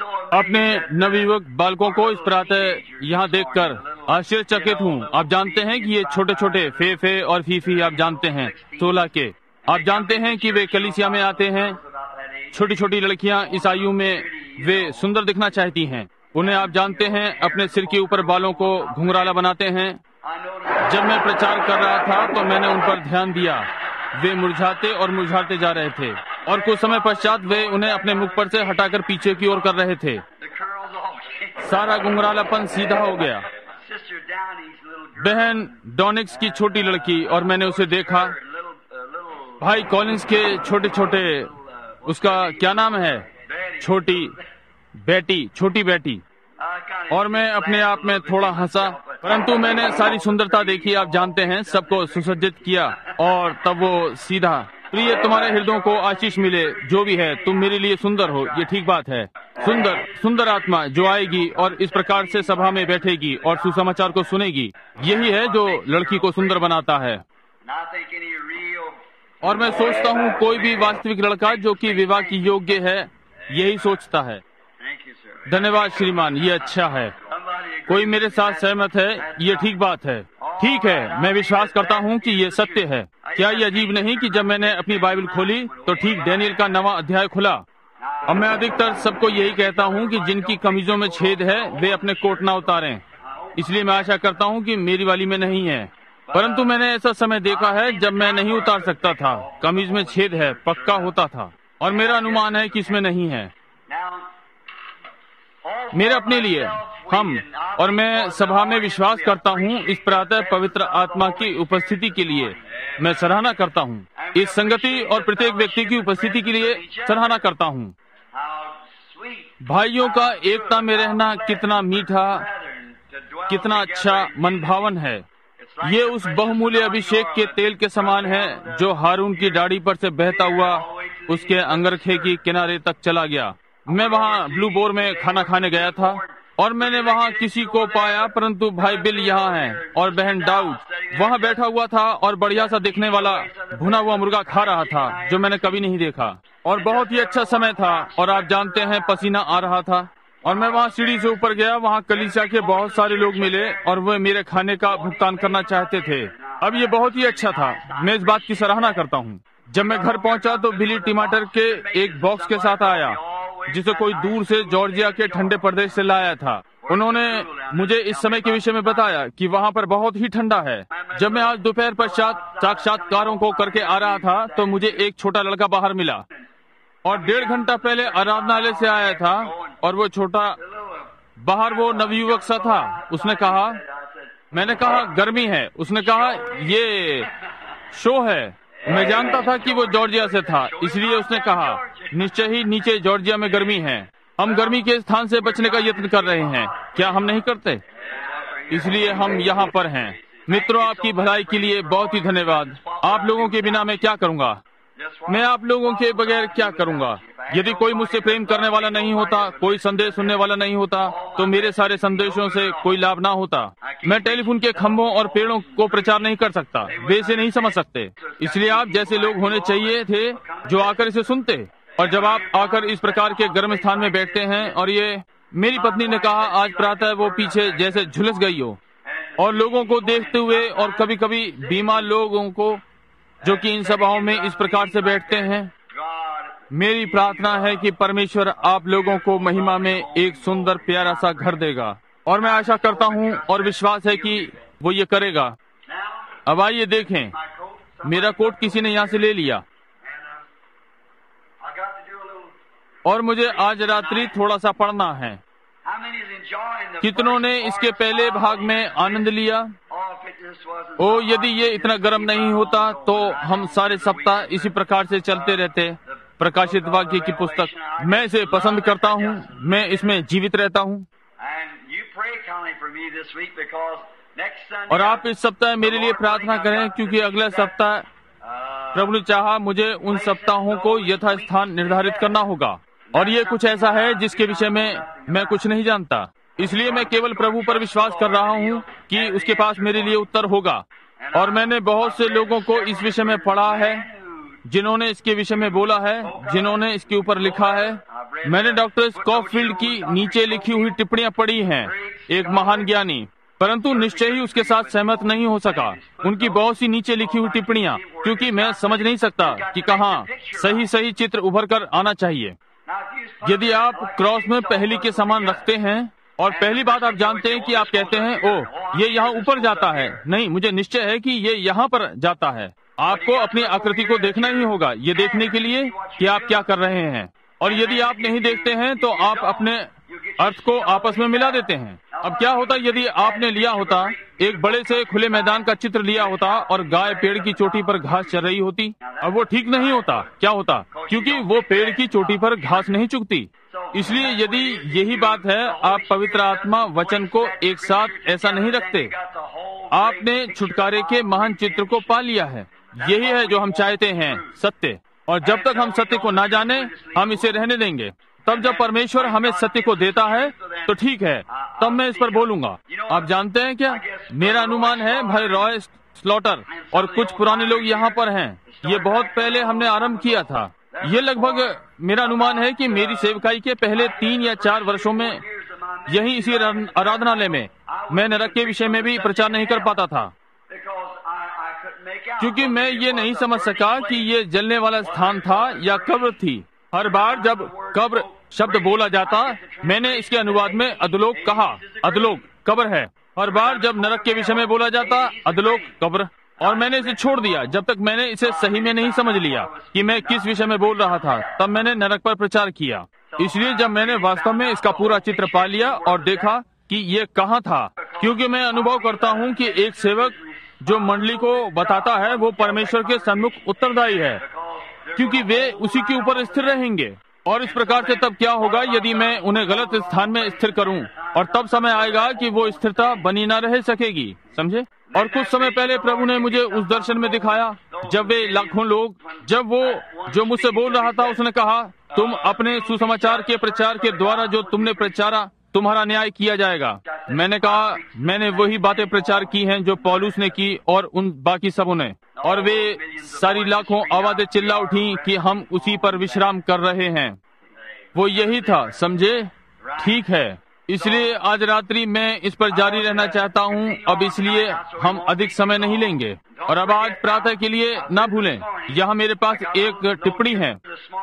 अपने नवयुवक बालकों को इस प्रातः यहाँ देखकर आश्चर्यचकित हूँ। आप जानते हैं कि ये छोटे छोटे फे और फीफी, आप जानते हैं 16 के, आप जानते हैं कि वे कलीसिया में आते हैं। छोटी छोटी लड़कियाँ इस आयु में वे सुंदर दिखना चाहती हैं। उन्हें आप जानते हैं अपने सिर के ऊपर बालों को घुंघराला बनाते हैं। जब मैं प्रचार कर रहा था तो मैंने उन पर ध्यान दिया। वे मुरझाते और मुरझाते जा रहे थे और कुछ समय पश्चात वे उन्हें अपने मुख पर से हटाकर पीछे की ओर कर रहे थे। सारा घुंघरालापन सीधा हो गया। बहन डॉनिक्स की छोटी लड़की, और मैंने उसे देखा। भाई कॉलिंस के छोटे छोटे, उसका क्या नाम है, छोटी बेटी। और मैं अपने आप में थोड़ा हंसा, परंतु मैंने सारी सुंदरता देखी। आप जानते हैं, सबको सुसज्जित किया और तब वो सीधा, प्रिय तुम्हारे हृदयों को आशीष मिले, जो भी है तुम मेरे लिए सुंदर हो। ये ठीक बात है। सुंदर आत्मा जो आएगी और इस प्रकार से सभा में बैठेगी और सुसमाचार को सुनेगी, यही है जो लड़की को सुंदर बनाता है। और मैं सोचता हूँ कोई भी वास्तविक लड़का जो कि विवाह की योग्य है, यही सोचता है। धन्यवाद श्रीमान, ये अच्छा है। कोई मेरे साथ सहमत है, ये ठीक बात है। ठीक है, मैं विश्वास करता हूँ कि ये सत्य है। क्या ये अजीब नहीं कि जब मैंने अपनी बाइबल खोली तो ठीक डैनियल का 9वां अध्याय खुला। अब मैं अधिकतर सबको यही कहता हूँ कि जिनकी कमीजों में छेद है वे अपने कोट ना उतारें। इसलिए मैं आशा करता हूँ कि मेरी वाली में नहीं है, परंतु मैंने ऐसा समय देखा है जब मैं नहीं उतार सकता था। कमीज में छेद है, पक्का होता था, और मेरा अनुमान है कि इसमें नहीं है। मेरे अपने लिए हम और मैं सभा में विश्वास करता हूँ इस प्रातः पवित्र आत्मा की उपस्थिति के लिए मैं सराहना करता हूँ। इस संगति और प्रत्येक व्यक्ति की उपस्थिति के लिए सराहना करता हूँ। भाइयों का एकता में रहना कितना मीठा, कितना अच्छा मनभावन है। ये उस बहुमूल्य अभिषेक के तेल के समान है जो हारून की दाढ़ी पर से बहता हुआ उसके अंगरखे की किनारे तक चला गया। मैं वहाँ ब्लू बोर में खाना खाने गया था और मैंने वहाँ किसी को पाया, परंतु भाई बिल यहाँ है और बहन दाऊद वहाँ बैठा हुआ था और बढ़िया सा दिखने वाला भुना हुआ मुर्गा खा रहा था जो मैंने कभी नहीं देखा, और बहुत ही अच्छा समय था। और आप जानते हैं, पसीना आ रहा था। और मैं वहाँ सीढ़ी से ऊपर गया, वहाँ कलीसिया के बहुत सारे लोग मिले और वे मेरे खाने का भुगतान करना चाहते थे। अब ये बहुत ही अच्छा था। मैं इस बात की सराहना करता हूँ। जब मैं घर पहुँचा तो बिली टमाटर के एक बॉक्स के साथ आया जिसे कोई दूर से जॉर्जिया के ठंडे प्रदेश से लाया था। उन्होंने मुझे इस समय के विषय में बताया कि वहाँ पर बहुत ही ठंडा है। जब मैं आज दोपहर पश्चात साक्षात्कारों को करके आ रहा था तो मुझे एक छोटा लड़का बाहर मिला और 1.5 घंटा पहले आराधनालय से आया था, और वो छोटा बाहर वो नवयुवक सा था। उसने कहा, मैंने कहा गर्मी है। उसने कहा ये शो है। मैं जानता था कि वो जॉर्जिया से था, इसलिए उसने कहा निश्चय ही नीचे जॉर्जिया में गर्मी है। हम गर्मी के स्थान से बचने का यत्न कर रहे हैं, क्या हम नहीं करते? इसलिए हम यहाँ पर हैं। मित्रों, आपकी भलाई के लिए बहुत ही धन्यवाद। आप लोगों के बिना मैं क्या करूँगा? मैं आप लोगों के बगैर क्या करूँगा? यदि कोई मुझसे प्रेम करने वाला नहीं होता, कोई संदेश सुनने वाला नहीं होता, तो मेरे सारे संदेशों से कोई लाभ ना होता। मैं टेलीफोन के खंभों और पेड़ों को प्रचार नहीं कर सकता, वे इसे नहीं समझ सकते। इसलिए आप जैसे लोग होने चाहिए थे जो आकर इसे सुनते। और जब आप आकर इस प्रकार के गर्म स्थान में बैठते हैं, और ये मेरी पत्नी ने कहा आज प्रातः वो पीछे जैसे झुलस गई हो, और लोगों को देखते हुए, और कभी कभी बीमार लोगों को जो कि इन सभाओं में इस प्रकार से बैठते हैं। मेरी प्रार्थना है कि परमेश्वर आप लोगों को महिमा में एक सुंदर प्यारा सा घर देगा, और मैं आशा करता हूँ और विश्वास है कि वो ये करेगा। अब आइए देखें, मेरा कोट किसी ने यहाँ से ले लिया, और मुझे आज रात्रि थोड़ा सा पढ़ना है। कितनों ने इसके पहले भाग में आनंद लिया? ओ, यदि ये इतना गर्म नहीं होता तो हम सारे सप्ताह इसी प्रकार से चलते रहते। प्रकाशित वाक्य की पुस्तक, मैं इसे पसंद करता हूँ, मैं इसमें जीवित रहता हूँ। और आप इस सप्ताह मेरे लिए प्रार्थना करें, क्योंकि अगले सप्ताह प्रभु ने चाहा मुझे उन सप्ताहों को यथास्थान निर्धारित करना होगा। और ये कुछ ऐसा है जिसके विषय में मैं कुछ नहीं जानता, इसलिए मैं केवल प्रभु पर विश्वास कर रहा हूँ कि उसके पास मेरे लिए उत्तर होगा। और मैंने बहुत से लोगों को इस विषय में पढ़ा है, जिन्होंने इसके विषय में बोला है, जिन्होंने इसके ऊपर लिखा है, मैंने डॉक्टर स्कॉफील्ड की नीचे लिखी हुई टिप्पणियां पढ़ी हैं, एक महान ज्ञानी, परंतु निश्चय ही उसके साथ सहमत नहीं हो सका। उनकी बहुत सी नीचे लिखी हुई टिप्पणियां, क्योंकि मैं समझ नहीं सकता कि कहाँ सही चित्र उभर कर आना चाहिए। यदि आप क्रॉस में पहली के समान रखते हैं और पहली बात आप जानते हैं कि आप कहते हैं ओह ये यहाँ ऊपर जाता है, नहीं, मुझे निश्चय है कि ये यहाँ पर जाता है। आपको अपनी आकृति को देखना ही होगा, ये देखने के लिए कि आप क्या कर रहे हैं। और यदि आप नहीं देखते हैं तो आप अपने अर्थ को आपस में मिला देते हैं। अब क्या होता यदि आपने लिया होता, एक बड़े से खुले मैदान का चित्र लिया होता और गाय पेड़ की चोटी पर घास चर रही होती? अब वो ठीक नहीं होता। क्या होता? क्योंकि वो पेड़ की चोटी पर घास नहीं चुगती। इसलिए यदि यही बात है, आप पवित्र आत्मा वचन को एक साथ ऐसा नहीं रखते। आपने छुटकारे के महान चित्र को पा लिया है। यही है जो हम चाहते हैं, सत्य। और जब तक हम सत्य को ना जाने, हम इसे रहने देंगे। तब जब परमेश्वर हमें सत्य को देता है तो ठीक है, तब मैं इस पर बोलूंगा। आप जानते हैं क्या, मेरा अनुमान है भाई रॉय स्लॉटर और कुछ पुराने लोग यहाँ पर हैं। ये बहुत पहले हमने आरंभ किया था। ये लगभग मेरा अनुमान है कि मेरी सेवकाई के पहले 3 या 4 वर्षों में यही इसी आराधनालय में मैं नरक के विषय में भी प्रचार नहीं कर पाता था, क्योंकि मैं ये नहीं समझ सका कि ये जलने वाला स्थान था या कब्र थी। हर बार जब कब्र शब्द बोला जाता, मैंने इसके अनुवाद में अधोलोक कहा। अधोलोक कब्र है। हर बार जब नरक के विषय में बोला जाता, अधोलोक कब्र, और मैंने इसे छोड़ दिया जब तक मैंने इसे सही में नहीं समझ लिया कि मैं किस विषय में बोल रहा था। तब मैंने नरक पर प्रचार किया। इसलिए जब मैंने वास्तव में इसका पूरा चित्र पा लिया और देखा कि ये कहाँ था, क्योंकि मैं अनुभव करता हूँ कि एक सेवक जो मंडली को बताता है वो परमेश्वर के सन्मुख उत्तरदायी है, क्योंकि वे उसी के ऊपर स्थिर रहेंगे। और इस प्रकार से तब क्या होगा यदि मैं उन्हें गलत स्थान में स्थिर करूं, और तब समय आएगा कि वो स्थिरता बनी न रह सकेगी, समझे। और कुछ समय पहले प्रभु ने मुझे उस दर्शन में दिखाया, जब वे लाखों लोग, जब वो जो मुझसे बोल रहा था उसने कहा, तुम अपने सुसमाचार के प्रचार के द्वारा जो तुमने प्रचारा, तुम्हारा न्याय किया जाएगा। मैंने कहा, मैंने वही बातें प्रचार की हैं जो पौलुस ने की और उन बाकी सबों ने। और वे सारी लाखों आवाजें चिल्ला उठी कि हम उसी पर विश्राम कर रहे हैं। वो यही था, समझे। ठीक है, इसलिए आज रात्रि मैं इस पर जारी रहना चाहता हूँ। अब इसलिए हम अधिक समय नहीं लेंगे। और अब आज प्रातः के लिए ना भूलें, यहाँ मेरे पास एक टिप्पणी है।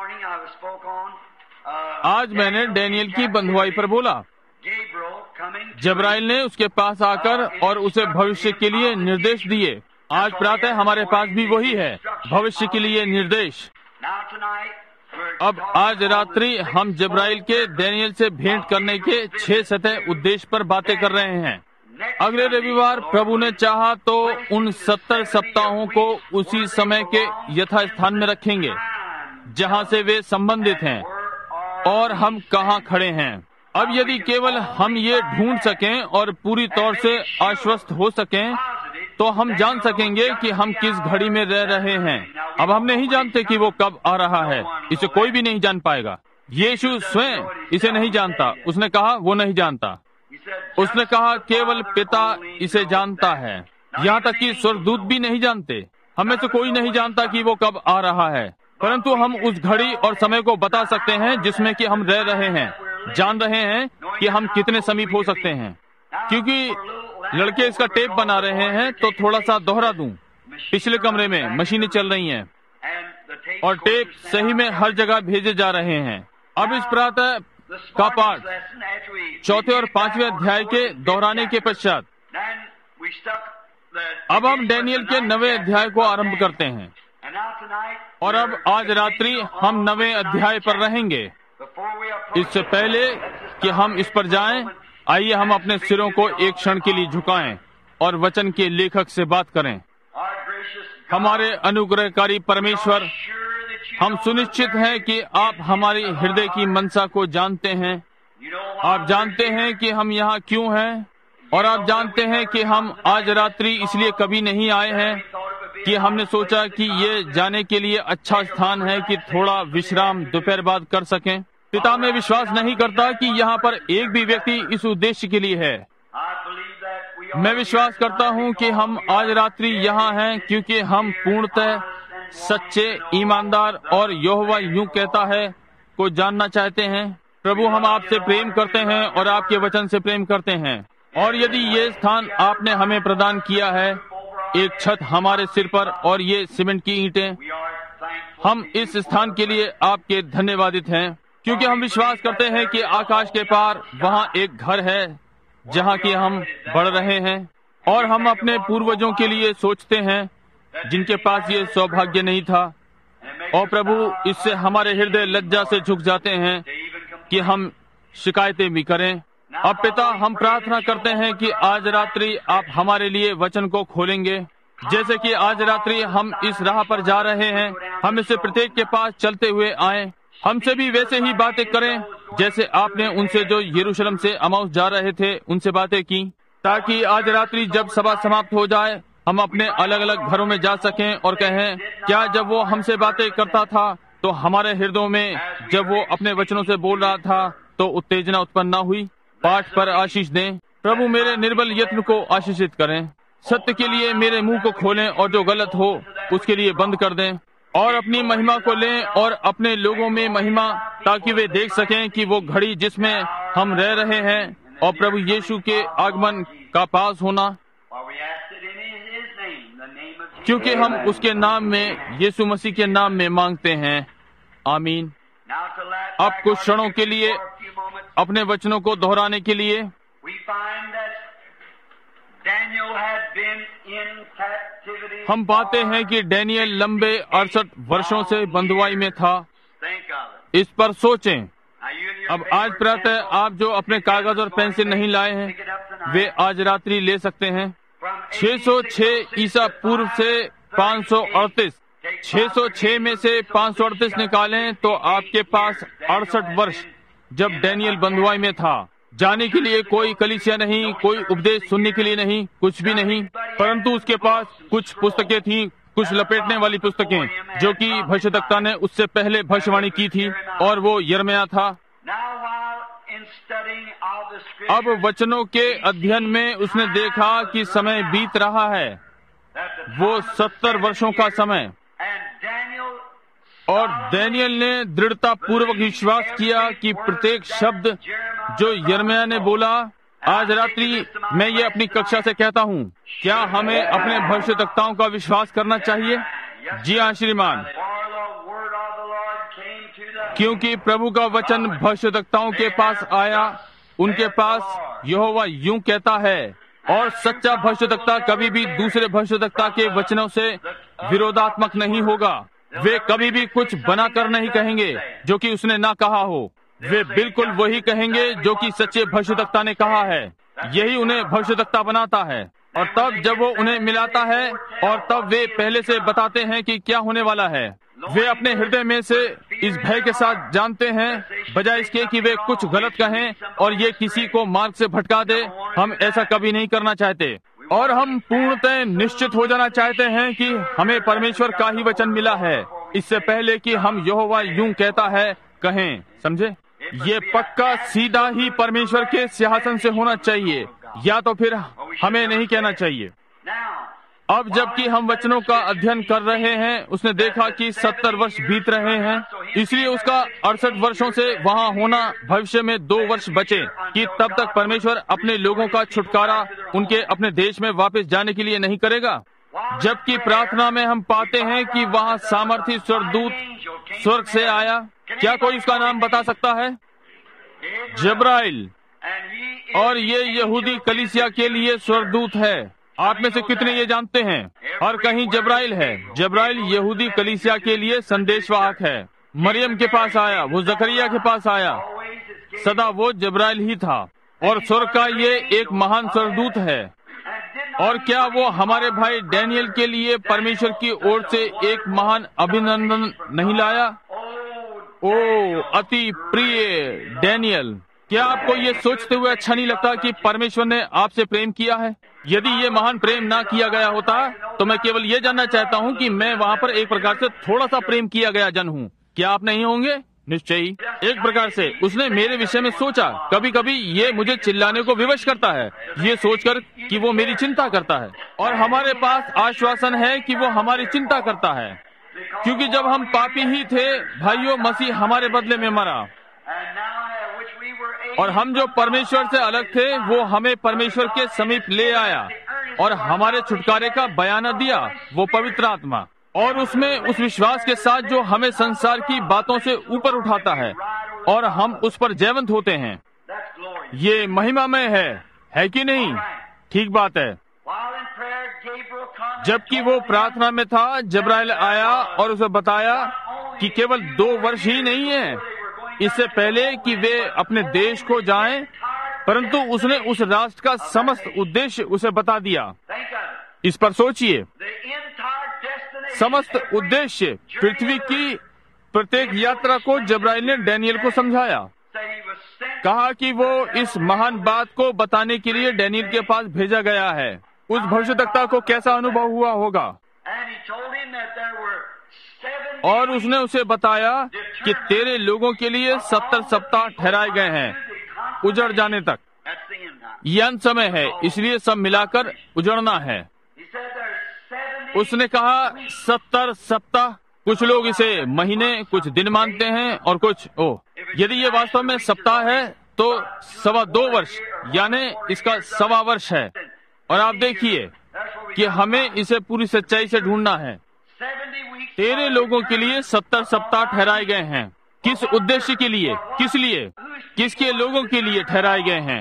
आज मैंने डैनियल की बंधुआई पर बोला। जब्राइल ने उसके पास आकर और उसे भविष्य के लिए निर्देश दिए। आज प्रातः हमारे पास भी वही है, भविष्य के लिए निर्देश। अब आज रात्रि हम जब्राइल के डैनियल से भेंट करने के 6 सतह उद्देश्य पर बातें कर रहे हैं। अगले रविवार प्रभु ने चाहा तो उन 70 सप्ताहों को उसी समय के यथास्थान में रखेंगे जहाँ से वे संबंधित हैं और हम कहाँ खड़े हैं। अब यदि केवल हम ये ढूंढ सकें और पूरी तौर से आश्वस्त हो सकें, तो हम जान सकेंगे कि हम किस घड़ी में रह रहे हैं। अब हम नहीं जानते कि वो कब आ रहा है, इसे कोई भी नहीं जान पाएगा। यीशु स्वयं इसे नहीं जानता। उसने कहा वो नहीं जानता। उसने कहा केवल पिता इसे जानता है। यहाँ तक कि स्वर्गदूत भी नहीं जानते। हमें से कोई नहीं जानता कि वो कब आ रहा है, परंतु हम उस घड़ी और समय को बता सकते हैं जिसमें कि हम रह रहे हैं। जान रहे हैं कि हम कितने समीप हो सकते हैं। क्योंकि लड़के इसका टेप बना रहे हैं, तो थोड़ा सा दोहरा दूं। पिछले कमरे में मशीनें चल रही हैं और टेप सही में हर जगह भेजे जा रहे हैं। अब इस प्रातः का पाठ 4 और 5वें अध्याय के दोहराने के पश्चात अब हम डैनियल के 9वें अध्याय को आरंभ करते हैं। और अब आज रात्रि हम 9वें अध्याय पर रहेंगे। इससे पहले कि हम इस पर जाएं, आइए हम अपने सिरों को एक क्षण के लिए झुकाएं और वचन के लेखक से बात करें। हमारे अनुग्रहकारी परमेश्वर, हम सुनिश्चित हैं कि आप हमारी हृदय की मनसा को जानते हैं। आप जानते हैं कि हम यहाँ क्यों हैं, और आप जानते हैं कि हम आज रात्रि इसलिए कभी नहीं आए हैं कि हमने सोचा कि ये जाने के लिए अच्छा स्थान है कि थोड़ा विश्राम दोपहर बाद कर सकें। पिता, मैं विश्वास नहीं करता कि यहाँ पर एक भी व्यक्ति इस उद्देश्य के लिए है। मैं विश्वास करता हूँ कि हम आज रात्रि यहाँ हैं क्योंकि हम पूर्णतः सच्चे, ईमानदार और यहोवा यूं कहता है को जानना चाहते हैं। प्रभु, हम आपसे प्रेम करते हैं और आपके वचन से प्रेम करते हैं। और यदि ये स्थान आपने हमें प्रदान किया है, एक छत हमारे सिर पर और ये सीमेंट की ईंटें, हम इस स्थान के लिए आपके धन्यवादित हैं, क्योंकि हम विश्वास करते हैं कि आकाश के पार वहाँ एक घर है जहाँ की हम बढ़ रहे हैं। और हम अपने पूर्वजों के लिए सोचते हैं जिनके पास ये सौभाग्य नहीं था। और प्रभु, इससे हमारे हृदय लज्जा से झुक जाते हैं कि हम शिकायतें भी करें। अब पिता, हम प्रार्थना करते हैं कि आज रात्रि आप हमारे लिए वचन को खोलेंगे। जैसे कि आज रात्रि हम इस राह पर जा रहे हैं, हम इससे प्रत्येक के पास चलते हुए आए, हमसे भी वैसे ही बातें करें जैसे आपने उनसे जो यरूशलेम से अमाउस जा रहे थे उनसे बातें की, ताकि आज रात्रि जब सभा समाप्त हो जाए हम अपने अलग अलग घरों में जा सकें और कहें, क्या जब वो हमसे बातें करता था तो हमारे हृदयों में जब वो अपने वचनों से बोल रहा था तो उत्तेजना उत्पन्न न हुई। पाठ पर आशीष दें। प्रभु, मेरे निर्बल यत्न को आशीषित करें। सत्य के लिए मेरे मुंह को खोलें और जो गलत हो उसके लिए बंद कर दें। और अपनी महिमा को लें और अपने लोगों में महिमा, ताकि वे देख सकें कि वो घड़ी जिसमें हम रह रहे हैं और प्रभु यीशु के आगमन का पास होना, क्योंकि हम उसके नाम में, यीशु मसीह के नाम में मांगते हैं। आमीन। अब कुछ क्षणों के लिए अपने वचनों को दोहराने के लिए हम पाते हैं कि डैनियल लंबे 68 वर्षों से बंधुआई में था। इस पर सोचें। अब आज प्रातः आप जो अपने कागज और पेंसिल नहीं लाए हैं वे आज रात्रि ले सकते हैं। 606 ईसा पूर्व से 538, 606 में से 538 निकालें तो आपके पास 68 वर्ष जब डैनियल बंधुआई में था। जाने के लिए कोई कलीसिया नहीं, कोई उपदेश सुनने के लिए नहीं, कुछ भी नहीं, परंतु उसके पास कुछ पुस्तकें थीं, कुछ लपेटने वाली पुस्तकें जो कि भविष्यद्वक्ता ने उससे पहले भविष्यवाणी की थी, और वो यिर्मयाह था। अब वचनों के अध्ययन में उसने देखा कि समय बीत रहा है, वो 70 वर्षों का समय, और डैनियल ने दृढ़ता पूर्वक विश्वास किया कि प्रत्येक शब्द जो यिर्मयाह ने बोला। आज रात्रि मैं ये अपनी कक्षा से कहता हूँ, क्या हमें अपने भविष्यद्वक्ताओं का विश्वास करना चाहिए? जी हाँ श्रीमान, क्योंकि प्रभु का वचन भविष्यद्वक्ताओं के पास आया। उनके पास यहोवा यूं कहता है, और सच्चा भविष्यद्वक्ता कभी भी दूसरे भविष्यद्वक्ता के वचनों से विरोधात्मक नहीं होगा। वे कभी भी कुछ बनाकर नहीं कहेंगे जो कि उसने ना कहा हो। वे बिल्कुल वही कहेंगे जो कि सच्चे भविष्यद्वक्ता ने कहा है। यही उन्हें भविष्यद्वक्ता बनाता है। और तब जब वो उन्हें मिलाता है और तब वे पहले से बताते हैं कि क्या होने वाला है। वे अपने हृदय में से इस भय के साथ जानते हैं, बजाय इसके कि वे कुछ गलत कहें और ये किसी को मार्ग से भटका दे। हम ऐसा कभी नहीं करना चाहते, और हम पूर्णतः निश्चित हो जाना चाहते हैं कि हमें परमेश्वर का ही वचन मिला है, इससे पहले कि हम यहोवा यूं कहता है कहें। समझे? ये पक्का सीधा ही परमेश्वर के सिंहासन से होना चाहिए, या तो फिर हमें नहीं कहना चाहिए। अब जबकि हम वचनों का अध्ययन कर रहे हैं, उसने देखा कि 70 वर्ष बीत रहे हैं, इसलिए उसका 68 वर्षों से वहाँ होना, भविष्य में 2 वर्ष बचे कि तब तक परमेश्वर अपने लोगों का छुटकारा उनके अपने देश में वापस जाने के लिए नहीं करेगा। जबकि प्रार्थना में हम पाते हैं कि वहाँ सामर्थी स्वर्गदूत स्वर्ग से आया। क्या कोई उसका नाम बता सकता है? जब्राइल। और ये यहूदी कलीसिया के लिए स्वर्गदूत है। आप में से कितने ये जानते हैं? हर कहीं जब्राइल है। जब्राइल यहूदी कलीसिया के लिए संदेशवाहक है। मरियम के पास आया, वो जकरिया के पास आया, सदा वो जब्राइल ही था। और स्वर्ग का ये एक महान स्वर्गदूत है। और क्या वो हमारे भाई डैनियल के लिए परमेश्वर की ओर से एक महान अभिनंदन नहीं लाया? ओ अति प्रिय डैनियल, क्या आपको ये सोचते हुए अच्छा नहीं लगता कि परमेश्वर ने आपसे प्रेम किया है? यदि ये महान प्रेम ना किया गया होता तो मैं केवल ये जानना चाहता हूँ कि मैं वहाँ पर एक प्रकार से थोड़ा सा प्रेम किया गया जन हूँ। क्या आप नहीं होंगे? निश्चय ही। एक प्रकार से उसने मेरे विषय में सोचा। कभी कभी ये मुझे चिल्लाने को विवश करता है, ये सोचकर कि वो मेरी चिंता करता है, और हमारे पास आश्वासन है कि वो हमारी चिंता करता है। क्योंकि जब हम पापी ही थे, भाइयों, मसीह हमारे बदले में मरा, और हम जो परमेश्वर से अलग थे वो हमें परमेश्वर के समीप ले आया और हमारे छुटकारे का बयाना दिया, वो पवित्र आत्मा, और उसमें उस विश्वास के साथ जो हमें संसार की बातों से ऊपर उठाता है और हम उस पर जयवंत होते हैं। ये महिमामय है कि नहीं? ठीक बात है। जबकि वो प्रार्थना में था, जब्राइल आया और उसे बताया कि केवल 2 वर्ष ही नहीं है इससे पहले कि वे अपने देश को जाएं, परंतु उसने उस राष्ट्र का समस्त उद्देश्य उसे बता दिया। इस पर सोचिए, समस्त उद्देश्य पृथ्वी की प्रत्येक यात्रा को जब्राइल ने डैनियल को समझाया, कहा कि वो इस महान बात को बताने के लिए डैनियल के पास भेजा गया है। उस भविष्यद्वक्ता को कैसा अनुभव हुआ होगा? और उसने उसे बताया कि तेरे लोगों के लिए 70 सप्ताह ठहराए गए हैं उजड़ जाने तक। यह अंत समय है, इसलिए सब मिलाकर उजड़ना है। उसने कहा 70 सप्ताह। कुछ लोग इसे महीने, कुछ दिन मानते हैं और कुछ यदि ये वास्तव में सप्ताह है तो 2.25 वर्ष, यानी इसका 1.25 वर्ष है। और आप देखिए कि हमें इसे पूरी सच्चाई से ढूंढना है। तेरे लोगों के लिए 70 सप्ताह ठहराए गए हैं। किस उद्देश्य के लिए? किस लिए? किसके लोगों के लिए ठहराए गए हैं?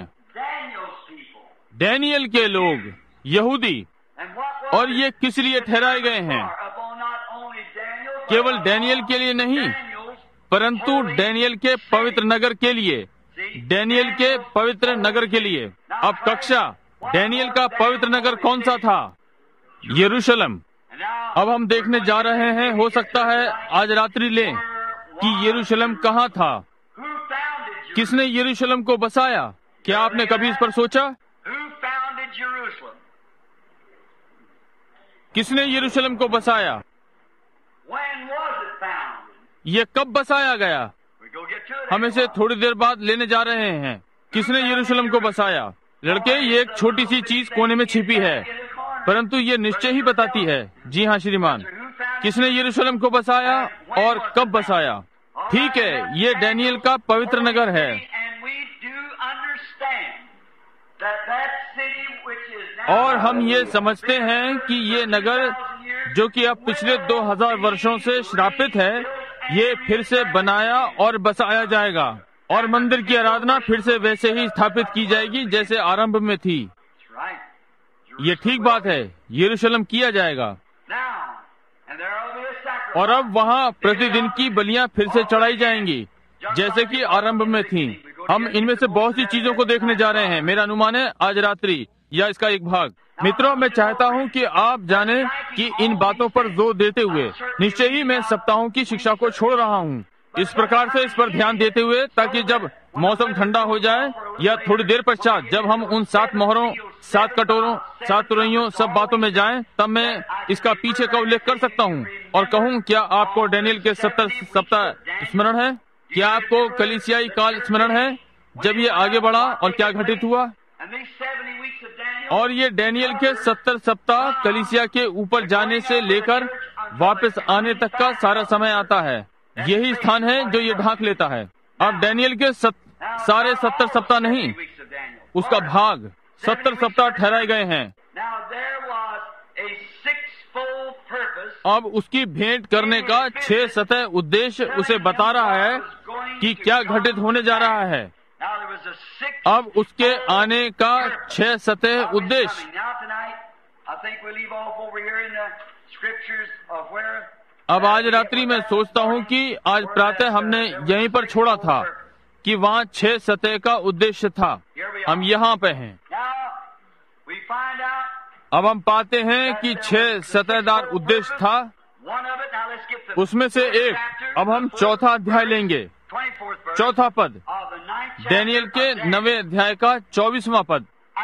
डैनियल के लोग, यहूदी। और ये किस लिए ठहराए गए हैं? केवल डैनियल के लिए नहीं, परंतु डैनियल के पवित्र नगर के लिए, डैनियल के पवित्र नगर के लिए। अब कक्षा, डैनियल का पवित्र नगर कौन सा था? यरूशलेम। अब हम देखने जा रहे हैं, हो सकता है आज रात्रि लें, कि यरूशलेम कहाँ था। किसने यरूशलेम को बसाया? क्या आपने कभी इस पर सोचा? किसने यरूशलेम को बसाया? ये कब बसाया गया? हम इसे थोड़ी देर बाद लेने जा रहे हैं। किसने यरूशलेम को बसाया? लड़के, ये एक छोटी सी चीज कोने में छिपी है, परंतु ये निश्चय ही बताती है। जी हाँ श्रीमान, किसने यरूशलेम को बसाया और कब बसाया? ठीक है, ये डैनियल का पवित्र नगर है। और हम ये समझते हैं कि ये नगर, जो कि अब पिछले 2000 वर्षों से श्रापित है, ये फिर से बनाया और बसाया जाएगा, और मंदिर की आराधना फिर से वैसे ही स्थापित की जाएगी जैसे आरंभ में थी। ये ठीक बात है, यरूशलेम किया जाएगा। और अब वहाँ प्रतिदिन की बलियां फिर से चढ़ाई जाएंगी जैसे कि आरंभ में थी। हम इनमें से बहुत सी चीजों को देखने जा रहे हैं। मेरा अनुमान है आज रात्रि या इसका एक भाग। मित्रों, मैं चाहता हूं कि आप जानें कि इन बातों पर जोर देते हुए निश्चय ही मैं सप्ताहों की शिक्षा को छोड़ रहा हूं, इस प्रकार से इस पर ध्यान देते हुए, ताकि जब मौसम ठंडा हो जाए या थोड़ी देर पश्चात जब हम उन 7 मोहरों, 7 कटोरों, 7 तुरैयों, सब बातों में जाएं, तब मैं इसका पीछे का उल्लेख कर सकता हूं और कहूं, क्या आपको डैनियल के 70 सप्ताह स्मरण है? क्या आपको कलीसियाई काल स्मरण है जब ये आगे बढ़ा और क्या घटित हुआ? और ये डैनियल के 70 सप्ताह कलीसिया के ऊपर जाने से लेकर वापस आने तक का सारा समय आता है। यही स्थान है जो ये ढांक लेता है। अब डैनियल के सारे 70 सप्ताह नहीं, उसका भाग 70 सप्ताह ठहराए गए हैं। अब उसकी भेंट करने का 6 सतह उद्देश्य उसे बता रहा है कि क्या घटित होने जा रहा है। अब उसके आने का 6 सतह उद्देश्य। अब आज रात्रि मैं सोचता हूँ कि आज प्रातः हमने यहीं पर छोड़ा था कि वहाँ 6 सतह का उद्देश्य था। हम यहाँ पे हैं। अब हम पाते हैं कि 6 सतहदार उद्देश्य था। उसमें से एक, अब हम 4था अध्याय लेंगे, 4था पद, डैनियल के 9वें अध्याय का 24वां पद।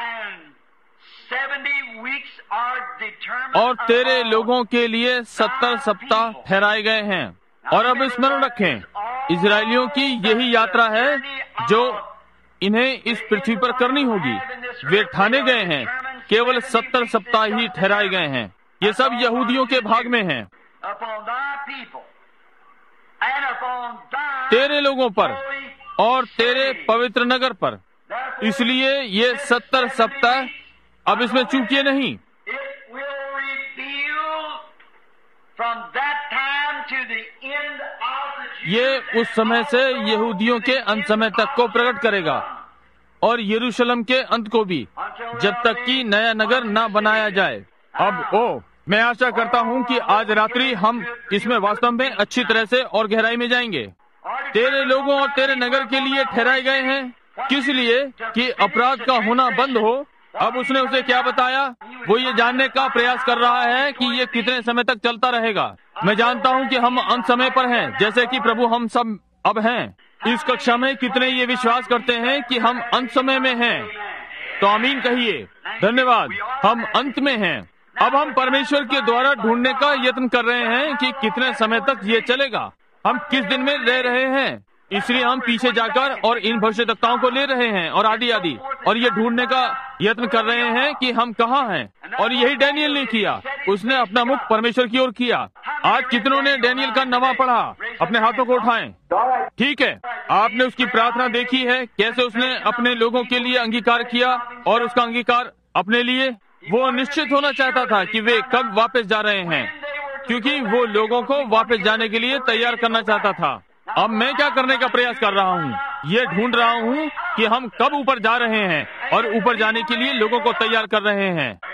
और तेरे लोगों के लिए 70 सप्ताह ठहराए गए हैं। और अब स्मरण रखें, इजरायलियों की यही यात्रा है जो इन्हें इस पृथ्वी पर करनी होगी। वे ठाने गए हैं, केवल 70 सप्ताह ही ठहराए गए हैं। ये सब यहूदियों के भाग में हैं। तेरे लोगों पर और तेरे पवित्र नगर पर। इसलिए ये 70 सप्ताह अब इसमें चूकिए नहीं। ये उस समय से यहूदियों के अंत समय तक को प्रकट करेगा और यरूशलेम के अंत को भी, जब तक कि नया नगर न बनाया जाए। अब मैं आशा करता हूँ कि आज रात्रि हम इसमें वास्तव में अच्छी तरह से और गहराई में जाएंगे। तेरे लोगों और तेरे नगर के लिए ठहराए गए हैं, किस लिए? कि अपराध का होना बंद हो। अब उसने उसे क्या बताया? वो ये जानने का प्रयास कर रहा है कि ये कितने समय तक चलता रहेगा। मैं जानता हूँ कि हम अंत समय पर हैं, जैसे कि प्रभु हम सब अब हैं। इस कक्षा में कितने ये विश्वास करते हैं कि हम अंत समय में हैं? तो आमीन कहिए। धन्यवाद, हम अंत में हैं। अब हम परमेश्वर के द्वारा ढूंढने का यत्न कर रहे हैं कि कितने समय तक ये चलेगा, हम किस दिन में रह रहे हैं। इसलिए हम पीछे जाकर और इन भविष्यद्वक्ताओं को ले रहे हैं और आदि आदि, और ये ढूंढने का यत्न कर रहे हैं कि हम कहाँ हैं। और यही डैनियल ने किया, उसने अपना मुख परमेश्वर की ओर किया। आज कितनों ने डैनियल का नवा पढ़ा? अपने हाथों को उठाएं। ठीक है, आपने उसकी प्रार्थना देखी है, कैसे उसने अपने लोगों के लिए अंगीकार किया, और उसका अंगीकार अपने लिए वो निश्चित होना चाहता था कि वे कब वापस जा रहे हैं, क्योंकि वो लोगों को वापस जाने के लिए तैयार करना चाहता था। अब मैं क्या करने का प्रयास कर रहा हूँ? ये ढूंढ रहा हूँ कि हम कब ऊपर जा रहे हैं, और ऊपर जाने के लिए लोगों को तैयार कर रहे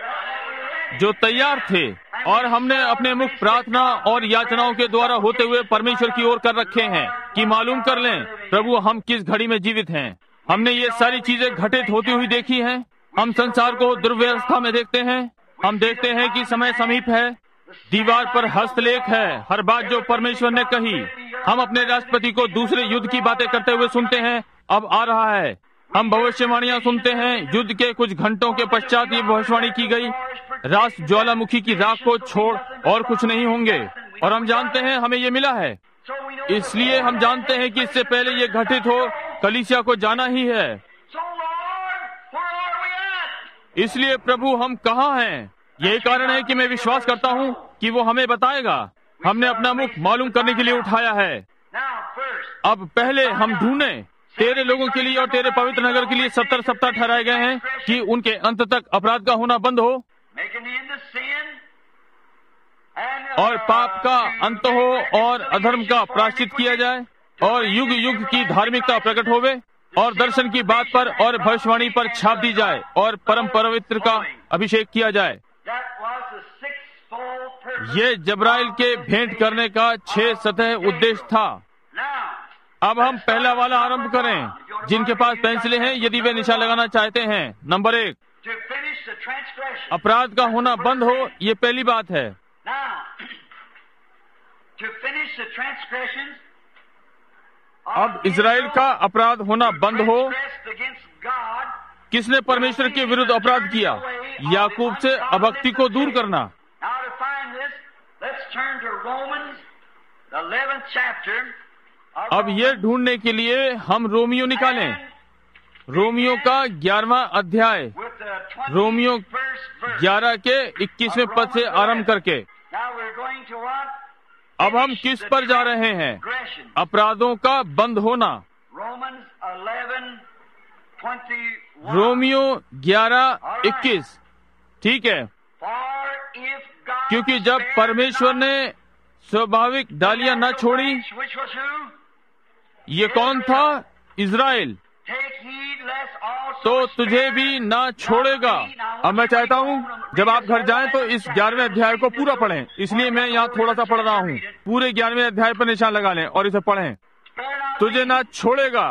हैं जो तैयार थे। और हमने अपने मुख प्रार्थना और याचनाओं के द्वारा होते हुए परमेश्वर की ओर कर रखे हैं कि मालूम कर लें प्रभु हम किस घड़ी में जीवित हैं। हमने ये सारी चीजें घटित होती हुई देखी हैं। हम संसार को दुर्व्यवस्था में देखते हैं। हम देखते हैं कि समय समीप है। दीवार पर हस्तलेख है हर बात जो परमेश्वर ने कही। हम अपने राष्ट्रपति को दूसरे युद्ध की बातें करते हुए सुनते हैं, अब आ रहा है। हम भविष्यवाणियां सुनते हैं, युद्ध के कुछ घंटों के पश्चात ये भविष्यवाणी की गई, राष्ट्र ज्वालामुखी की राख को छोड़ और कुछ नहीं होंगे। और हम जानते हैं हमें ये मिला है, इसलिए हम जानते हैं कि इससे पहले ये घटित हो कलीसिया को जाना ही है। इसलिए प्रभु हम कहाँ हैं? यही कारण है कि मैं विश्वास करता हूँ कि वो हमें बताएगा। हमने अपना मुख मालूम करने के लिए उठाया है। अब पहले हम ढूंढें तेरे लोगों के लिए और तेरे पवित्र नगर के लिए 70 सप्ताह ठहराए गए हैं कि उनके अंत तक अपराध का होना बंद हो और पाप का अंत हो और अधर्म का प्रायश्चित किया जाए और युग युग की धार्मिकता प्रकट होवे और दर्शन की बात पर और भविष्यवाणी पर छाप दी जाए और परम पवित्र का अभिषेक किया जाए। ये जब्राइल के भेंट करने का 6 सतह उद्देश्य था। अब हम पहला वाला आरंभ करें। जिनके पास पेंसिलें हैं, यदि वे निशान लगाना चाहते हैं। नंबर 1, अपराध का होना बंद हो, ये पहली बात है। अब इजराइल का अपराध होना बंद हो। किसने परमेश्वर के विरुद्ध अपराध किया? याकूब से अभक्ति को दूर करना। अब ये ढूंढने के लिए हम रोमियो निकालें। रोमियो का 11वां अध्याय, रोमियो 11 के 21वें पद से आरंभ करके। अब हम किस पर जा रहे हैं? अपराधों का बंद होना। रोमियो 11:21, ठीक है। क्योंकि जब परमेश्वर ने स्वाभाविक डालियां न छोड़ी, ये कौन था? इजराइल। तो तुझे भी न छोड़ेगा। अब मैं चाहता हूँ जब आप घर जाएं तो इस 11वें अध्याय को पूरा पढ़ें, इसलिए मैं यहाँ थोड़ा सा पढ़ रहा हूँ। पूरे 11वें अध्याय पर निशान लगा लें और इसे पढ़ें। तुझे न छोड़ेगा।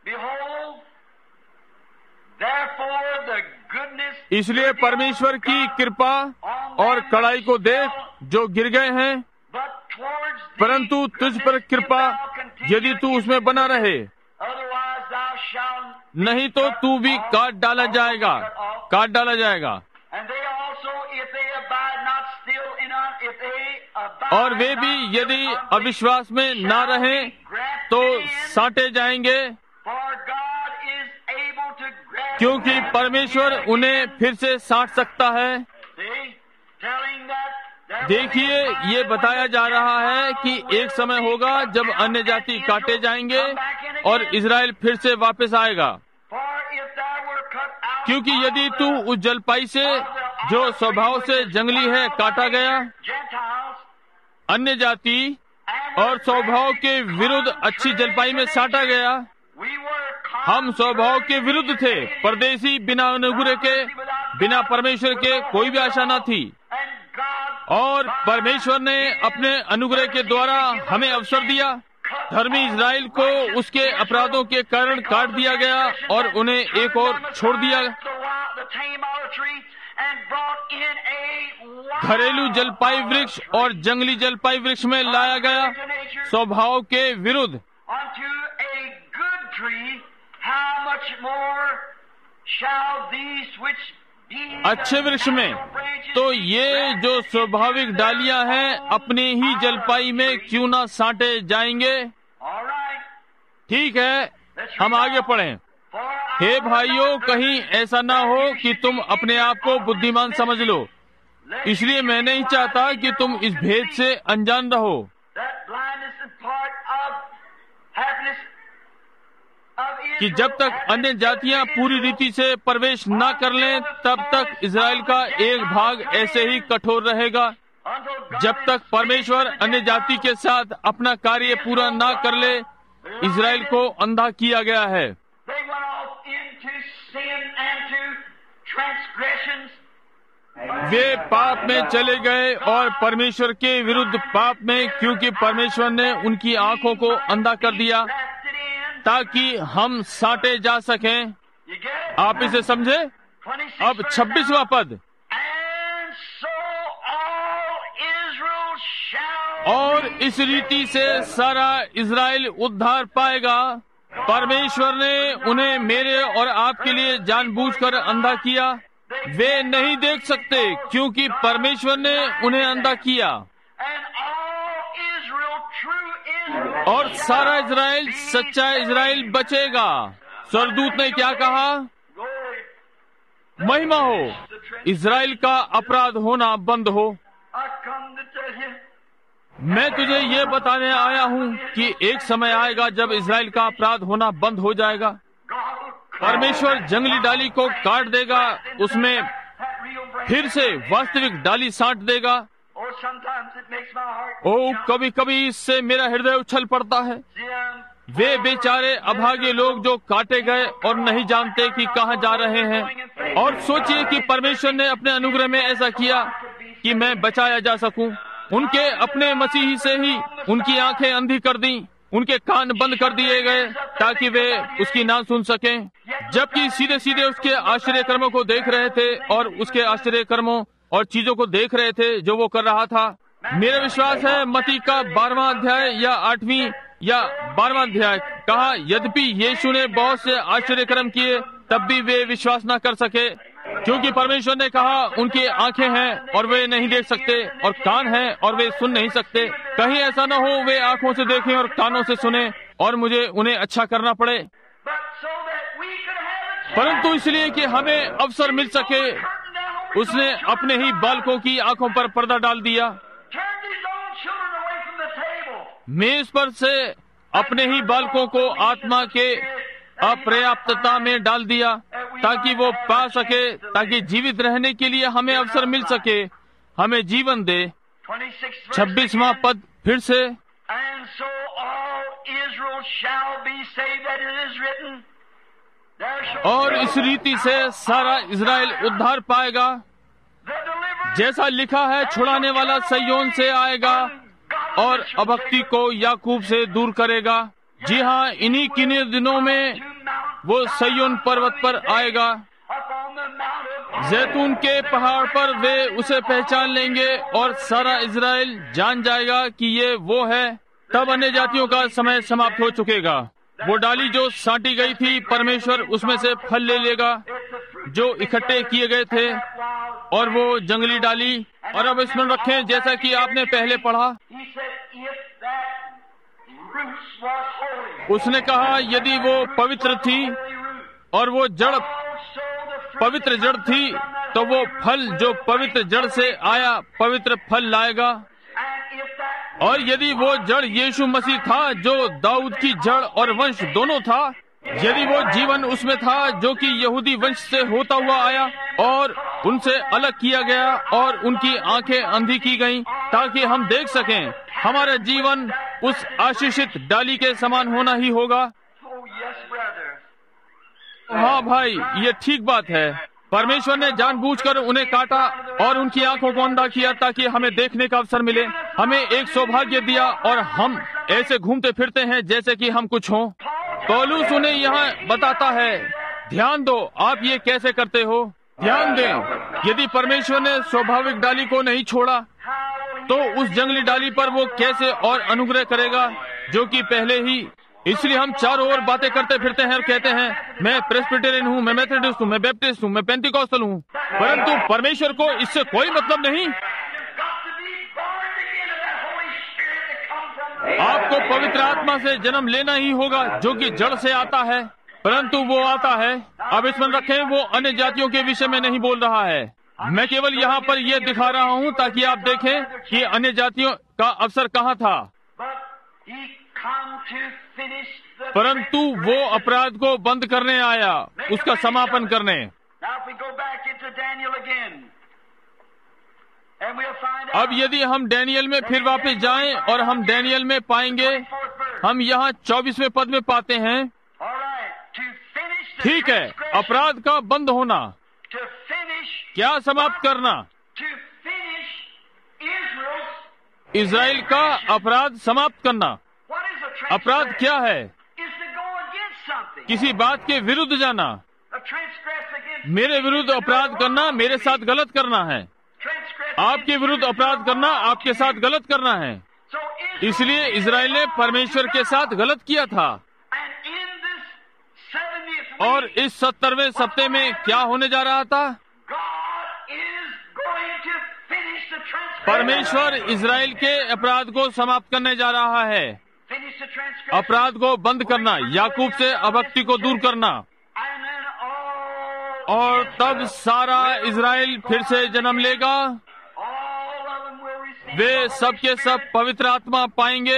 इसलिए परमेश्वर की कृपा और कड़ाई को देख जो गिर गए हैं, परंतु तुझ पर कृपा यदि तू उसमें बना रहे, नहीं तो तू भी काट डाला जाएगा, काट डाला जाएगा। और वे भी यदि अविश्वास में ना रहें तो साटे जाएंगे, क्योंकि परमेश्वर उन्हें फिर से साट सकता है। देखिए, ये बताया जा रहा है कि एक समय होगा जब अन्य जाति काटे जाएंगे और इजराइल फिर से वापस आएगा। क्योंकि यदि तू उस जलपाई से जो स्वभाव से जंगली है काटा गया, अन्य जाति और स्वभाव के विरुद्ध अच्छी जलपाई में साटा गया, हम स्वभाव के विरुद्ध थे, परदेशी, बिना अनुग्रह के, बिना परमेश्वर के कोई भी आशा न थी, और परमेश्वर ने अपने अनुग्रह के द्वारा हमें अवसर दिया। धर्मी इजराइल को उसके अपराधों के कारण काट दिया गया और उन्हें एक और छोड़ दिया। घरेलू जलपाई वृक्ष और जंगली जलपाई वृक्ष में लाया गया स्वभाव के विरुद्ध। अच्छे वृक्ष में तो ये जो स्वाभाविक डालियां हैं अपनी ही जलपाई में क्यों ना साटे जाएंगे। ठीक है, हम आगे पढ़ें। हे भाइयों, कहीं ऐसा ना हो कि तुम अपने आप को बुद्धिमान समझ लो, इसलिए मैं नहीं चाहता कि तुम इस भेद से अनजान रहो। कि जब तक अन्य जातियां पूरी रीति से प्रवेश न कर लें, तब तक इजराइल का एक भाग ऐसे ही कठोर रहेगा। जब तक परमेश्वर अन्य जाति के साथ अपना कार्य पूरा न कर ले, इजराइल को अंधा किया गया है। वे पाप में चले गए और परमेश्वर के विरुद्ध पाप में, क्योंकि परमेश्वर ने उनकी आंखों को अंधा कर दिया ताकि हम साटे जा सकें। आप इसे समझे? अब 26वां पद, और इस रीति से सारा इजराइल उद्धार पाएगा। परमेश्वर ने उन्हें मेरे और आपके लिए जानबूझकर अंधा किया। वे नहीं देख सकते क्योंकि परमेश्वर ने उन्हें अंधा किया। और सारा इजराइल, सच्चा इजराइल बचेगा। स्वर्गदूत ने क्या कहा? महिमा हो, इजराइल का अपराध होना बंद हो। मैं तुझे ये बताने आया हूँ कि एक समय आएगा जब इजराइल का अपराध होना बंद हो जाएगा। परमेश्वर जंगली डाली को काट देगा, उसमें फिर से वास्तविक डाली साट देगा। कभी कभी इससे मेरा हृदय उछल पड़ता है। वे बेचारे अभागे लोग जो काटे गए और नहीं जानते कि कहाँ जा रहे हैं। और सोचिए कि परमेश्वर ने अपने अनुग्रह में ऐसा किया कि मैं बचाया जा सकूं। उनके अपने मसीही से ही उनकी आंखें अंधी कर दी, उनके कान बंद कर दिए गए ताकि वे उसकी ना सुन सकें, जबकि सीधे सीधे उसके आश्चर्य कर्मों को देख रहे थे और उसके आश्चर्य कर्मों और चीजों को देख रहे थे जो वो कर रहा था। मेरा विश्वास है मत्ती का 12वां अध्याय या 8वीं या 12वां अध्याय कहा, यद्यपि यीशु ने बहुत से आश्चर्य कर्म किए तब भी वे विश्वास न कर सके, क्योंकि परमेश्वर ने कहा उनकी आंखें हैं और वे नहीं देख सकते, और कान हैं और वे सुन नहीं सकते। कहीं ऐसा न हो वे आंखों से देखें और कानों से सुने और मुझे उन्हें अच्छा करना पड़े, परंतु इसलिए कि हमें अवसर मिल सके, उसने अपने ही बालकों की आंखों पर पर्दा डाल दिया। मेज पर से अपने ही बालकों को आत्मा के अपर्याप्तता में डाल दिया ताकि वो पा सके, ताकि जीवित रहने के लिए हमें अवसर मिल सके, हमें जीवन दे। 26वां पद फिर से, और इस रीति से सारा इजराइल उद्धार पाएगा, जैसा लिखा है, छुड़ाने वाला सिय्योन से आएगा और अभक्ति को याकूब से दूर करेगा। जी हाँ, इन्हीं किन्हीं दिनों में वो सिय्योन पर्वत पर आएगा, जैतून के पहाड़ पर वे उसे पहचान लेंगे और सारा इजराइल जान जाएगा कि ये वो है। तब अन्य जातियों का समय समाप्त हो चुकेगा। वो डाली जो साटी गई थी, परमेश्वर उसमें से फल ले लेगा जो इकट्ठे किए गए थे, और वो जंगली डाली। और अब स्मरण रखें, जैसा कि आपने पहले पढ़ा, उसने कहा यदि वो पवित्र थी और वो जड़ पवित्र जड़ थी, तो वो फल जो पवित्र जड़ से आया पवित्र फल लाएगा। और यदि वो जड़ यीशु मसीह था जो दाऊद की जड़ और वंश दोनों था, यदि वो जीवन उसमें था जो कि यहूदी वंश से होता हुआ आया और उनसे अलग किया गया और उनकी आंखें अंधी की गईं ताकि हम देख सकें, हमारा जीवन उस आशीषित डाली के समान होना ही होगा। हाँ भाई, ये ठीक बात है। परमेश्वर ने जानबूझकर उन्हें काटा और उनकी आंखों को अंधा किया ताकि हमें देखने का अवसर मिले। हमें एक सौभाग्य दिया और हम ऐसे घूमते फिरते हैं जैसे कि हम कुछ हों। पौलुस उन्हें यहाँ बताता है, ध्यान दो, आप ये कैसे करते हो, ध्यान दें। यदि परमेश्वर ने स्वाभाविक डाली को नहीं छोड़ा तो उस जंगली डाली पर वो कैसे और अनुग्रह करेगा जो कि पहले ही। इसलिए हम चारों ओर बातें करते फिरते हैं और कहते हैं, मैं प्रेस्बिटेरियन हूँ, मैं मेथोडिस्ट हूँ, मैं बैप्टिस्ट हूँ, मैं पेंटिकॉस्टल हूँ, परंतु परमेश्वर को इससे कोई मतलब नहीं। आपको पवित्र आत्मा से जन्म लेना ही होगा जो कि जड़ से आता है, परंतु वो आता है। अब स्मरण रखें, वो अन्य जातियों के विषय में नहीं बोल रहा है। मैं केवल यहाँ पर यह दिखा रहा हूँ ताकि आप देखें कि अन्य जातियों का अवसर कहाँ था, परंतु वो अपराध को बंद करने आया, उसका समापन करने। अब यदि हम डैनियल में फिर वापस जाएं और हम डैनियल में पाएंगे, हम यहाँ 24वें पद में पाते हैं, ठीक है, अपराध का बंद होना, क्या समाप्त करना, इज़राइल का अपराध समाप्त करना। अपराध क्या है? किसी बात के विरुद्ध जाना। मेरे विरुद्ध अपराध करना मेरे साथ गलत करना है, आपके विरुद्ध अपराध करना आपके साथ गलत करना है। इसलिए इज़राइल ने परमेश्वर के साथ गलत किया था। और इस 70वें सप्ताह में क्या होने जा रहा था? परमेश्वर इज़राइल के अपराध को समाप्त करने जा रहा है। अपराध को बंद करना, याकूब से अभक्ति को दूर करना, और तब सारा इज़राइल फिर से जन्म लेगा। वे सब के सब पवित्र आत्मा पाएंगे।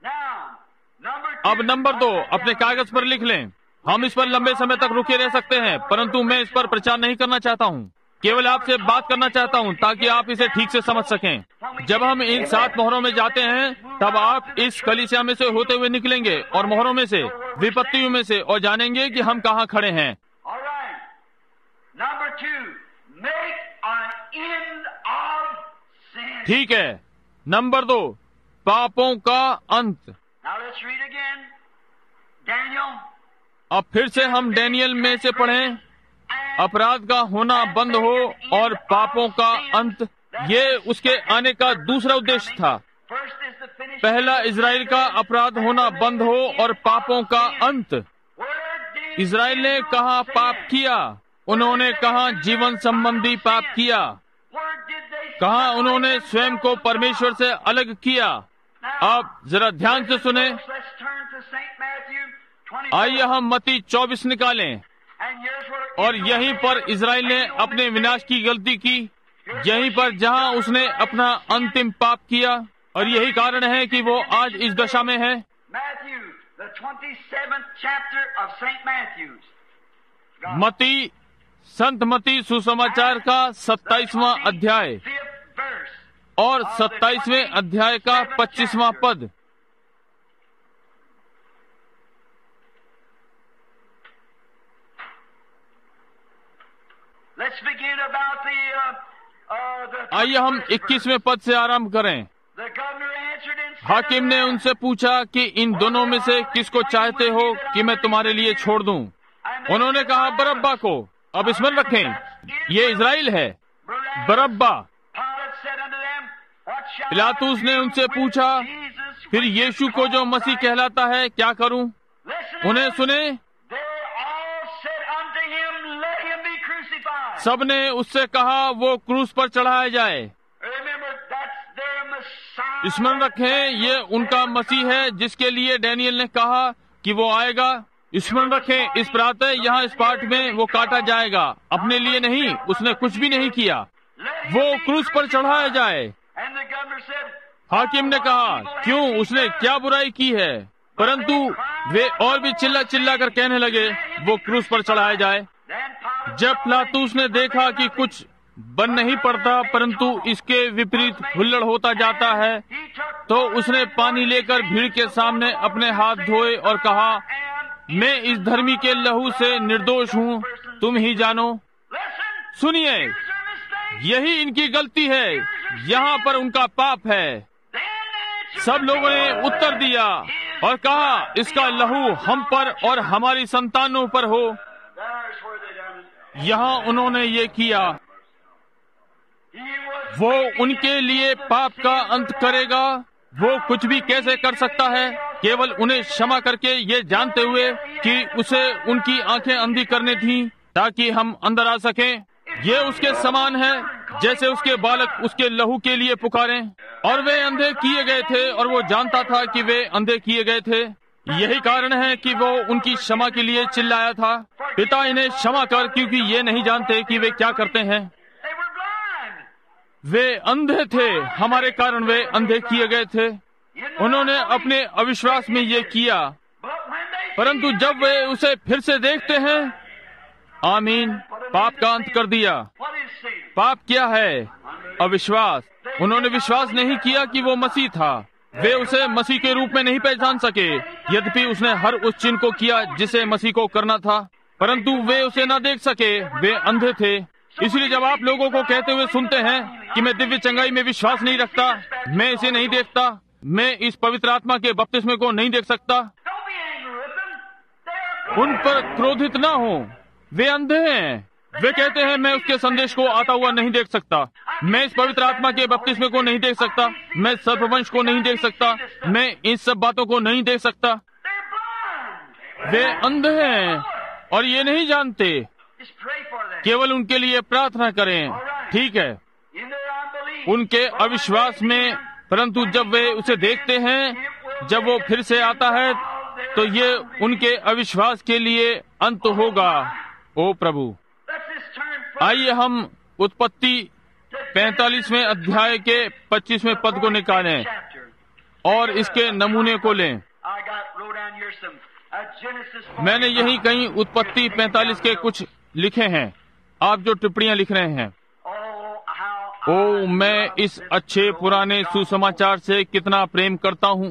अब नंबर 2 अपने कागज पर लिख लें। हम इस पर लंबे समय तक रुके रह सकते हैं, परंतु मैं इस पर प्रचार नहीं करना चाहता हूँ। केवल आपसे बात करना चाहता हूँ ताकि आप इसे ठीक से समझ सकें। जब हम इन 7 मोहरों में जाते हैं, तब आप इस कलीसिया में से होते हुए निकलेंगे और मोहरों में से, विपत्तियों में से, और जानेंगे कि हम कहाँ खड़े हैं। ठीक है, नंबर 2 पापों का अंत। अब फिर से हम डैनियल में से पढ़ें, अपराध का होना बंद हो और पापों का अंत। ये उसके आने का दूसरा उद्देश्य था। पहला, इज़राइल का अपराध होना बंद हो और पापों का अंत। इज़राइल ने कहाँ पाप किया? उन्होंने कहाँ जीवन संबंधी पाप किया? कहाँ उन्होंने स्वयं को परमेश्वर से अलग किया? अब जरा ध्यान से सुने। आइए हम मत्ती 24 निकालें, और यहीं पर इज़राइल ने अपने विनाश की गलती की, यहीं पर जहां उसने अपना अंतिम पाप किया, और यही कारण है कि वो आज इस दशा में है। मत्ती, संत मत्ती सुसमाचार का 27वां अध्याय और 27वें अध्याय का 25वां पद। आइए हम 21वें पद से आरंभ करें। हाकिम ने उनसे पूछा कि इन दोनों में से किसको चाहते हो कि मैं तुम्हारे लिए छोड़ दूं? उन्होंने कहा, बरअब्बा को। अब स्मरण रखें, ये इज़राइल है, बरअब्बा। पिलातुस ने उनसे पूछा, फिर यीशु को जो मसीह कहलाता है क्या करूं? उन्हें सुने। सबने उससे कहा, वो क्रूस पर चढ़ाया जाए। स्मरण रखें, ये उनका मसीह है जिसके लिए डैनियल ने कहा कि वो आएगा। स्मरण रखें, इस प्रातः यहाँ इस पाठ में वो काटा जाएगा, अपने लिए नहीं, उसने कुछ भी नहीं किया। वो क्रूस पर चढ़ाया जाए। हाकिम ने कहा, क्यों, उसने क्या बुराई की है? परंतु वे और भी चिल्ला चिल्ला कर कहने लगे, वो क्रूस पर चढ़ाया जाए। जब पिलातुस ने देखा कि कुछ बन नहीं पड़ता परंतु इसके विपरीत हुल्लड़ होता जाता है, तो उसने पानी लेकर भीड़ के सामने अपने हाथ धोए और कहा, मैं इस धर्मी के लहू से निर्दोष हूँ, तुम ही जानो। सुनिए, यही इनकी गलती है, यहाँ पर उनका पाप है। सब लोगों ने उत्तर दिया और कहा, इसका लहू हम पर और हमारी संतानों पर हो। यहाँ उन्होंने ये किया। वो उनके लिए पाप का अंत करेगा। वो कुछ भी कैसे कर सकता है? केवल उन्हें क्षमा करके, ये जानते हुए कि उसे उनकी आंखें अंधी करनी थी ताकि हम अंदर आ सकें। ये उसके समान है जैसे उसके बालक उसके लहू के लिए पुकारें। और वे अंधे किए गए थे और वो जानता था कि वे अंधे किए गए थे। यही कारण है कि वो उनकी क्षमा के लिए चिल्लाया था, पिता इन्हें क्षमा कर, क्योंकि ये नहीं जानते कि वे क्या करते हैं। वे अंधे थे, हमारे कारण वे अंधे किए गए थे। उन्होंने अपने अविश्वास में ये किया, परंतु जब वे उसे फिर से देखते हैं, आमीन, पाप का अंत कर दिया। पाप क्या है? अविश्वास। उन्होंने विश्वास नहीं किया कि वो मसीह था। वे उसे मसीह के रूप में नहीं पहचान सके, यद्यपि उसने हर उस चिन्ह को किया जिसे मसीह को करना था, परंतु वे उसे न देख सके। वे अंधे थे। इसलिए जब आप लोगों को कहते हुए सुनते हैं कि मैं दिव्य चंगाई में विश्वास नहीं रखता, मैं इसे नहीं देखता, मैं इस पवित्र आत्मा के बपतिस्मे को नहीं देख सकता, उन पर क्रोधित न हो। वे अंधे हैं। वे कहते हैं, मैं उसके संदेश को आता हुआ नहीं देख सकता, मैं इस पवित्र आत्मा के बपतिस्मे को नहीं देख सकता, मैं सर्पवंश को नहीं देख सकता, मैं इन सब बातों को नहीं देख सकता। वे अंधे हैं और ये नहीं जानते। केवल उनके लिए प्रार्थना करें, ठीक है, उनके अविश्वास में। परंतु जब वे उसे देखते हैं, जब वो फिर से आता है, तो ये उनके अविश्वास के लिए अंत होगा। ओ प्रभु, आइए हम उत्पत्ति 45वें अध्याय के 25वें पद को निकालें और इसके नमूने को लें। मैंने यही कहीं उत्पत्ति 45 के कुछ लिखे हैं, आप जो टिप्पणियां लिख रहे हैं। ओ, मैं इस अच्छे पुराने सुसमाचार से कितना प्रेम करता हूँ।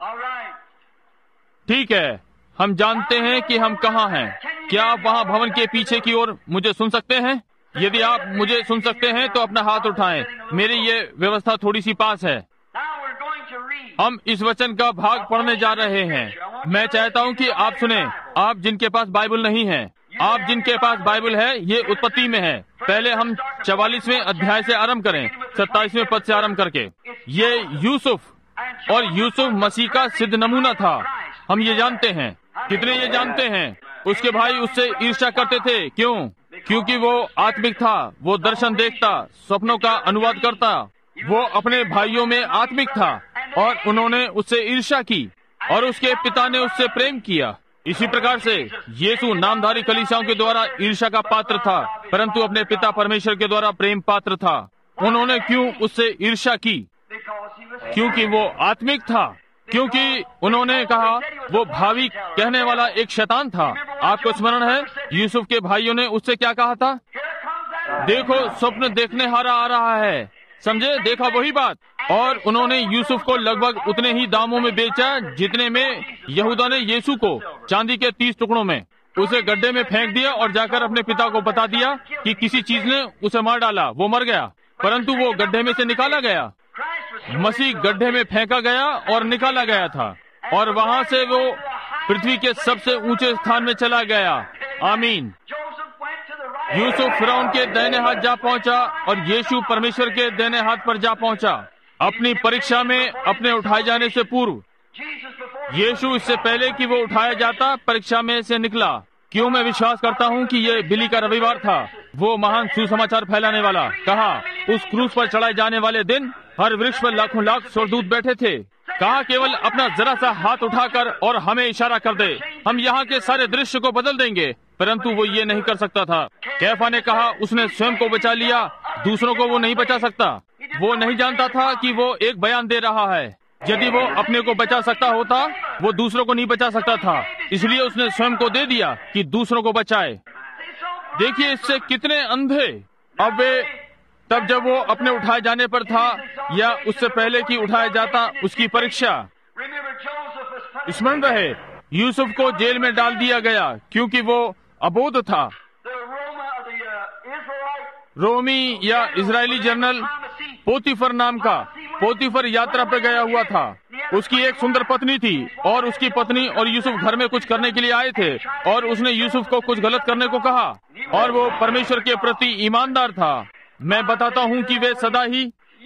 ठीक है, हम जानते हैं कि हम कहाँ हैं। क्या आप वहाँ भवन के पीछे की ओर मुझे सुन सकते हैं? यदि आप मुझे सुन सकते हैं तो अपना हाथ उठाएं। मेरी ये व्यवस्था थोड़ी सी पास है। हम इस वचन का भाग पढ़ने जा रहे हैं। मैं चाहता हूँ कि आप सुने, आप जिनके पास बाइबल नहीं है, आप जिनके पास बाइबल है, ये उत्पत्ति में है। पहले हम 44वें अध्याय से आरंभ करें, 27वें पद से आरंभ करके। ये यूसुफ, और यूसुफ मसीह का सिद्ध नमूना था। हम ये जानते हैं। कितने ये जानते हैं? उसके भाई उससे ईर्ष्या करते थे। क्यों? क्योंकि वो आत्मिक था, वो दर्शन देखता, स्वप्नों का अनुवाद करता, वो अपने भाइयों में आत्मिक था और उन्होंने उससे ईर्ष्या की और उसके पिता ने उससे प्रेम किया। इसी प्रकार से यीशु नामधारी कलीसियाओं के द्वारा ईर्ष्या का पात्र था, परंतु अपने पिता परमेश्वर के द्वारा प्रेम पात्र था। उन्होंने क्यों उससे ईर्ष्या की? क्योंकि वो आत्मिक था। क्योंकि उन्होंने कहा वो भावी कहने वाला एक शैतान था। आपको स्मरण है, यूसुफ के भाइयों ने उससे क्या कहा था? देखो, स्वप्न देखने हारा आ रहा है। समझे? देखा वही बात। और उन्होंने यूसुफ को लगभग उतने ही दामों में बेचा जितने में यहूदा ने यीशु को, चांदी के 30 टुकड़ों में। उसे गड्ढे में फेंक दिया और जाकर अपने पिता को बता दिया कि किसी चीज ने उसे मार डाला। वो मर गया, परंतु वो गड्ढे में से निकाला गया। मसीह गड्ढे में फेंका गया और निकाला गया था, और वहाँ से वो पृथ्वी के सबसे ऊंचे स्थान में चला गया। आमीन। यूसुफ फिरौन के दाहिने हाथ जा पहुंचा और यीशु परमेश्वर के दाहिने हाथ पर जा पहुंचा। अपनी परीक्षा में अपने उठाए जाने से पूर्व यीशु, इससे पहले कि वो उठाया जाता, परीक्षा में से निकला। क्यों? मैं विश्वास करता हूँ कि ये बिली का रविवार था, वो महान सुसमाचार फैलाने वाला। कहा, उस क्रूस पर चढ़ाए जाने वाले दिन हर वृक्ष पर लाखों लाख स्वर्गदूत बैठे थे। कहा केवल अपना जरा सा हाथ उठाकर और हमें इशारा कर दे, हम यहाँ के सारे दृश्य को बदल देंगे। परंतु वो ये नहीं कर सकता था। कैफा ने कहा उसने स्वयं को बचा लिया, दूसरों को वो नहीं बचा सकता। वो नहीं जानता था कि वो एक बयान दे रहा है। यदि वो अपने को बचा सकता होता, वो दूसरों को नहीं बचा सकता था। इसलिए उसने स्वयं को दे दिया कि दूसरों को बचाए। देखिए इससे कितने अंधे। अब वे तब जब वो अपने उठाए जाने पर था या उससे पहले कि उठाया जाता उसकी परीक्षा। स्मरण रहे, यूसुफ को जेल में डाल दिया गया क्योंकि वो अबोध था। रोमी या इजरायली जनरल पोतीफर नाम का, पोतीफर यात्रा पर गया हुआ था। उसकी एक सुंदर पत्नी थी और उसकी पत्नी और यूसुफ घर में कुछ करने के लिए आए थे और उसने यूसुफ को कुछ गलत करने को कहा और वो परमेश्वर के प्रति ईमानदार था। मैं बताता हूँ कि वे सदा ही,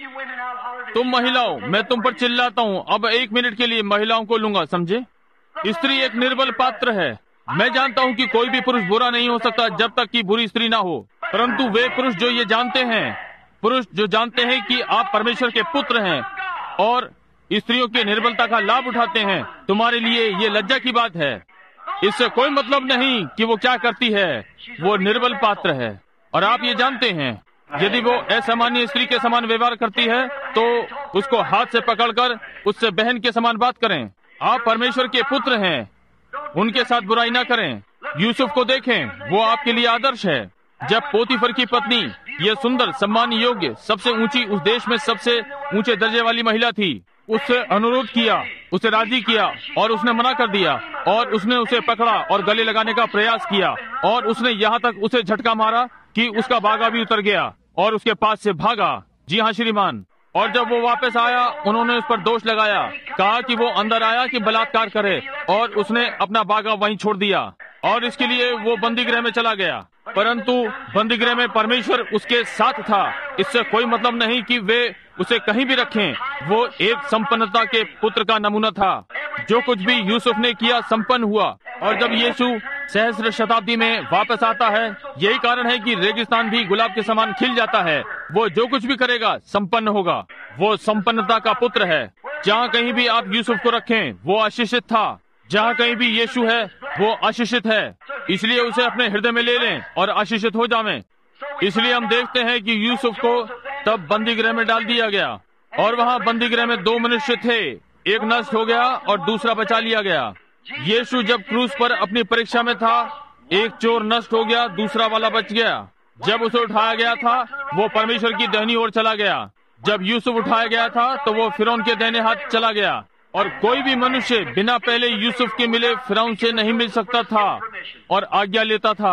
तुम महिलाओं, मैं तुम पर चिल्लाता हूँ। अब 1 मिनट के लिए महिलाओं को लूंगा, समझे। स्त्री एक निर्बल पात्र है। मैं जानता हूँ कि कोई भी पुरुष बुरा नहीं हो सकता जब तक कि बुरी स्त्री ना हो, परंतु वे पुरुष जो ये जानते हैं, पुरुष जो जानते हैं कि आप परमेश्वर के पुत्र हैं और स्त्रियों की निर्बलता का लाभ उठाते हैं, तुम्हारे लिए ये लज्जा की बात है। इससे कोई मतलब नहीं कि वो क्या करती है, वो निर्बल पात्र है। और आप ये जानते हैं, यदि वो असामान्य स्त्री के समान व्यवहार करती है तो उसको हाथ से पकड़कर उससे बहन के समान बात करें। आप परमेश्वर के पुत्र हैं, उनके साथ बुराई ना करें। यूसुफ को देखें, वो आपके लिए आदर्श है। जब पोतीफर की पत्नी, ये सुंदर, सम्मान योग्य, सबसे ऊंची, उस देश में सबसे ऊंचे दर्जे वाली महिला थी, उससे अनुरोध किया, उसे राजी किया और उसने मना कर दिया और उसने उसे पकड़ा और गले लगाने का प्रयास किया और उसने यहाँ तक उसे झटका मारा कि उसका बागा भी उतर गया और उसके पास से भागा। जी हाँ श्रीमान। और जब वो वापस आया, उन्होंने उस पर दोष लगाया, कहा कि वो अंदर आया कि बलात्कार करे और उसने अपना बागा वहीं छोड़ दिया और इसके लिए वो बंदीगृह में चला गया। परंतु बंदीगृह में परमेश्वर उसके साथ था। इससे कोई मतलब नहीं कि वे उसे कहीं भी रखें। वो एक संपन्नता के पुत्र का नमूना था। जो कुछ भी यूसुफ ने किया संपन्न हुआ। और जब यीशु सहस्र शताब्दी में वापस आता है, यही कारण है कि रेगिस्तान भी गुलाब के समान खिल जाता है। वो जो कुछ भी करेगा संपन्न होगा। वो संपन्नता का पुत्र है। जहाँ कहीं भी आप यूसुफ को रखें, वो आशीषित था। जहाँ कहीं भी यीशु है, वो आशीषित है। इसलिए उसे अपने हृदय में ले लें और आशीषित हो जावें। इसलिए हम देखते हैं कि यूसुफ को तब बंदीगृह में डाल दिया गया और वहाँ बंदीगृह में 2 मनुष्य थे, एक नष्ट हो गया और दूसरा बचा लिया गया। यीशु जब क्रूस पर अपनी परीक्षा में था, एक चोर नष्ट हो गया, दूसरा वाला बच गया। जब उसे उठाया गया था, वो परमेश्वर की दाहिनी ओर चला गया। जब यूसुफ उठाया गया था तो वो फिरौन के दाहिने हाथ चला गया। और कोई भी मनुष्य बिना पहले यूसुफ के मिले फिरौन से नहीं मिल सकता था और आज्ञा लेता था।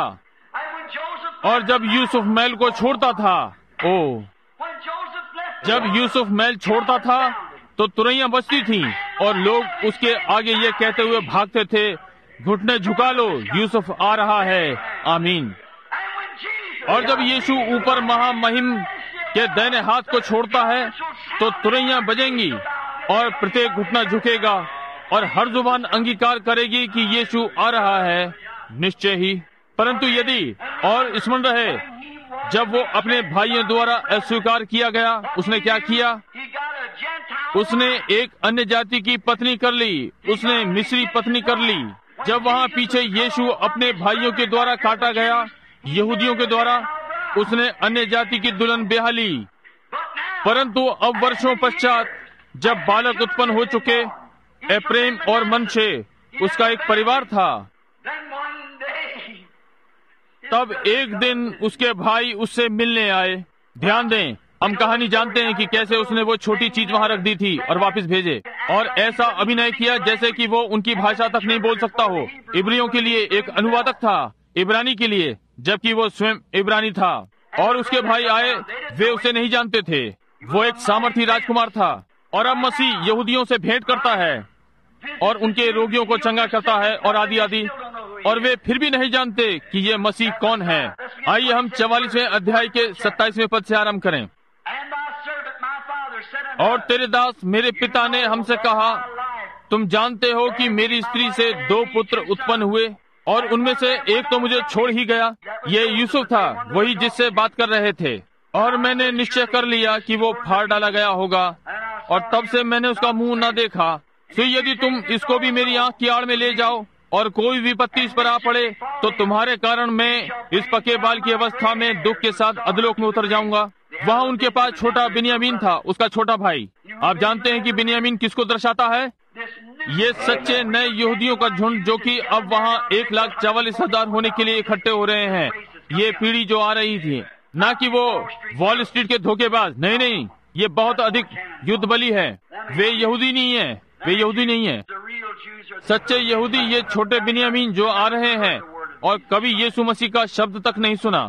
और जब यूसुफ महल को छोड़ता था, जब यूसुफ महल छोड़ता था तो तुरैयां बजती थीं और लोग उसके आगे ये कहते हुए भागते थे, घुटने झुका लो, यूसुफ आ रहा है, आमीन। और जब यीशु ऊपर महामहिम के दाहिने हाथ को छोड़ता है तो तुरैयां बजेंगी और प्रत्येक घुटना झुकेगा और हर जुबान अंगीकार करेगी कि यीशु आ रहा है, निश्चय ही। परंतु यदि, और स्मरण रहे, जब वो अपने भाइयों द्वारा अस्वीकार किया गया, उसने क्या किया? उसने एक अन्य जाति की पत्नी कर ली, उसने मिस्री पत्नी कर ली। जब वहाँ पीछे यीशु अपने भाइयों के द्वारा काटा गया, यहूदियों के द्वारा, उसने अन्य जाति की दुल्हन ब्याह ली। परंतु अब वर्षों पश्चात जब बालक उत्पन्न हो चुके, एप्रेम और मनशे, उसका एक परिवार था, तब एक दिन उसके भाई उससे मिलने आए। ध्यान दें, हम कहानी जानते हैं कि कैसे उसने वो छोटी चीज वहाँ रख दी थी और वापस भेजे और ऐसा अभिनय किया जैसे कि वो उनकी भाषा तक नहीं बोल सकता हो। इब्रियों के लिए एक अनुवादक था, इब्रानी के लिए, जबकि वो स्वयं इब्रानी था। और उसके भाई आए, वे उसे नहीं जानते थे। वो एक सामर्थी राजकुमार था और अब मसीह यहूदियों से भेंट करता है और उनके रोगियों को चंगा करता है और आदि आदि, और वे फिर भी नहीं जानते कि ये मसीह कौन है। आइए हम 44वें अध्याय के 27वें पद से आरंभ करें। और तेरे दास मेरे पिता ने हमसे कहा, तुम जानते हो कि मेरी स्त्री से 2 पुत्र उत्पन्न हुए और उनमें से एक तो मुझे छोड़ ही गया। ये यूसुफ था, वही जिससे बात कर रहे थे। और मैंने निश्चय कर लिया कि वो फाड़ डाला गया होगा और तब से मैंने उसका मुंह न देखा। फिर यदि तुम इसको भी मेरी आंख की आड़ में ले जाओ और कोई विपत्ति इस पर आ पड़े, तो तुम्हारे कारण मैं इस पके बाल की अवस्था में दुख के साथ अधोलोक में उतर जाऊंगा। वहाँ उनके पास छोटा बिन्यामीन था, उसका छोटा भाई। आप जानते हैं कि बिन्यामीन किसको दर्शाता है? ये सच्चे नए यहूदियों का झुंड जो कि अब वहाँ 1,44,000 होने के लिए इकट्ठे हो रहे हैं। ये पीढ़ी जो आ रही थी, न कि वो वॉल स्ट्रीट के धोखेबाज, नहीं, ये बहुत अधिक युद्ध बली है। वे यहूदी नहीं है, वे यहूदी नहीं है। सच्चे यहूदी ये छोटे बिन्यामीन जो आ रहे हैं और कभी यीशु मसीह का शब्द तक नहीं सुना।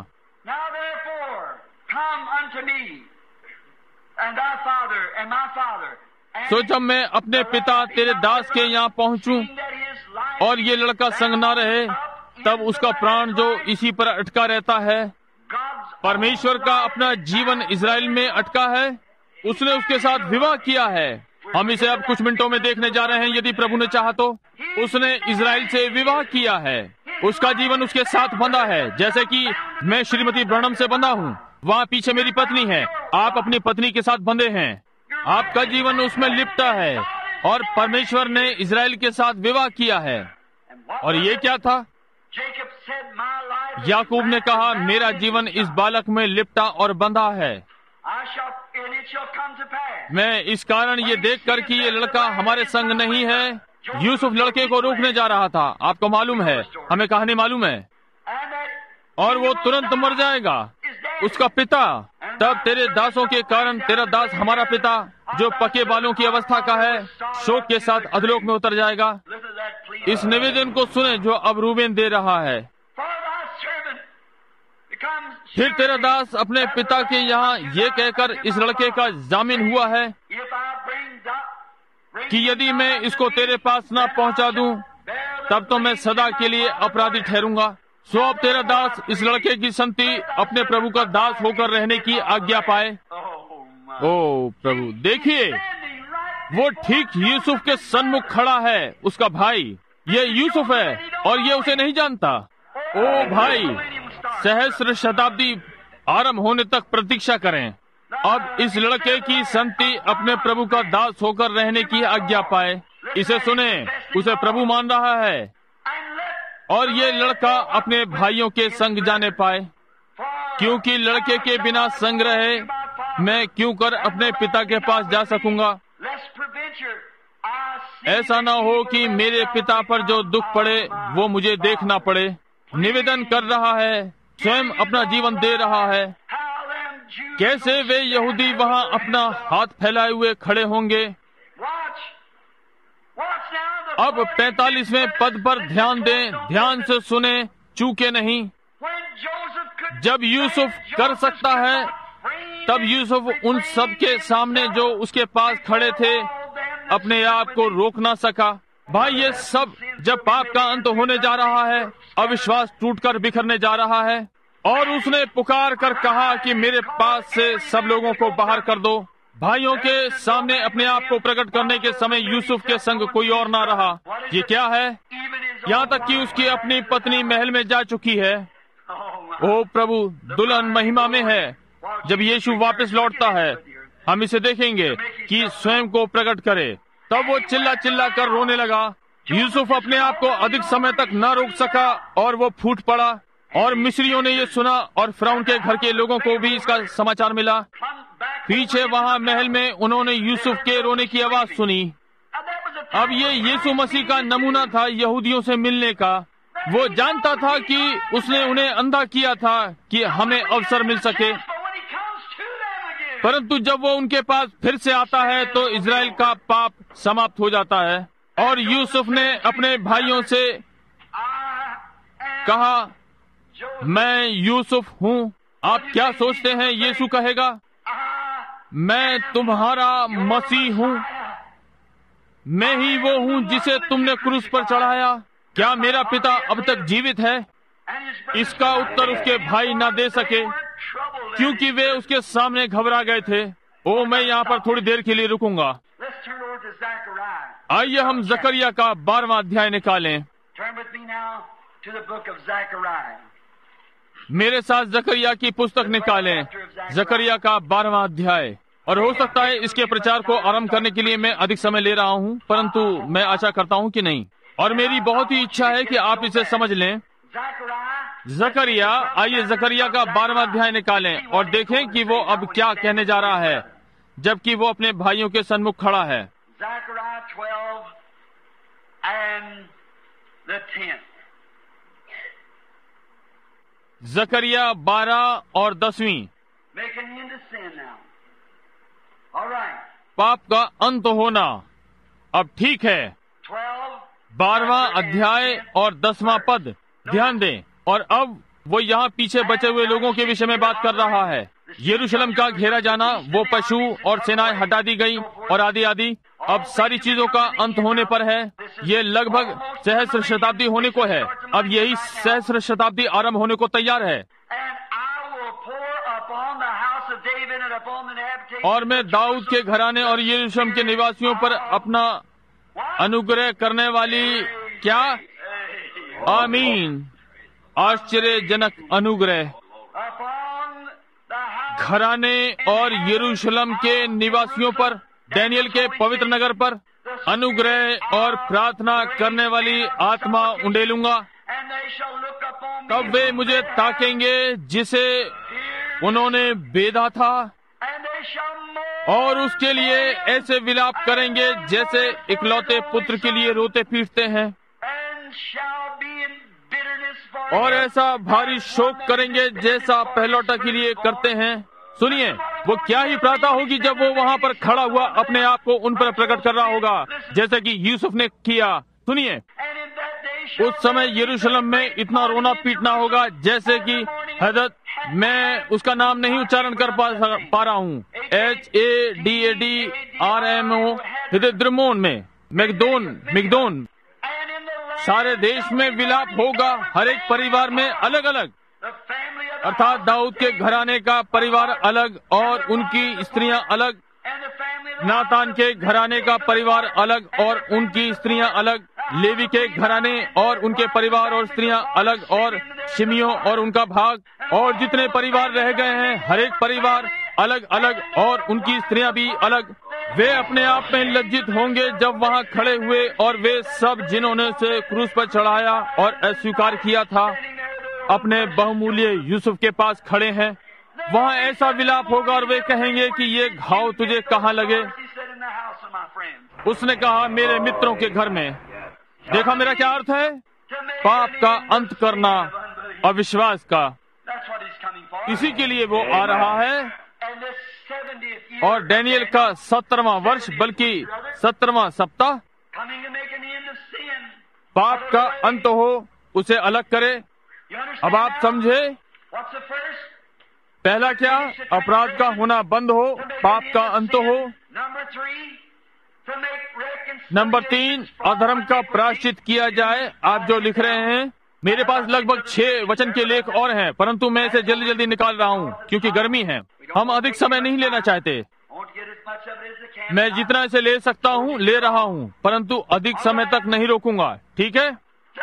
सो जब मैं अपने पिता तेरे दास के यहाँ पहुँचूं और ये लड़का संग ना रहे, तब उसका प्राण जो इसी पर अटका रहता है। परमेश्वर का अपना जीवन इज़राइल में अटका है। उसने उसके साथ विवाह किया है। हम इसे अब कुछ मिनटों में देखने जा रहे हैं, यदि प्रभु ने चाहा तो। उसने इज़राइल से विवाह किया है। उसका जीवन उसके साथ बंधा है, जैसे कि मैं श्रीमती ब्रनम से बंधा हूँ। वहाँ पीछे मेरी पत्नी है। आप अपनी पत्नी के साथ बंधे हैं। आपका जीवन उसमें लिपटा है और परमेश्वर ने इज़राइल के साथ विवाह किया है। और ये क्या था? याकूब ने कहा, मेरा जीवन इस बालक में लिपटा और बंधा है। मैं इस कारण ये देखकर कि ये लड़का हमारे संग नहीं है, यूसुफ लड़के को रोकने जा रहा था। आपको मालूम है, हमें कहानी मालूम है। और वो तुरंत मर जाएगा, उसका पिता। तब तेरे दासों के कारण तेरा दास हमारा पिता जो पके बालों की अवस्था का है, शोक के साथ अधोलोक में उतर जाएगा। इस निवेदन को सुने जो अब रूबेन दे रहा है। फिर तेरा दास अपने पिता के यहाँ ये कहकर इस लड़के का जामीन हुआ है कि यदि मैं इसको तेरे पास न पहुँचा दूं, तब तो मैं सदा के लिए अपराधी ठहरूंगा। सो अब तेरा दास इस लड़के की संति अपने प्रभु का दास होकर रहने की आज्ञा पाए। ओ प्रभु, देखिए, वो ठीक यूसुफ के सन्मुख खड़ा है। उसका भाई ये यूसुफ है और ये उसे नहीं जानता। ओ भाई, सहस्र शताब्दी आरंभ होने तक प्रतीक्षा करें। अब इस लड़के की संति अपने प्रभु का दास होकर रहने की आज्ञा पाए। इसे सुने, उसे प्रभु मान रहा है और ये लड़का अपने भाइयों के संग जाने पाए, क्योंकि लड़के के बिना संग रहे मैं क्यों कर अपने पिता के पास जा सकूंगा। ऐसा न हो कि मेरे पिता पर जो दुख पड़े वो मुझे देखना पड़े। निवेदन कर रहा है, स्वयं अपना जीवन दे रहा है। कैसे वे यहूदी वहाँ अपना हाथ फैलाए हुए खड़े होंगे। अब 45वें पद पर ध्यान दें, ध्यान से सुने, चूके नहीं। जब यूसुफ कर सकता है, तब यूसुफ उन सब के सामने जो उसके पास खड़े थे अपने आप को रोक ना सका। भाई, ये सब जब पाप का अंत होने जा रहा है, अविश्वास टूटकर बिखरने जा रहा है, और उसने पुकार कर कहा कि मेरे पास से सब लोगों को बाहर कर दो। भाइयों के सामने अपने आप को प्रकट करने के समय यूसुफ के संग कोई और ना रहा। ये क्या है? यहाँ तक कि उसकी अपनी पत्नी महल में जा चुकी है। ओ प्रभु, दुल्हन महिमा में है। जब यीशु वापस लौटता है, हम इसे देखेंगे कि स्वयं को प्रकट करे। तब वो चिल्ला चिल्ला कर रोने लगा। यूसुफ अपने आप को अधिक समय तक न रोक सका और वो फूट पड़ा। और मिस्रियों ने ये सुना और फिरौन के घर के लोगों को भी इसका समाचार मिला। पीछे वहाँ महल में उन्होंने यूसुफ के रोने की आवाज सुनी। अब ये यीशु मसीह का नमूना था यहूदियों से मिलने का। वो जानता था कि उसने उन्हें अंधा किया था कि हमें अवसर मिल सके, परंतु जब वो उनके पास फिर से आता है तो इज़राइल का पाप समाप्त हो जाता है। और यूसुफ ने अपने भाइयों से कहा, मैं यूसुफ हूँ। आप क्या सोचते हैं यीशु कहेगा? मैं तुम्हारा मसीह हूँ। मैं ही वो हूँ जिसे तुमने क्रूस पर चढ़ाया। क्या मेरा पिता अब तक जीवित है? इसका उत्तर उसके भाई न दे सके, क्योंकि वे उसके सामने घबरा गए थे। ओ, मैं यहाँ पर थोड़ी देर के लिए रुकूंगा। आइए हम जकरिया का 12वां अध्याय निकालें। मेरे साथ जकरिया की पुस्तक निकालें, जकरिया का 12वां अध्याय। और हो सकता है इसके प्रचार को आरंभ करने के लिए मैं अधिक समय ले रहा हूँ, परंतु मैं आशा करता हूँ कि नहीं। और मेरी बहुत ही इच्छा है कि आप इसे समझ लें। जकरिया, आइए जकरिया का 12वां अध्याय निकालें और देखें कि वो अब क्या कहने जा रहा है, जबकि वो अपने भाइयों के सन्मुख खड़ा है। जकरिया 12 और 10वीं। पाप का अंत होना। अब ठीक है, 12वां अध्याय और 10वां पद ध्यान दें। और अब वो यहाँ पीछे बचे हुए लोगों के विषय में बात कर रहा है। यरूशलेम का घेरा जाना, वो पशु और सेनाएं हटा दी गई और आदि आदि। अब सारी चीजों का अंत होने पर है। ये लगभग सहस्र शताब्दी होने को है। अब यही सहस्र शताब्दी आरंभ होने को तैयार है। और मैं दाऊद के घराने और यरूशलेम के निवासियों पर अपना अनुग्रह करने वाली क्या, आमीन, आश्चर्यजनक अनुग्रह घराने और यरूशलेम के निवासियों पर, डैनियल के पवित्र नगर पर अनुग्रह और प्रार्थना करने वाली आत्मा उंडेलूंगा। तब वे मुझे ताकेंगे जिसे उन्होंने बेधा था, और उसके लिए ऐसे विलाप करेंगे जैसे इकलौते पुत्र के लिए रोते पीटते हैं, और ऐसा भारी शोक करेंगे जैसा पहलौठा के लिए करते हैं। सुनिए, वो क्या ही प्रार्थना होगी जब वो वहाँ पर खड़ा हुआ अपने आप को उन पर प्रकट कर रहा होगा, जैसे कि यूसुफ ने किया। सुनिए, उस समय यरूशलेम में इतना रोना पीटना होगा जैसे कि हजरत, मैं उसका नाम नहीं उच्चारण कर पा रहा हूँ, HADADRMO, हिद्रोन में मिगदोन। सारे देश में विलाप होगा, हर एक परिवार में अलग अलग, अर्थात दाऊद के घराने का परिवार अलग और उनकी स्त्रियां अलग, नातान के घराने का परिवार अलग और उनकी स्त्रियां अलग, लेवी के घराने और उनके परिवार और स्त्रियां अलग, और शिमियों और उनका भाग, और जितने परिवार रह गए हैं हर एक परिवार अलग अलग और उनकी स्त्रियां भी अलग। वे अपने आप में लज्जित होंगे जब वहाँ खड़े हुए, और वे सब जिन्होंने से क्रूस पर चढ़ाया और अस्वीकार किया था अपने बहुमूल्य यूसुफ के पास खड़े हैं। वहाँ ऐसा विलाप होगा और वे कहेंगे कि ये घाव तुझे कहाँ लगे। उसने कहा, मेरे मित्रों के घर में। देखा मेरा क्या अर्थ है? पाप का अंत करना, अविश्वास का, इसी के लिए वो आ रहा है। और डैनियल का 17वां वर्ष, बल्कि 17वां सप्ताह, पाप का अंत हो, उसे अलग करे। अब आप समझे, पहला क्या? अपराध का होना बंद हो, पाप का अंत हो। नंबर 3, अधर्म का प्रायश्चित किया जाए। आप जो लिख रहे हैं, मेरे पास लगभग 6 वचन के लेख और हैं, परंतु मैं इसे जल्दी जल्दी निकाल रहा हूँ क्योंकि गर्मी है। हम अधिक समय नहीं लेना चाहते। मैं जितना इसे ले सकता हूँ ले रहा हूँ, परंतु अधिक समय तक नहीं रोकूंगा, ठीक है?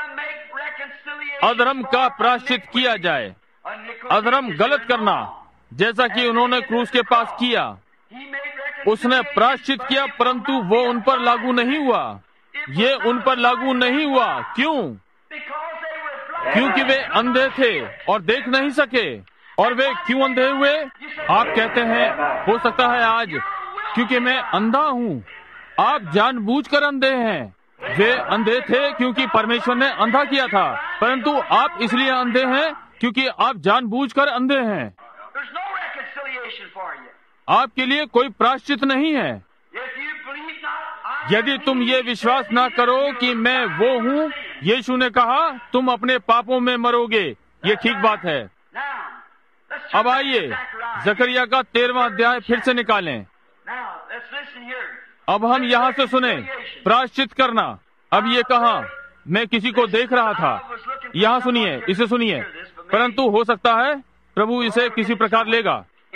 अधर्म का प्रायश्चित किया जाए। अधर्म गलत करना, जैसा कि उन्होंने क्रूस के पास किया। उसने प्रायश्चित किया, परंतु वो उन पर लागू नहीं हुआ। ये उन पर लागू नहीं हुआ। क्यों? क्योंकि वे अंधे थे और देख नहीं सके। और वे क्यों अंधे हुए? आप कहते हैं, हो सकता है आज क्योंकि मैं अंधा हूँ। आप जानबूझकर अंधे हैं। वे अंधे थे क्योंकि परमेश्वर ने अंधा किया था, परंतु आप इसलिए अंधे हैं क्योंकि आप जानबूझकर अंधे हैं। आपके लिए कोई प्रायश्चित नहीं है। यदि तुम ये विश्वास ना करो कि मैं वो हूँ, यीशु ने कहा, तुम अपने पापों में मरोगे। ये ठीक बात है। अब आइए जकरिया का 13वां अध्याय फिर से निकालें। अब हम यहाँ से सुने, प्रायश्चित करना। अब ये कहा, मैं किसी को देख रहा था। यहाँ सुनिए, इसे सुनिए, परंतु हो सकता है प्रभु इसे किसी प्रकार लेगा।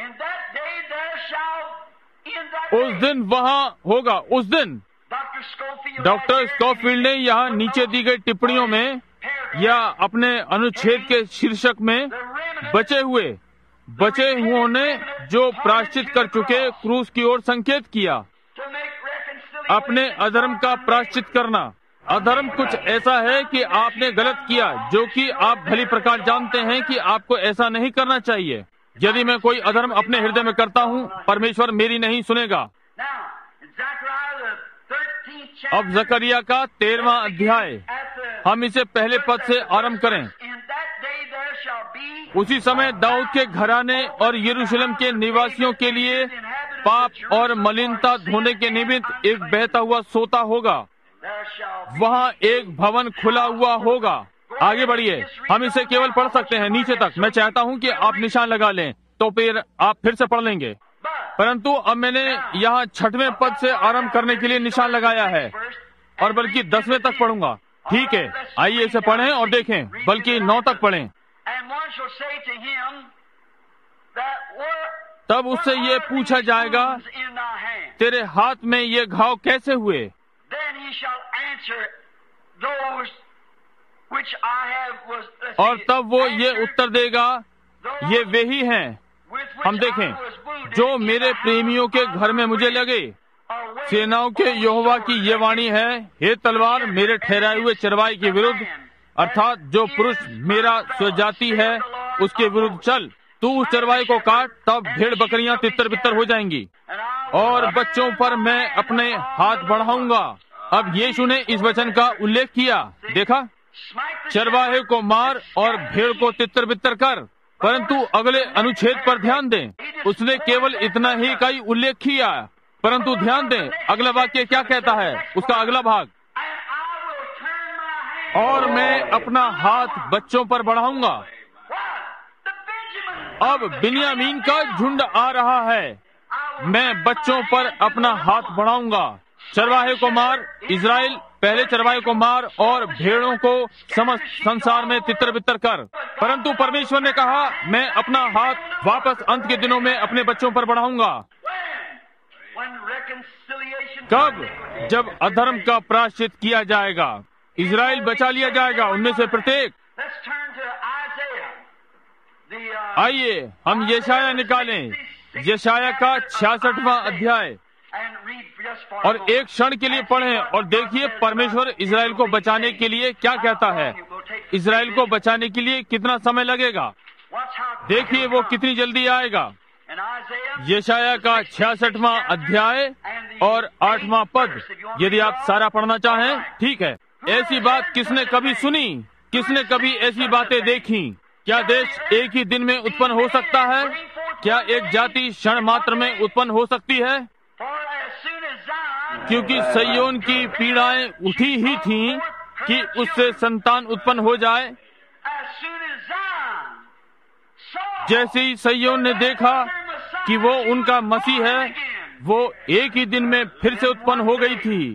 उस दिन वहाँ होगा, उस दिन। डॉक्टर स्कॉफील्ड ने यहाँ नीचे दी गई टिप्पणियों में या अपने अनुच्छेद के शीर्षक में बचे हुए बचे हुओं ने जो प्रायश्चित कर चुके क्रूस की ओर संकेत किया। अपने अधर्म का प्रायश्चित करना। अधर्म कुछ ऐसा है कि आपने गलत किया, जो कि आप भली प्रकार जानते हैं कि आपको ऐसा नहीं करना चाहिए। यदि मैं कोई अधर्म अपने हृदय में करता हूँ, परमेश्वर मेरी नहीं सुनेगा। अब जकरिया का 13वां अध्याय, हम इसे पहले पद से आरंभ करें। उसी समय दाऊद के घराने और यरूशलेम के निवासियों के लिए पाप और मलिनता धोने के निमित्त एक बहता हुआ सोता होगा। वहाँ एक भवन खुला हुआ होगा। आगे बढ़िए, हम इसे केवल पढ़ सकते हैं नीचे तक। मैं चाहता हूँ कि आप निशान लगा लें, तो फिर आप फिर से पढ़ लेंगे। परंतु अब मैंने यहाँ 6वें पद से आरंभ करने के लिए निशान लगाया है, और बल्कि 10वें तक पढ़ूंगा। ठीक है, आइए इसे पढ़ें और देखें, बल्कि 9 तक पढ़ें। तब उससे ये पूछा जाएगा, तेरे हाथ में ये घाव कैसे हुए? और तब वो ये उत्तर देगा, ये वे ही हैं। हम देखें, जो मेरे प्रेमियों के घर में मुझे लगे। सेनाओं के यहोवा की ये वाणी है, हे तलवार मेरे ठहराए हुए चरवाई के विरुद्ध, अर्थात जो पुरुष मेरा स्वजाति है उसके विरुद्ध चल। तू उस चरवाई को काट, तब भेड़ बकरियां तितर बितर हो जाएंगी, और बच्चों पर मैं अपने हाथ बढ़ाऊंगा। अब यीशु ने इस वचन का उल्लेख किया। देखा, चरवाहे को मार और भेड़ को तितर बितर कर। परंतु अगले अनुच्छेद पर ध्यान दें, उसने केवल इतना ही का ही उल्लेख किया। परंतु ध्यान दें, अगला वाक्य क्या कहता है, उसका अगला भाग, और मैं अपना हाथ बच्चों पर बढ़ाऊंगा। अब बिन्यामीन का झुंड आ रहा है, मैं बच्चों पर अपना हाथ बढ़ाऊंगा। चरवाहे को मार, इजराइल, पहले चरवाहे को मार और भेड़ों को समस्त संसार में तितर बितर कर। परंतु परमेश्वर ने कहा, मैं अपना हाथ वापस अंत के दिनों में अपने बच्चों पर बढ़ाऊंगा। कब? जब अधर्म का प्रायश्चित किया जाएगा, इजराइल बचा लिया जाएगा, उनमें से प्रत्येक। आइए हम यशाया निकालें, यशाया का 66वां अध्याय, और एक क्षण के लिए पढ़ें और देखिए परमेश्वर इजराइल को बचाने के लिए क्या कहता है। इजराइल को बचाने के लिए कितना समय लगेगा, देखिए वो कितनी जल्दी आएगा। यशाया का 66वां अध्याय और 8वां पद, यदि आप सारा पढ़ना चाहें। ठीक है। ऐसी बात किसने कभी सुनी, किसने कभी ऐसी बातें देखी? क्या देश एक ही दिन में उत्पन्न हो सकता है? क्या एक जाति क्षण मात्र में उत्पन्न हो सकती है? क्योंकि सिय्योन की पीड़ाएं उठी ही थीं कि उससे संतान उत्पन्न हो जाए। जैसे ही सिय्योन ने देखा कि वो उनका मसीह है, वो एक ही दिन में फिर से उत्पन्न हो गई थी।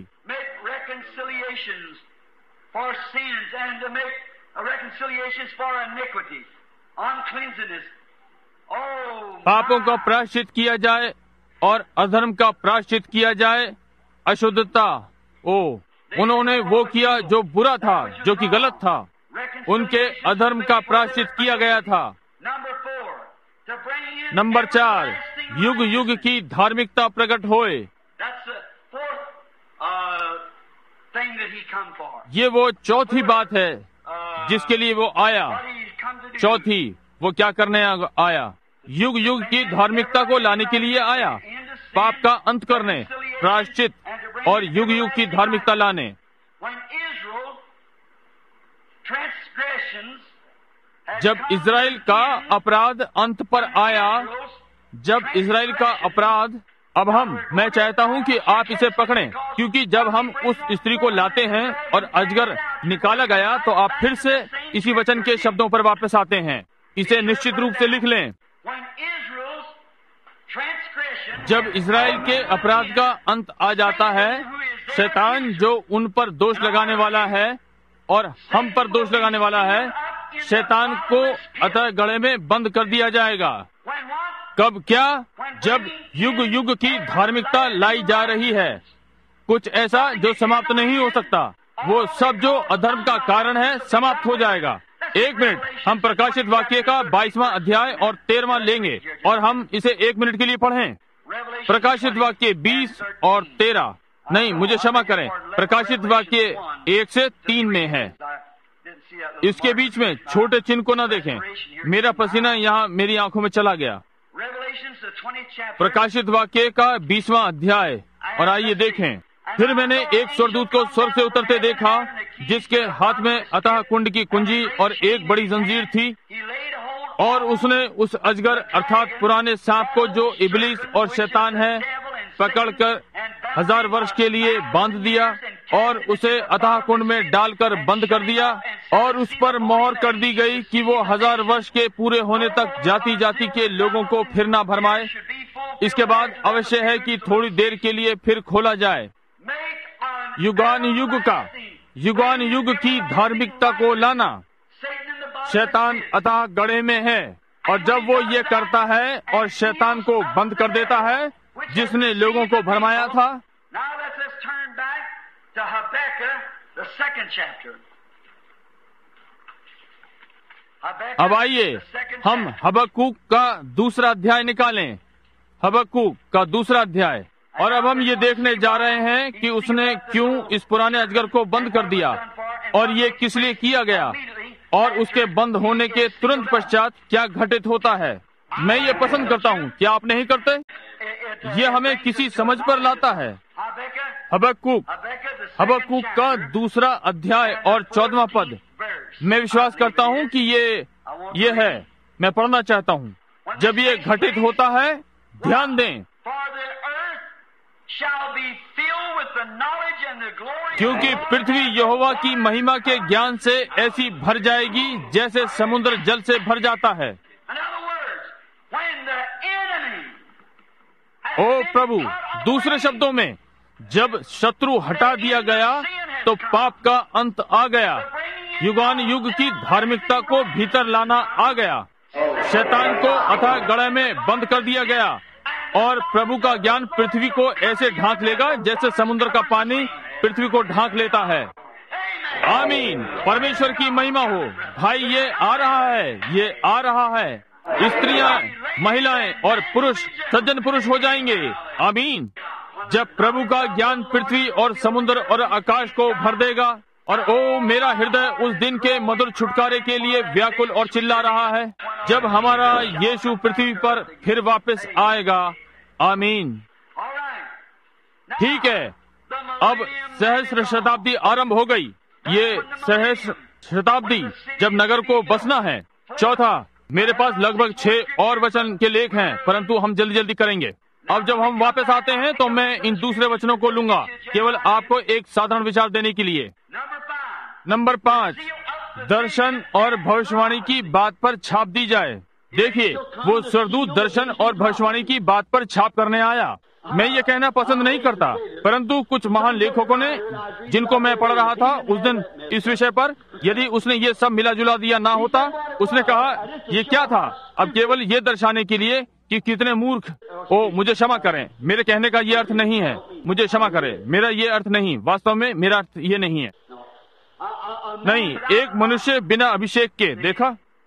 पापों का प्रायश्चित किया जाए और अधर्म का प्रायश्चित किया जाए, अशुद्धता। उन्होंने वो किया जो बुरा था, जो कि गलत था। उनके अधर्म का प्रायश्चित किया गया था। नंबर 4, युग युग की धार्मिकता प्रकट होए। ये वो चौथी बात है जिसके लिए वो आया। चौथी, वो क्या करने आया? युग युग की धार्मिकता को लाने के लिए आया, पाप का अंत करने, प्रायश्चित और युग युग की धार्मिकता लाने। जब इजराइल का अपराध अंत पर आया, जब इजराइल का अपराध, अब मैं चाहता हूं कि आप इसे पकड़ें, क्योंकि जब हम उस स्त्री को लाते हैं और अजगर निकाला गया, तो आप फिर से इसी वचन के शब्दों पर वापस आते हैं। इसे निश्चित रूप से लिख लें। जब इजराइल के अपराध का अंत आ जाता है, शैतान जो उन पर दोष लगाने वाला है और हम पर दोष लगाने वाला है, शैतान को अतः गले में बंद कर दिया जाएगा। कब? क्या? जब युग युग की धार्मिकता लाई जा रही है, कुछ ऐसा जो समाप्त नहीं हो सकता। वो सब जो अधर्म का कारण है समाप्त हो जाएगा। 1 मिनट, हम प्रकाशित वाक्य का 22वां अध्याय और 13वां लेंगे और हम इसे 1 मिनट के लिए पढ़ें। प्रकाशित वाक्य 20 और 13, नहीं मुझे क्षमा करें, प्रकाशित वाक्य 1 से 3 में है। इसके बीच में छोटे चिन्ह को न देखें, मेरा पसीना यहाँ मेरी आंखों में चला गया। प्रकाशित वाक्य का 20वां अध्याय, और आइए देखें। फिर मैंने एक स्वर्गदूत को स्वर्ग से उतरते देखा, जिसके हाथ में अतः कुंड की कुंजी और एक बड़ी जंजीर थी, और उसने उस अजगर अर्थात पुराने सांप को, जो इबलीस और शैतान है, पकड़कर 1000 वर्ष के लिए बांध दिया और उसे अथाह कुंड में डालकर बंद कर दिया, और उस पर मोहर कर दी गई कि वो 1000 वर्ष के पूरे होने तक जाति जाति के लोगों को फिर ना भरमाए। इसके बाद अवश्य है कि थोड़ी देर के लिए फिर खोला जाए। युगान युग की धार्मिकता को लाना। शैतान अतः गड़े में है, और जब वो ये करता है और शैतान को बंद कर देता है जिसने लोगों को भरमाया था। अब आइए हम हबक्कूक का दूसरा अध्याय निकालें। हबक्कूक का दूसरा अध्याय, और अब हम ये देखने जा रहे हैं कि उसने क्यों इस पुराने अजगर को बंद कर दिया और ये किस लिए किया गया, और उसके बंद होने के तुरंत पश्चात क्या घटित होता है। मैं ये पसंद करता हूँ, क्या आप नहीं करते? ये हमें किसी समझ पर लाता है। हबक्कूक का दूसरा अध्याय और 14वां पद, मैं विश्वास करता हूँ कि ये है, मैं पढ़ना चाहता हूँ। जब ये घटित होता है, ध्यान दें, क्योंकि पृथ्वी यहोवा की महिमा के ज्ञान से ऐसी भर जाएगी जैसे समुद्र जल से भर जाता है। ओ प्रभु, दूसरे शब्दों में, जब शत्रु हटा दिया गया तो पाप का अंत आ गया। युगान युग की धार्मिकता को भीतर लाना आ गया। शैतान को अथाह गड़े में बंद कर दिया गया, और प्रभु का ज्ञान पृथ्वी को ऐसे ढांक लेगा जैसे समुद्र का पानी पृथ्वी को ढांक लेता है। आमीन। परमेश्वर की महिमा हो। भाई, ये आ रहा है, ये आ रहा है। स्त्रियां, महिलाएं और पुरुष सज्जन पुरुष हो जाएंगे। आमीन। जब प्रभु का ज्ञान पृथ्वी और समुद्र और आकाश को भर देगा, और ओ मेरा हृदय उस दिन के मधुर छुटकारे के लिए व्याकुल और चिल्ला रहा है, जब हमारा यीशु पृथ्वी पर फिर वापस आएगा। आमीन। ठीक है, अब सहस्र शताब्दी आरंभ हो गई। ये सहस्र शताब्दी जब नगर को बसना है। चौथा, मेरे पास लगभग 6 और वचन के लेख हैं, परंतु हम जल्दी जल्दी करेंगे। अब जब हम वापस आते हैं तो मैं इन दूसरे वचनों को लूंगा, केवल आपको एक साधारण विचार देने के लिए। नंबर 5, दर्शन और भविष्यवाणी की बात पर छाप दी जाए। देखिए, वो स्वर्गदूत दर्शन और भविष्यवाणी की बात पर छाप करने आया। मैं ये कहना पसंद नहीं करता, परंतु कुछ महान लेखकों ने, जिनको मैं पढ़ रहा था उस दिन इस विषय पर, यदि उसने ये सब मिला जुला दिया ना होता, उसने कहा ये क्या था, अब केवल ये दर्शाने के लिए कि कितने मूर्ख। ओ मुझे क्षमा करें, मेरे कहने का ये अर्थ नहीं है, मुझे क्षमा करें, मेरा ये अर्थ नहीं, वास्तव में मेरा अर्थ ये नहीं है। नहीं, एक मनुष्य बिना अभिषेक के, देखा,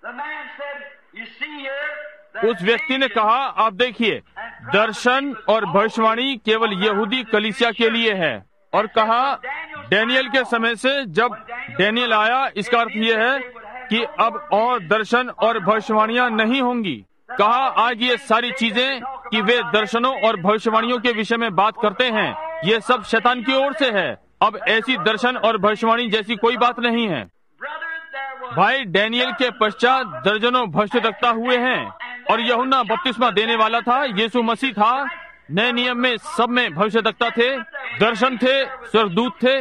उस व्यक्ति ने कहा, आप देखिए, दर्शन और भविष्यवाणी केवल यहूदी कलीसिया के लिए है, और कहा डैनियल के समय से जब डैनियल आया, इसका अर्थ यह है कि अब और दर्शन और भविष्यवाणियां नहीं होंगी। कहा आज ये सारी चीजें कि वे दर्शनों और भविष्यवाणियों के विषय में बात करते हैं, ये सब शैतान की ओर से है। अब ऐसी दर्शन और भविष्यवाणी जैसी कोई बात नहीं है। भाई, डैनियल के पश्चात दर्जनों भविष्यद्वक्ता हुए हैं, और यूहन्ना बपतिस्मा देने वाला था, यीशु मसीह था, नए नियम में सब में भविष्यद्वक्ता थे, दर्शन थे, स्वर्गदूत थे।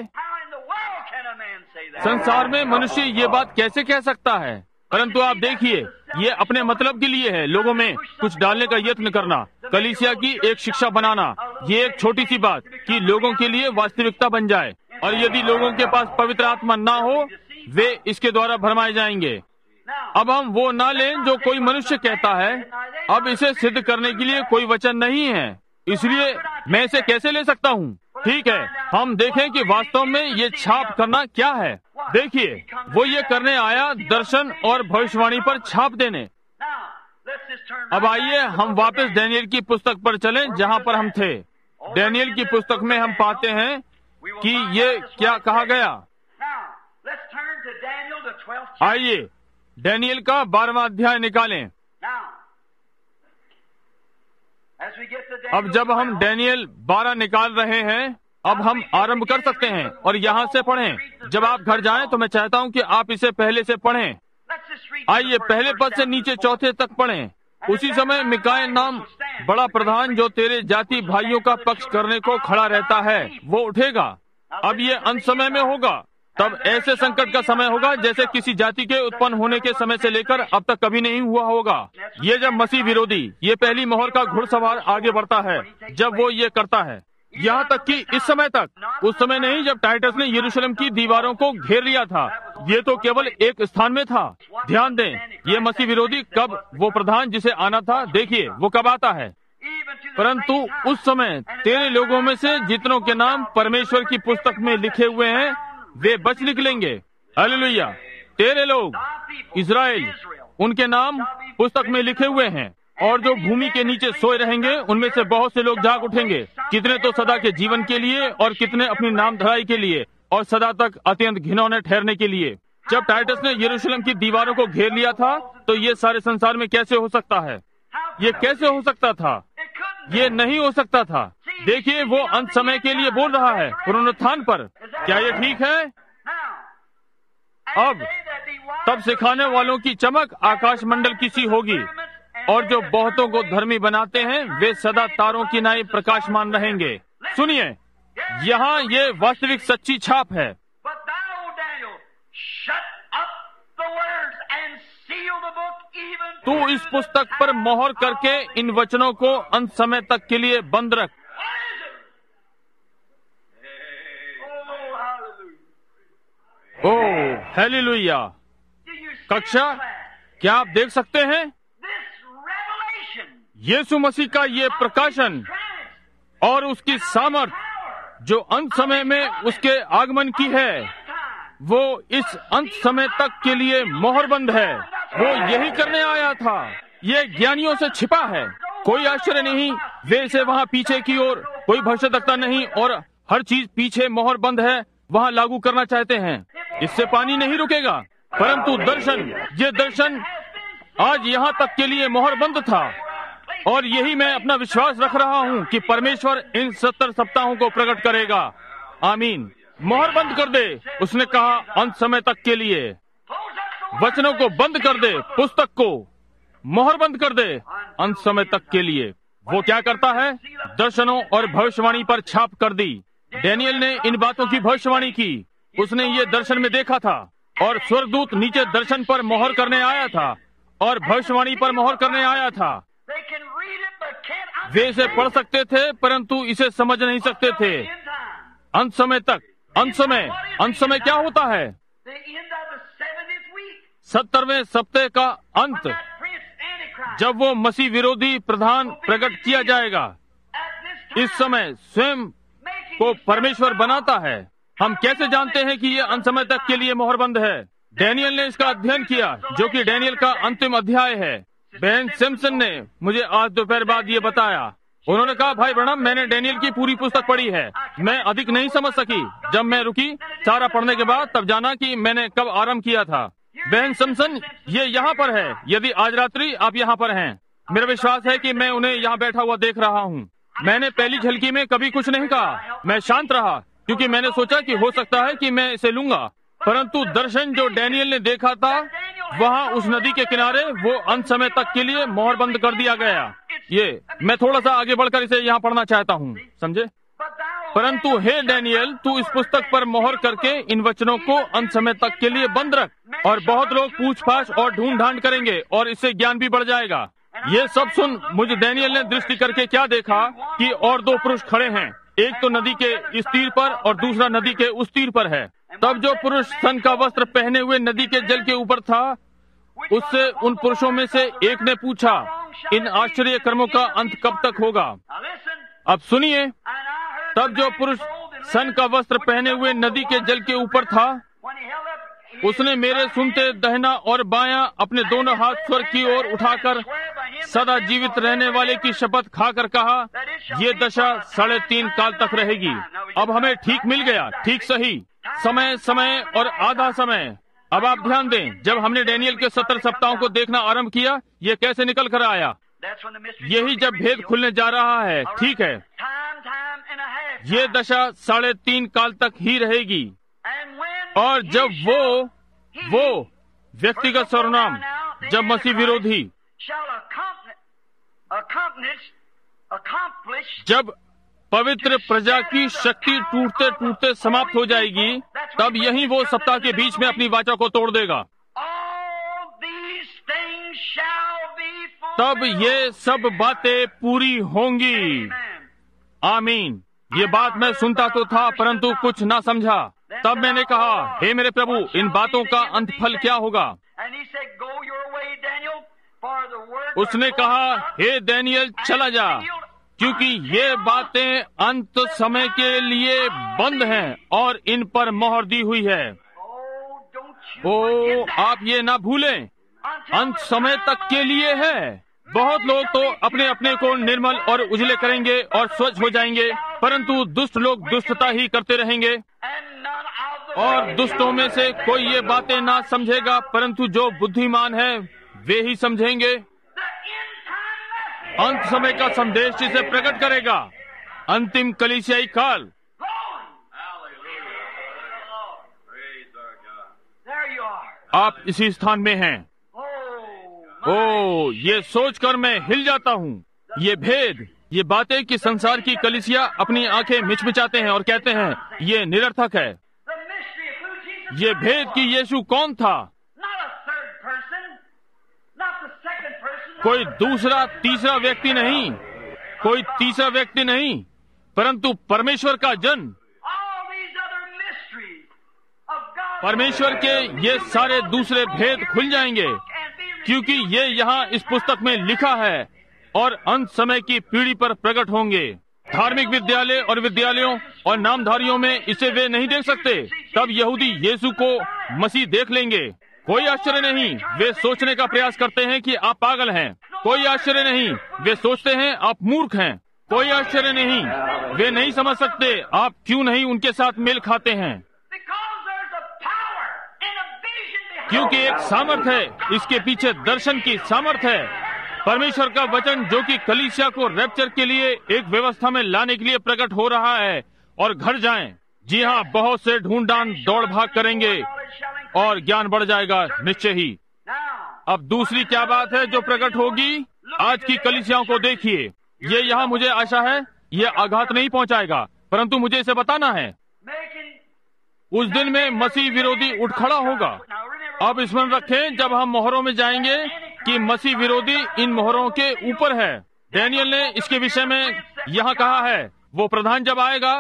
संसार में मनुष्य ये बात कैसे कह सकता है? परंतु आप देखिए, ये अपने मतलब के लिए है, लोगों में कुछ डालने का यत्न करना, कलीसिया की एक शिक्षा बनाना, ये एक छोटी सी बात कि लोगों के लिए वास्तविकता बन जाए। और यदि लोगों के पास पवित्र आत्मा ना हो, वे इसके द्वारा भरमाए जाएंगे। अब हम वो ना लें जो कोई मनुष्य कहता है। अब इसे सिद्ध करने के लिए कोई वचन नहीं है, इसलिए मैं इसे कैसे ले सकता हूँ? ठीक है, हम देखें कि वास्तव में ये छाप करना क्या है। देखिए, वो ये करने आया दर्शन और भविष्यवाणी पर छाप देने। अब आइए हम वापस डैनियल की पुस्तक पर चलें जहाँ पर हम थे। डैनियल की पुस्तक में हम पाते हैं कि ये क्या कहा गया। आइए डैनियल का 12वां अध्याय निकालें। अब जब हम डैनियल 12 निकाल रहे हैं, अब हम आरंभ कर सकते हैं और यहाँ से पढ़ें। जब आप घर जाएं तो मैं चाहता हूँ कि आप इसे पहले से पढ़ें। आइए पहले पद से नीचे चौथे तक पढ़ें। उसी समय मिकाएल नाम बड़ा प्रधान, जो तेरे जाति भाइयों का पक्ष करने को खड़ा रहता है, वो उठेगा। अब ये अंत समय में होगा। तब ऐसे संकट का समय होगा जैसे किसी जाति के उत्पन्न होने के समय से लेकर अब तक कभी नहीं हुआ होगा। ये जब मसीह विरोधी, ये पहली मोहर का घुड़सवार आगे बढ़ता है, जब वो ये करता है, यहाँ तक कि इस समय तक, उस समय नहीं जब टाइटस ने यरूशलेम की दीवारों को घेर लिया था। ये तो केवल एक स्थान में था। ध्यान दें, ये मसीह विरोधी कब, वो प्रधान जिसे आना था, देखिए वो कब आता है। परंतु उस समय तेरे लोगों में से जितनों के नाम परमेश्वर की पुस्तक में लिखे हुए हैं, वे बच निकलेंगे। हालेलुया। तेरे लोग इज़राइल, उनके नाम पुस्तक में लिखे हुए हैं, और जो भूमि के नीचे सोए रहेंगे उनमें से बहुत से लोग जाग उठेंगे। कितने तो सदा के जीवन के लिए, और कितने अपनी नाम धराई के लिए, और सदा तक अत्यंत घिनौने ठहरने के लिए। जब टाइटस ने यरूशलेम की दीवारों को घेर लिया था, तो ये सारे संसार में कैसे हो सकता है? ये कैसे हो सकता था? ये नहीं हो सकता था। देखिए, वो अंत समय के लिए बोल रहा है, पुनरुत्थान पर। क्या ये ठीक है? अब तब सिखाने वालों की चमक आकाश मंडल की सी होगी, और जो बहुतों को धर्मी बनाते हैं वे सदा तारों की नाई प्रकाशमान रहेंगे। सुनिए, यहाँ ये वास्तविक सच्ची छाप है। तू इस पुस्तक पर मोहर करके इन वचनों को अंत समय तक के लिए बंद रख। Oh hallelujah. कक्षा, क्या आप देख सकते हैं यीशु मसीह का ये प्रकाशन और उसकी सामर्थ जो अंत समय में उसके आगमन की है, वो इस अंत समय तक के लिए मोहरबंद है। वो यही करने आया था। ये ज्ञानियों से छिपा है, कोई आश्चर्य नहीं। वे इसे वहाँ पीछे की ओर, कोई भविष्यवक्ता नहीं, और हर चीज पीछे मोहरबंद है, वहाँ लागू करना चाहते हैं। इससे पानी नहीं रुकेगा। परंतु दर्शन, ये दर्शन आज यहाँ तक के लिए मोहरबंद था, और यही मैं अपना विश्वास रख रहा हूँ कि परमेश्वर इन 70 सप्ताहों को प्रकट करेगा। आमीन। मोहर बंद कर दे, उसने कहा, अंत समय तक के लिए। वचनों को बंद कर दे, पुस्तक को मोहर बंद कर दे अंत समय तक के लिए। वो क्या करता है? दर्शनों और भविष्यवाणी पर छाप कर दी। डैनियल ने इन बातों की भविष्यवाणी की। उसने ये दर्शन में देखा था, और स्वर्गदूत नीचे दर्शन पर मोहर करने आया था और भविष्यवाणी पर मोहर करने आया था। वे इसे पढ़ सकते थे, परंतु इसे समझ नहीं सकते थे। अंत समय तक, अंत समय क्या होता है? 70वें सप्ताह का अंत, जब वो मसीह विरोधी प्रधान प्रकट किया जाएगा। इस समय स्वयं को परमेश्वर बनाता है। हम कैसे जानते हैं कि ये अंत समय तक के लिए मोहरबंद है? डैनियल ने इसका अध्ययन किया, जो कि डैनियल का अंतिम अध्याय है। बहन सिम्पसन ने मुझे आज दोपहर बाद ये बताया। उन्होंने कहा, भाई ब्रनम, मैंने डैनियल की पूरी पुस्तक पढ़ी है। मैं अधिक नहीं समझ सकी। जब मैं रुकी सारा पढ़ने के बाद, तब जाना कि मैंने कब आरंभ किया था। बहन सिम्पसन, ये यहाँ पर है। यदि आज रात्रि आप यहाँ पर हैं, मेरा विश्वास है कि मैं उन्हें यहाँ बैठा हुआ देख रहा हूँ। मैंने पहली झलकी में कभी कुछ नहीं कहा। मैं शांत रहा, क्योंकि मैंने सोचा कि हो सकता है कि मैं इसे लूंगा। परंतु दर्शन जो डैनियल ने देखा था, वहाँ उस नदी के किनारे, वो अंत समय तक के लिए मोहर बंद कर दिया गया। ये मैं थोड़ा सा आगे बढ़कर इसे यहाँ पढ़ना चाहता हूँ, समझे? परंतु हे डैनियल, तू इस पुस्तक पर मोहर करके इन वचनों को अंत समय तक के लिए बंद रख, और बहुत लोग पूछ-पाछ और ढूंढ ढांड करेंगे, और इससे ज्ञान भी बढ़ जाएगा। ये सब सुन, मुझे डैनियल ने दृष्टि करके क्या देखा कि और दो पुरुष खड़े हैं। एक तो नदी के इस तीर पर और दूसरा नदी के उस तीर पर है। तब जो पुरुष सन का वस्त्र पहने हुए नदी के जल के ऊपर था, उससे उन पुरुषों में से एक ने पूछा, इन आश्चर्य कर्मों का अंत कब तक होगा? अब सुनिए। तब जो पुरुष सन का वस्त्र पहने हुए नदी के जल के ऊपर था। उसने मेरे सुनते दाहिना और बायां अपने दोनों हाथ स्वर्ग की ओर उठाकर सदा जीवित रहने वाले की शपथ खाकर कहा, ये दशा 3.5 काल तक रहेगी। अब हमें ठीक मिल गया, ठीक सही समय, समय और आधा समय। अब आप ध्यान दें, जब हमने डेनियल के 70 सप्ताहों को देखना आरंभ किया, ये कैसे निकल कर आया। यही जब भेद खुलने जा रहा है। ठीक है, ये दशा 3.5 काल तक ही रहेगी। और जब वो व्यक्तिगत सर्वनाम, जब मसीह विरोधी, जब पवित्र प्रजा की शक्ति टूटते टूटते समाप्त हो जाएगी, तब यही वो सप्ताह के बीच में अपनी वाचा को तोड़ देगा। तब ये सब बातें पूरी होंगी। आमीन। ये बात मैं सुनता तो था, परंतु कुछ ना समझा। तब मैंने कहा, हे मेरे प्रभु, इन बातों का अंत फल क्या होगा। उसने कहा, हे डैनियल, चला जा, क्योंकि ये बातें अंत समय के लिए बंद हैं और इन पर मोहर दी हुई है। ओ, आप ये ना भूलें, अंत समय तक के लिए है। बहुत लोग तो अपने अपने को निर्मल और उजले करेंगे और स्वच्छ हो जाएंगे, परंतु दुष्ट लोग दुष्टता ही करते रहेंगे। और दुष्टों में से कोई ये बातें ना समझेगा, परंतु जो बुद्धिमान है वे ही समझेंगे। अंत समय का संदेश जिसे प्रकट करेगा, अंतिम कलीसियाई काल। आप इसी स्थान में हैं। ओ, ये सोचकर मैं हिल जाता हूँ। ये भेद, ये बातें कि संसार की कलीसिया अपनी आंखें मिचमिचाते हैं और कहते हैं ये निरर्थक है। ये भेद कि यीशु कौन था, कोई दूसरा तीसरा व्यक्ति नहीं, कोई तीसरा व्यक्ति नहीं, परंतु परमेश्वर का जन। परमेश्वर के ये सारे दूसरे भेद खुल जाएंगे, क्योंकि ये यहाँ इस पुस्तक में लिखा है और अंत समय की पीढ़ी पर प्रकट होंगे। धार्मिक विद्यालय और विद्यालयों और नामधारियों में इसे वे नहीं देख सकते। तब यहूदी यीशु को मसीह देख लेंगे। कोई आश्चर्य नहीं, वे सोचने का प्रयास करते हैं कि आप पागल हैं। कोई आश्चर्य नहीं, वे सोचते हैं आप मूर्ख हैं। कोई आश्चर्य नहीं, वे नहीं समझ सकते आप क्यों नहीं उनके साथ मेल खाते हैं, क्योंकि एक सामर्थ है, इसके पीछे दर्शन की सामर्थ है। परमेश्वर का वचन जो कि कलीसिया को रैप्चर के लिए एक व्यवस्था में लाने के लिए प्रकट हो रहा है। और घर जाएं। जी हाँ, बहुत से ढूंढान दौड़ भाग करेंगे और ज्ञान बढ़ जाएगा निश्चय ही। अब दूसरी क्या बात है जो प्रकट होगी? आज की कलीसियाओं को देखिए। ये यहाँ मुझे आशा है ये आघात नहीं पहुँचाएगा, परंतु मुझे इसे बताना है। उस दिन में मसीह विरोधी उठ खड़ा होगा। अब स्मरण रखें, जब हम मोहरों में जाएंगे, कि मसीह विरोधी इन मोहरों के ऊपर है। डैनियल ने इसके विषय में यहाँ कहा है, वो प्रधान जब आएगा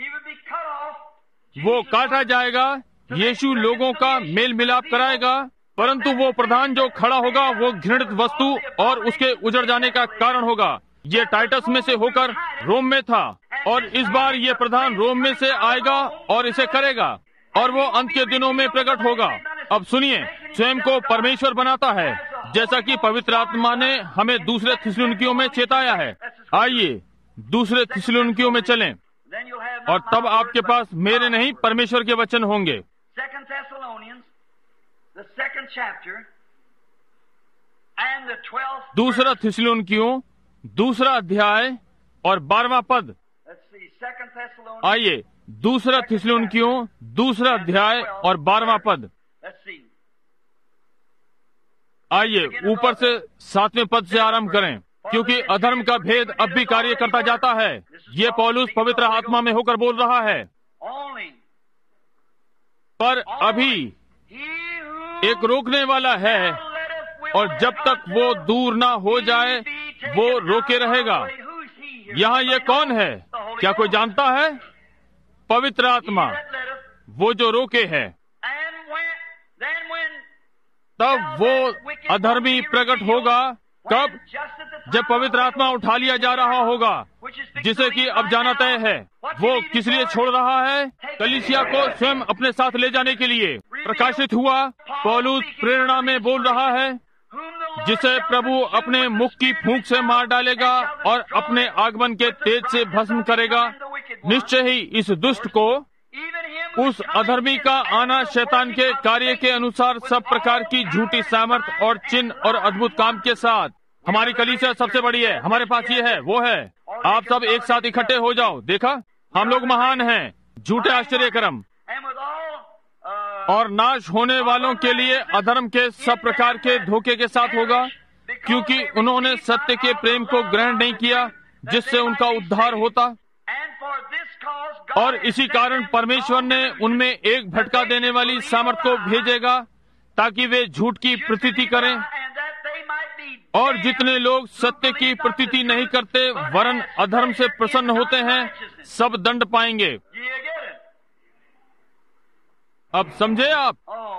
वो काटा जाएगा। यीशु लोगों का मेल मिलाप कराएगा, परंतु वो प्रधान जो खड़ा होगा वो घृणित वस्तु और उसके उजड़ जाने का कारण होगा। ये टाइटस में से होकर रोम में था, और इस बार ये प्रधान रोम में से आएगा और इसे करेगा, और वो अंत के दिनों में प्रकट होगा। अब सुनिए, स्वयं को परमेश्वर बनाता है, जैसा कि पवित्र आत्मा ने हमें दूसरे थिस्सलुनीकियों में चेताया है। आइए दूसरे थिस्सलुनीकियों में चलें, और तब आपके पास मेरे नहीं परमेश्वर के वचन होंगे। दूसरा थिस्सलुनीकियों 2 अध्याय और 12वां पद। आइए दूसरा थिस्सलुनीकियों 2 अध्याय और 12वां पद। आइए ऊपर से 7वें पद से आरंभ करें, क्योंकि अधर्म का भेद अब भी कार्य करता जाता है। ये पौलुस पवित्र आत्मा में होकर बोल रहा है। पर अभी एक रोकने वाला है, और जब तक वो दूर ना हो जाए वो रोके रहेगा। यहाँ ये कौन है? क्या कोई जानता है? पवित्र आत्मा, वो जो रोके है। तब वो अधर्मी प्रकट होगा, कब? जब पवित्र आत्मा उठा लिया जा रहा होगा, जिसे कि अब जाना तय है। वो किस लिए छोड़ रहा है? कलीसिया को स्वयं अपने साथ ले जाने के लिए। प्रकाशित हुआ, पौलुस प्रेरणा में बोल रहा है, जिसे प्रभु अपने मुख की फूंक से मार डालेगा और अपने आगमन के तेज से भस्म करेगा। निश्चय ही इस दुष्ट को, उस अधर्मी का आना शैतान के कार्य के अनुसार सब प्रकार की झूठी सामर्थ और चिन्ह और अद्भुत काम के साथ। हमारी कलीसिया सबसे बड़ी है, हमारे पास ये है, वो है। आप सब एक साथ इकट्ठे हो जाओ। देखा, हम लोग महान हैं। झूठे आश्चर्यक्रम और नाश होने वालों के लिए अधर्म के सब प्रकार के धोखे के साथ होगा, क्योंकि उन्होंने सत्य के प्रेम को ग्रहण नहीं किया, जिससे उनका उद्धार होता। और इसी कारण परमेश्वर ने उनमें एक भटका देने वाली सामर्थ को भेजेगा, ताकि वे झूठ की प्रतीति करें। और जितने लोग सत्य की प्रतीति नहीं करते वरन अधर्म से प्रसन्न होते हैं, सब दंड पाएंगे। अब समझे आप?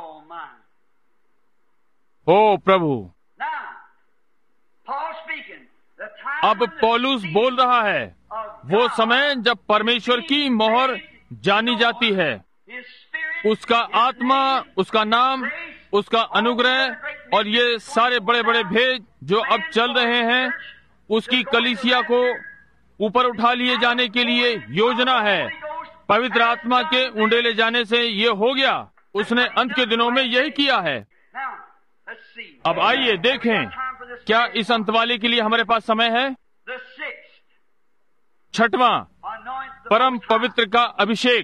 ओ प्रभु। अब पौलुस बोल रहा है, वो समय जब परमेश्वर की मोहर जानी जाती है, उसका आत्मा, उसका नाम, उसका अनुग्रह और ये सारे बड़े बड़े भेद जो अब चल रहे हैं, उसकी कलीसिया को ऊपर उठा लिए जाने के लिए योजना है। पवित्र आत्मा के उंडेले जाने से ये हो गया। उसने अंत के दिनों में यही किया है। अब आइए देखें, क्या इस अंत वाले के लिए हमारे पास समय है? 6वां, परम पवित्र का अभिषेक।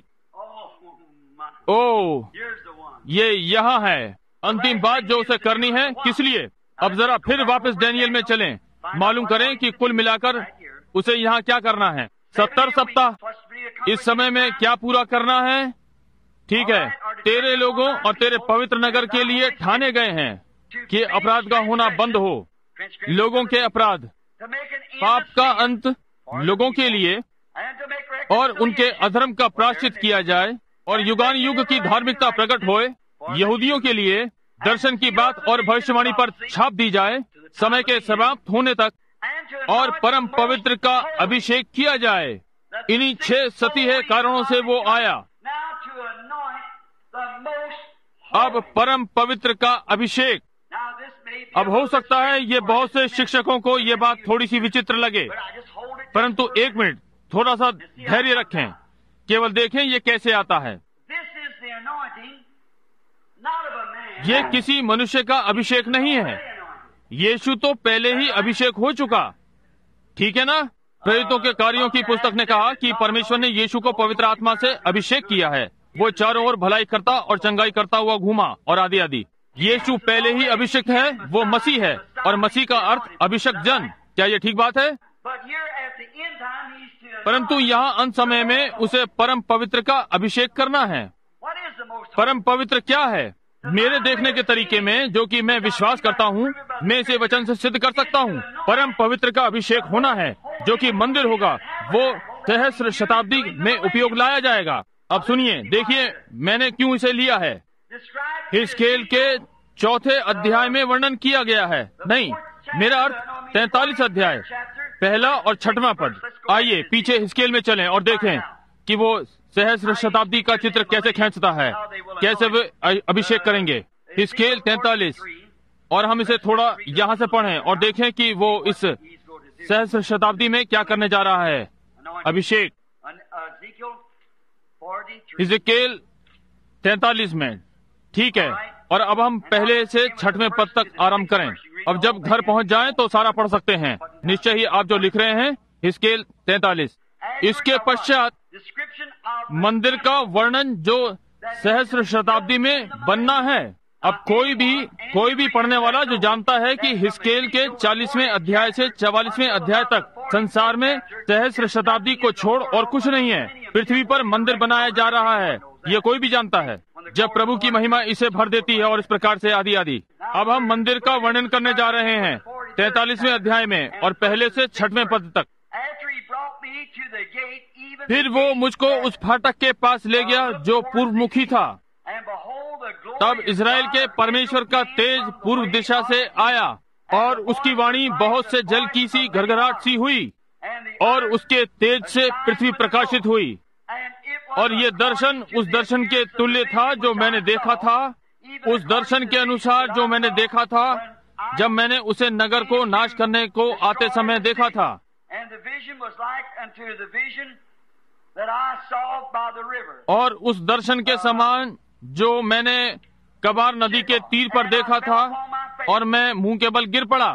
ओ, ये यहाँ है अंतिम बात जो उसे करनी है। किस लिए? अब जरा फिर वापस डैनियल में चलें, मालूम करें कि कुल मिलाकर उसे यहाँ क्या करना है। 70 सप्ताह इस समय में क्या पूरा करना है? ठीक है, तेरे लोगों और तेरे पवित्र नगर के लिए ठाने गए हैं कि अपराध का होना बंद हो, लोगों के अपराध, पाप का अंत लोगों के लिए, और उनके अधर्म का प्रायश्चित किया जाए, और युगान युग की धार्मिकता प्रकट होए। यहूदियों के लिए दर्शन की बात और भविष्यवाणी पर छाप दी जाए समय के समाप्त होने तक, और परम पवित्र का अभिषेक किया जाए। इन्हीं 6 सतीह कारणों से वो आया। अब परम पवित्र का अभिषेक। अब हो सकता है ये बहुत से शिक्षकों को ये बात थोड़ी सी विचित्र लगे, परंतु 1 मिनट थोड़ा सा धैर्य रखें, केवल देखें ये कैसे आता है। ये किसी मनुष्य का अभिषेक नहीं है। यीशु तो पहले ही अभिषेक हो चुका, ठीक है ना? प्रेरितों के कार्यों की पुस्तक ने कहा कि परमेश्वर ने यीशु को पवित्र आत्मा से अभिषेक किया है। वो चारों ओर भलाई करता और चंगाई करता हुआ घूमा और आदि आदि। यीशु पहले ही अभिषिक्त है, वो मसीह है, और मसीह का अर्थ अभिषिक्त जन। क्या ये ठीक बात है? परंतु यहाँ अंत समय में उसे परम पवित्र का अभिषेक करना है। परम पवित्र क्या है? मेरे देखने के तरीके में, जो कि मैं विश्वास करता हूँ, मैं इसे वचन से सिद्ध कर सकता हूँ। परम पवित्र का अभिषेक होना है, जो कि मंदिर होगा, वो सहस्र शताब्दी में उपयोग लाया जाएगा। अब सुनिए, देखिए मैंने क्यों इसे लिया है। हिजकेल के 4थे अध्याय में वर्णन किया गया है। नहीं, मेरा अर्थ 43 अध्याय 1 और 6वां पद। आइए पीछे हिजकेल में चलें और देखें कि वो सहस्र शताब्दी का चित्र कैसे खींचता है, कैसे वे अभिषेक करेंगे। हिजकेल 43, और हम इसे थोड़ा यहाँ से पढ़ें और देखें कि वो इस सहस्र शताब्दी में क्या करने जा रहा है। अभिषेक हिजकेल 43 में, ठीक है। और अब हम पहले से 6वें पद तक आरंभ करें। अब जब घर पहुंच जाएं तो सारा पढ़ सकते हैं। निश्चय ही आप जो लिख रहे हैं, हिजकेल 43। इसके पश्चात मंदिर का वर्णन जो सहस्र शताब्दी में बनना है। अब कोई भी पढ़ने वाला जो जानता है कि हिजकेल के 40वें अध्याय से 44वें अध्याय तक संसार में सहस्र शताब्दी को छोड़ और कुछ नहीं है। पृथ्वी पर मंदिर बनाया जा रहा है, ये कोई भी जानता है। जब प्रभु की महिमा इसे भर देती है और इस प्रकार से आदि आदि। अब हम मंदिर का वर्णन करने जा रहे हैं 43वें अध्याय में और पहले से 6वें पद तक। फिर वो मुझको उस फाटक के पास ले गया जो पूर्वमुखी था। तब इज़राइल के परमेश्वर का तेज पूर्व दिशा से आया और उसकी वाणी बहुत से जल की सी घरघराहट सी हुई, और उसके तेज से पृथ्वी प्रकाशित हुई। और ये दर्शन उस दर्शन के तुल्य था जो मैंने देखा था, उस दर्शन के अनुसार जो मैंने देखा था जब मैंने उसे नगर को नाश करने को आते समय देखा था। और उस दर्शन के समान जो मैंने कबार नदी के तीर पर देखा था, और मैं मुंह के बल गिर पड़ा।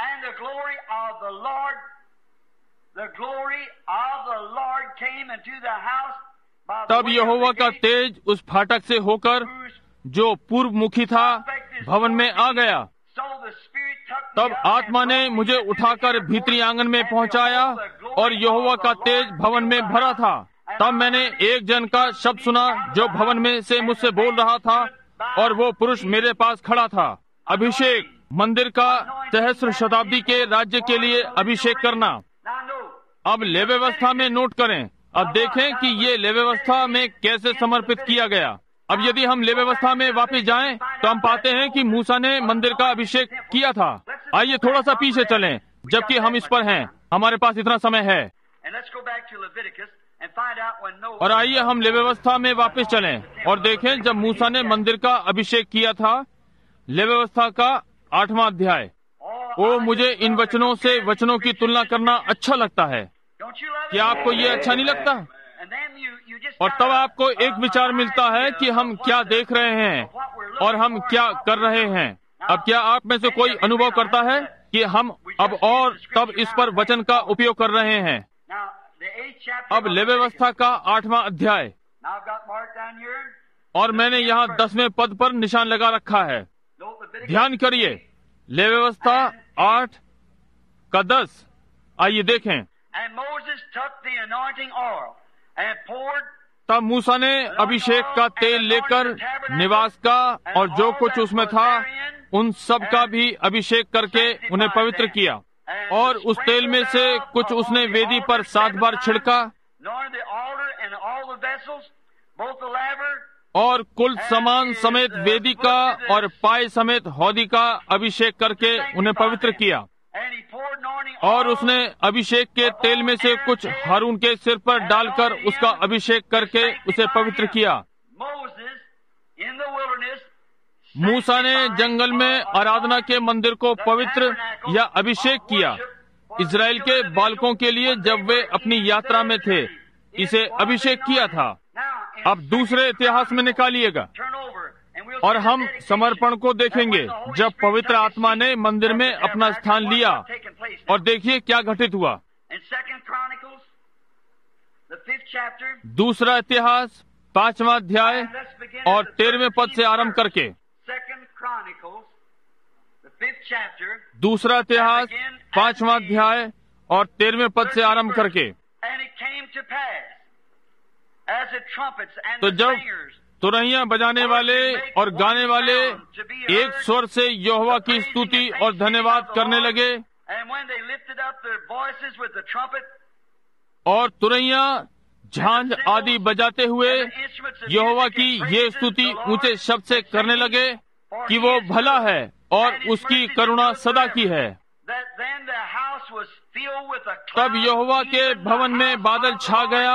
तब यहोवा का तेज उस फाटक से होकर जो पूर्व मुखी था भवन में आ गया। तब आत्मा ने मुझे उठाकर भीतरी आंगन में पहुंचाया, और यहोवा का तेज भवन में भरा था। तब मैंने एक जन का शब्द सुना जो भवन में से मुझसे बोल रहा था, और वो पुरुष मेरे पास खड़ा था। अभिषेक, मंदिर का सहस्र शताब्दी के राज्य के लिए अभिषेक करना। अब लेवी व्यवस्था में नोट करें, अब देखें कि ये लेवी व्यवस्था में कैसे समर्पित किया गया। अब यदि हम लेवी व्यवस्था में वापस जाएं, तो हम पाते हैं कि मूसा ने मंदिर का अभिषेक किया था। आइए थोड़ा सा पीछे चलें, जबकि हम इस पर हैं, हमारे पास इतना समय है। और आइए हम लेवी व्यवस्था में वापस चलें और देखें जब मूसा ने मंदिर का अभिषेक किया था। लेवी व्यवस्था का 8वां अध्याय। ओ, मुझे इन वचनों से वचनों की तुलना करना अच्छा लगता है। क्या आपको ये अच्छा नहीं लगता? और तब आपको एक विचार मिलता है कि हम क्या देख रहे हैं और हम क्या कर रहे हैं। अब क्या आप में से कोई अनुभव करता है कि हम अब और तब इस पर वचन का उपयोग कर रहे हैं? अब लेवी व्यवस्था का 8वां अध्याय, और मैंने यहाँ 10वें पद पर निशान लगा रखा है। ध्यान करिए, लेवी व्यवस्था 8 का 10। आइए देखें। तब मूसा ने अभिषेक का तेल लेकर निवास का और जो कुछ उसमें था उन सब का भी अभिषेक करके उन्हें पवित्र किया, और उस तेल में से कुछ उसने वेदी पर 7 बार छिड़का, और कुल सामान समेत वेदी का और पाए समेत हौदी का अभिषेक करके उन्हें पवित्र किया। और उसने अभिषेक के तेल में से कुछ हारून के सिर पर डालकर उसका अभिषेक करके उसे पवित्र किया। मूसा ने जंगल में आराधना के मंदिर को पवित्र या अभिषेक किया। इजराइल के बालकों के लिए जब वे अपनी यात्रा में थे, इसे अभिषेक किया था। अब दूसरे इतिहास में निकालिएगा और हम समर्पण को देखेंगे जब पवित्र आत्मा ने मंदिर में अपना स्थान लिया। और देखिए क्या घटित हुआ। दूसरा इतिहास 5वां अध्याय और 13वें पद से आरंभ करके। दूसरा इतिहास 5वां अध्याय और 13वें पद से आरंभ करके। तो जब तुरहियां बजाने वाले और गाने वाले एक स्वर से यहोवा की स्तुति और धन्यवाद करने लगे, और तुरहियां झांझ आदि बजाते हुए यहोवा की ये स्तुति ऊंचे शब्द से करने लगे कि वो भला है और उसकी करुणा सदा की है। तब यहोवा के भवन में बादल छा गया,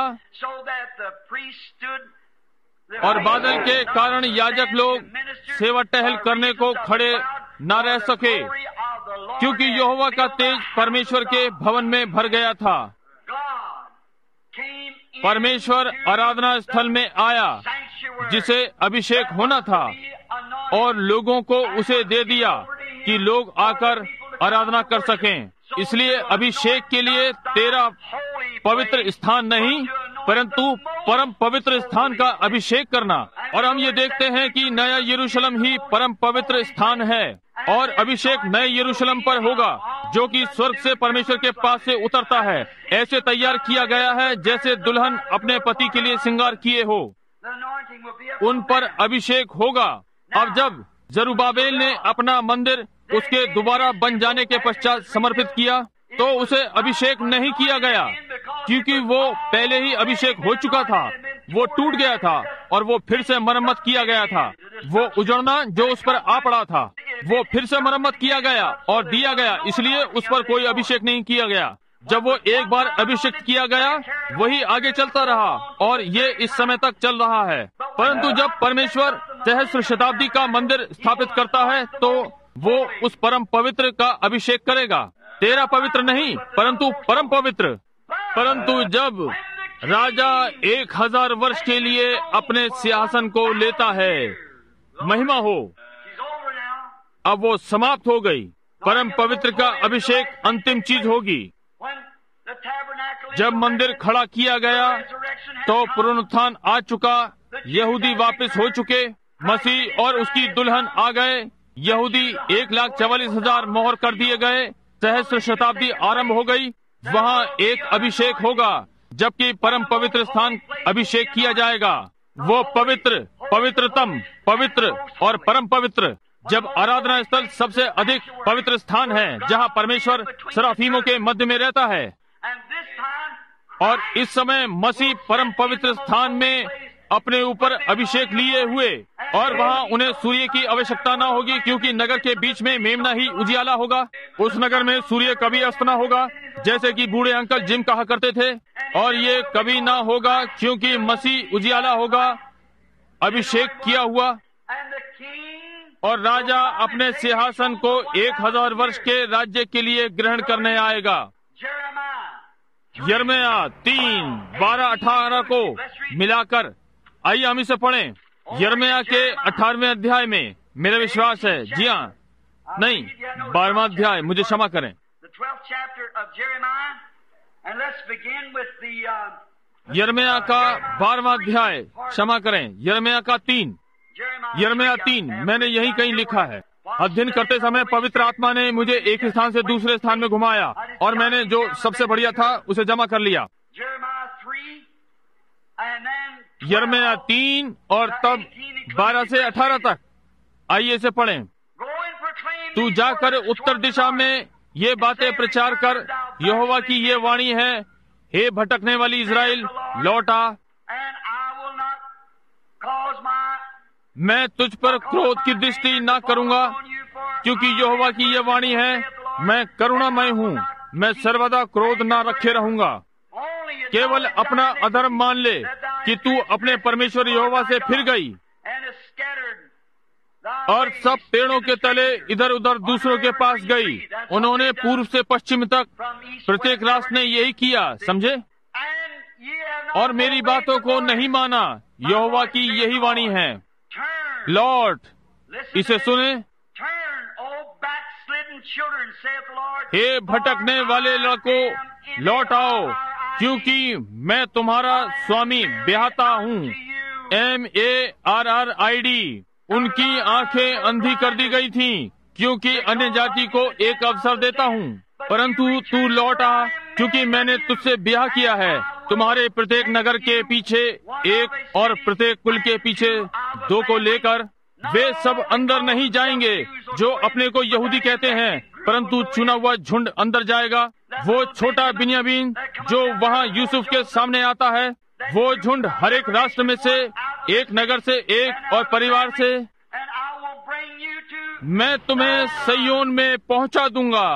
और बादल के कारण याजक लोग सेवा टहल करने को खड़े न रह सके, क्योंकि यहोवा का तेज परमेश्वर के भवन में भर गया था। परमेश्वर आराधना स्थल में आया जिसे अभिषेक होना था, और लोगों को उसे दे दिया कि लोग आकर आराधना कर सकें। इसलिए अभिषेक के लिए तेरा पवित्र स्थान नहीं, परंतु परम पवित्र स्थान का अभिषेक करना। और हम ये देखते हैं कि नया यरूशलेम ही परम पवित्र स्थान है, और अभिषेक नए यरूशलेम पर होगा जो कि स्वर्ग से परमेश्वर के पास से उतरता है। ऐसे तैयार किया गया है जैसे दुल्हन अपने पति के लिए श्रृंगार किए हो। उन पर अभिषेक होगा। अब जब जरुब्बाबेल ने अपना मंदिर उसके दोबारा बन जाने के पश्चात समर्पित किया, तो उसे अभिषेक नहीं किया गया, क्योंकि वो पहले ही अभिषेक हो चुका था। वो टूट गया था और वो फिर से मरम्मत किया गया था। वो उजड़ना जो उस पर आ पड़ा था। वो फिर से मरम्मत किया गया और दिया गया, इसलिए उस पर कोई अभिषेक नहीं किया गया। जब वो एक बार अभिषेक किया गया, वही आगे चलता रहा और ये इस समय तक चल रहा है। परंतु जब परमेश्वर सहस्त्र शताब्दी का मंदिर स्थापित करता है, तो वो उस परम पवित्र का अभिषेक करेगा। तेरा पवित्र नहीं, परंतु परम पवित्र। परंतु जब राजा 1000 वर्ष के लिए अपने सिंहासन को लेता है, महिमा हो, अब वो समाप्त हो गई। परम पवित्र का अभिषेक अंतिम चीज होगी। जब मंदिर खड़ा किया गया, तो पुनरुत्थान आ चुका, यहूदी वापस हो चुके, मसीह और उसकी दुल्हन आ गए, यहूदी 1,44,000 मोहर कर दिए गए, सहस्त्र शताब्दी आरंभ हो गई। वहाँ एक अभिषेक होगा, जबकि परम पवित्र स्थान अभिषेक किया जाएगा। वो पवित्र, पवित्रतम, पवित्र और परम पवित्र। जब आराधना स्थल सबसे अधिक पवित्र स्थान है, जहाँ परमेश्वर सराफीमों के मध्य में रहता है, और इस समय मसीह परम पवित्र स्थान में अपने ऊपर अभिषेक लिए हुए, और वहाँ उन्हें सूर्य की आवश्यकता न होगी, क्योंकि नगर के बीच में मेमना ही उजियाला होगा। उस नगर में सूर्य कभी अस्त न होगा, जैसे कि बूढ़े अंकल जिम कहा करते थे, और ये कभी ना होगा, क्योंकि मसीह उजियाला होगा, अभिषेक किया हुआ। और राजा अपने सिंहासन को 1000 वर्ष के राज्य के लिए ग्रहण करने आएगा। यिर्मयाह 3:12-18 को मिलाकर आइए हम इसे पढ़ें। यिर्मयाह के 18वें अध्याय में, मेरा विश्वास है, जी हाँ, नहीं, 12वां अध्याय, मुझे क्षमा करें। यिर्मयाह का 12वां अध्याय, क्षमा करें, यिर्मयाह का 3, यिर्मयाह 3, मैंने यही कहीं लिखा है। अध्ययन करते समय पवित्र आत्मा ने मुझे एक स्थान से दूसरे स्थान में घुमाया, और मैंने जो सबसे बढ़िया था उसे जमा कर लिया। यिर्मयाह 3 और तब 12 से 18 तक। आइए इसे पढ़ें। तू जाकर उत्तर दिशा में ये बातें प्रचार कर, यहोवा की ये वाणी है, हे भटकने वाली इज़राइल, लौट आ। मैं तुझ पर क्रोध की दृष्टि न करूंगा, क्योंकि यहोवा की ये वाणी है, मैं करुणामय हूँ, मैं सर्वदा क्रोध न रखे रहूंगा। केवल अपना अधर्म मान ले कि तू अपने परमेश्वर यहोवा से फिर गई, और सब पेड़ों के तले इधर उधर दूसरों के पास गई। उन्होंने पूर्व से पश्चिम तक प्रत्येक राष्ट्र ने यही किया, समझे, और मेरी बातों को नहीं माना। यहोवा की यही वाणी है, लौट, इसे सुने। हे भटकने वाले लड़कों, लौट आओ, क्योंकि मैं तुम्हारा स्वामी ब्याहता हूँ। MARRID। उनकी आंखें अंधी कर दी गई थीं, क्योंकि अन्य जाति को एक अवसर देता हूँ। परंतु तू लौट आ, क्योंकि मैंने तुझसे ब्याह किया है। तुम्हारे प्रत्येक नगर के पीछे एक और प्रत्येक कुल के पीछे 2 को लेकर। वे सब अंदर नहीं जाएंगे जो अपने को यहूदी कहते हैं, परंतु चुना हुआ झुंड अंदर जाएगा। वो छोटा बिन्यामीन जो वहाँ यूसुफ के सामने आता है, वो झुंड हर एक राष्ट्र में से, एक नगर से, एक और परिवार से मैं तुम्हें सिय्योन में पहुंचा दूंगा,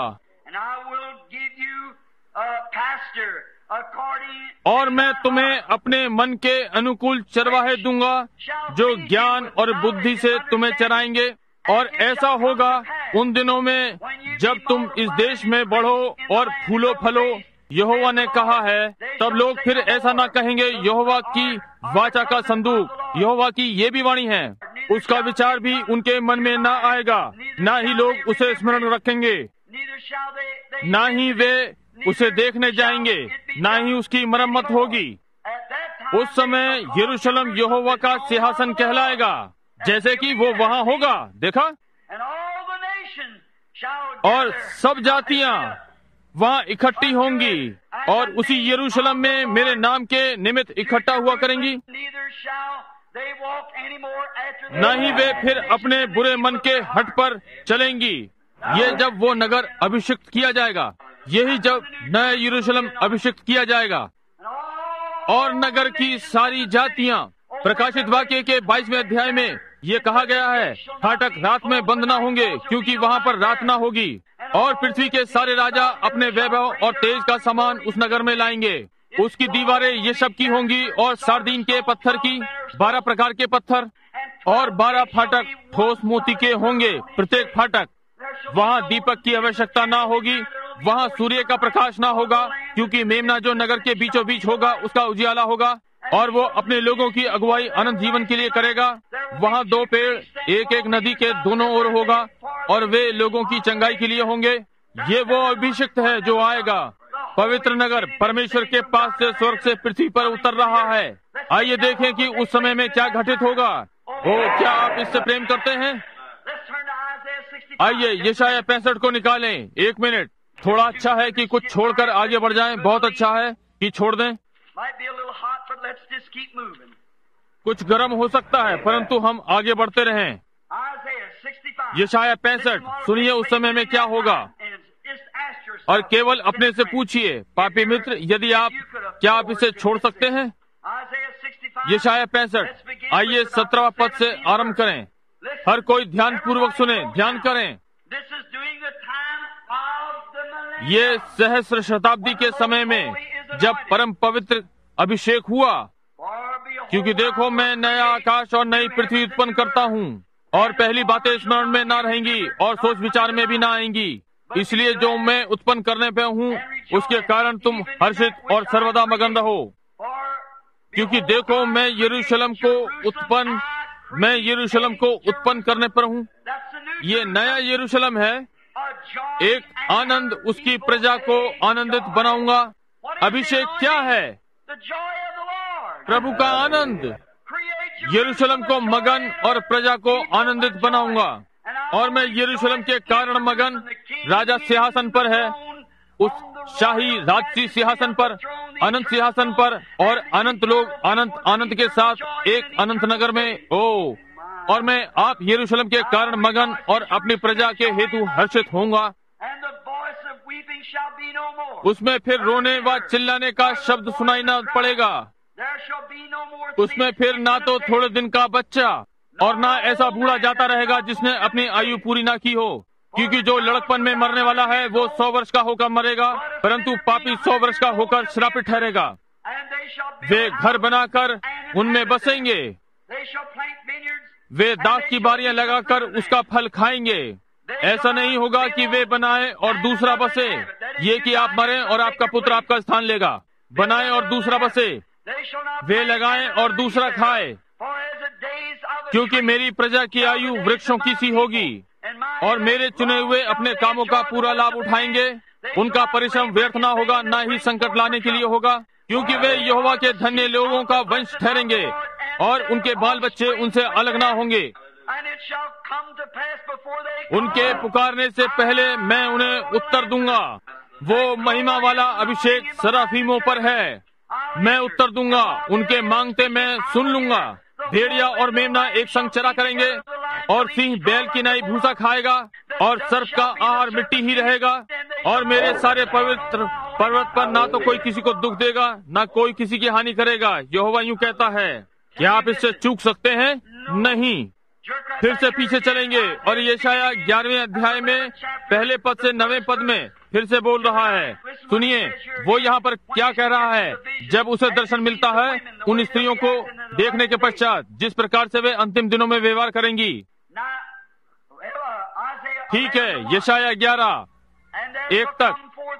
और मैं तुम्हें अपने मन के अनुकूल चरवाहे दूंगा, जो ज्ञान और बुद्धि से तुम्हें चराएंगे। और ऐसा होगा उन दिनों में, जब तुम इस देश में बढ़ो और फूलो फलो, यहोवा ने कहा है। तब लोग फिर ऐसा ना कहेंगे, यहोवा की वाचा का संदूक, यहोवा की ये भी वाणी है। उसका विचार भी उनके मन में ना आएगा, ना ही लोग उसे स्मरण रखेंगे, ना ही वे उसे देखने जाएंगे, ना ही उसकी मरम्मत होगी। उस समय यरूशलेम यहोवा का सिंहासन कहलाएगा, जैसे कि वो वहाँ होगा, देखा, और सब जातियाँ वहाँ इकट्ठी होंगी, और उसी यरूशलेम में मेरे नाम के निमित्त इकट्ठा हुआ करेंगी। न ही वे फिर अपने बुरे मन के हट पर चलेंगी। ये जब वो नगर अभिषिक्त किया जाएगा, यही जब नया यरूशलेम अभिषिक्त किया जाएगा, और नगर की सारी जातियाँ, प्रकाशित वाक्य के 22वें अध्याय में ये कहा गया है, फाटक रात में बंद ना होंगे, क्योंकि वहाँ पर रात ना होगी। और पृथ्वी के सारे राजा अपने वैभव और तेज का सामान उस नगर में लाएंगे। उसकी दीवारें ये सब की होंगी और सार्दीन के पत्थर की, 12 प्रकार के पत्थर, और 12 फाटक ठोस मोती के होंगे प्रत्येक फाटक। वहाँ दीपक की आवश्यकता ना होगी, वहाँ सूर्य का प्रकाश ना होगा, क्योंकि मेमना जो नगर के बीचों बीच होगा उसका उजियाला होगा, और वो अपने लोगों की अगुवाई अनंत जीवन के लिए करेगा। वहाँ 2 पेड़ एक एक नदी के दोनों ओर होगा, और वे लोगों की चंगाई के लिए होंगे। ये वो अभिषिक्त है जो आएगा। पवित्र नगर परमेश्वर के पास से स्वर्ग से पृथ्वी पर उतर रहा है। आइए देखें कि उस समय में क्या घटित होगा। ओ, क्या आप इससे प्रेम करते हैं? आइए यशायाह 65 को निकालें। 1 मिनट। थोड़ा अच्छा है कि कुछ छोड़कर आगे बढ़ जाएं। बहुत अच्छा है कि छोड़ दें। कुछ गर्म हो सकता है, परंतु हम आगे बढ़ते रहें। यशायाह 65 सुनिए उस समय में क्या होगा, और केवल अपने से पूछिए, पापी मित्र, यदि क्या आप इसे छोड़ सकते हैं? यशायाह 65 आइए 17वां पद से आरंभ करें। हर कोई ध्यान पूर्वक सुने, ध्यान करें। ये सहस्र शताब्दी के समय में जब परम पवित्र अभिषेक हुआ, क्योंकि देखो मैं नया आकाश और नई पृथ्वी उत्पन्न करता हूँ, और पहली बातें स्मरण में ना रहेंगी और सोच विचार में भी ना आएंगी। इसलिए जो मैं उत्पन्न करने पे हूँ उसके कारण तुम हर्षित और सर्वदा मगन रहो। क्योंकि देखो मैं यरूशलेम को उत्पन्न करने पर हूँ। ये नया यरूशलेम है, एक आनंद उसकी प्रजा को आनंदित बनाऊंगा। अभिषेक क्या है? प्रभु का आनंद। यरूशलेम को मगन और प्रजा को आनंदित बनाऊंगा, और मैं यरूशलेम के कारण मगन। राजा सिंहासन पर है, उस शाही राजसी सिंहासन पर, अनंत सिंहासन पर, और अनंत लोग अनंत आनंद के साथ एक अनंत नगर में। ओ, और मैं आप यरूशलेम के कारण मगन और अपनी प्रजा के हेतु हर्षित होऊंगा। उसमें फिर रोने व चिल्लाने का शब्द सुनाई न पड़ेगा। उसमें फिर ना तो थोड़े दिन का बच्चा और ना ऐसा बूढ़ा जाता रहेगा जिसने अपनी आयु पूरी ना की हो, क्योंकि जो लड़कपन में मरने वाला है वो 100 वर्ष का होकर मरेगा, परंतु पापी 100 वर्ष का होकर श्रापित ठहरेगा। वे घर बनाकर उनमें बसेंगे, वे दाख की बारियां लगाकर उसका फल खाएंगे। ऐसा नहीं होगा कि वे बनाए और दूसरा बसे, ये कि आप मरें और आपका पुत्र आपका स्थान लेगा। बनाए और दूसरा बसे, वे लगाएं और दूसरा खाए, क्योंकि मेरी प्रजा की आयु वृक्षों की सी होगी, और मेरे चुने हुए अपने कामों का पूरा लाभ उठाएंगे। उनका परिश्रम व्यर्थ ना होगा, ना ही संकट लाने के लिए होगा, क्योंकि वे यहोवा के धन्य लोगों का वंश ठहरेंगे, और उनके बाल बच्चे उनसे अलग ना होंगे। उनके पुकारने से पहले मैं उन्हें उत्तर दूंगा। वो महिमा वाला अभिषेक सराफीमों पर है। मैं उत्तर दूंगा, उनके मांगते मैं सुन लूंगा। भेड़िया और मेमना एक संग चरा करेंगे, और सिंह बैल की नाई भूसा खाएगा, और सर्प का आहार मिट्टी ही रहेगा। और मेरे सारे पवित्र पर्वत पर ना तो कोई किसी को दुख देगा, ना कोई किसी की हानि करेगा। यहोवा यूं कहता है। क्या आप इससे चूक सकते हैं? नहीं। फिर से पीछे चलेंगे, और यशायाह 11वें अध्याय में पहले पद से 9वें पद में फिर से बोल रहा है। सुनिए वो यहाँ पर क्या कह रहा है। जब उसे दर्शन मिलता है उन स्त्रियों को देखने के पश्चात, जिस प्रकार से वे अंतिम दिनों में व्यवहार करेंगी। ठीक है, यशायाह 11:1 तक।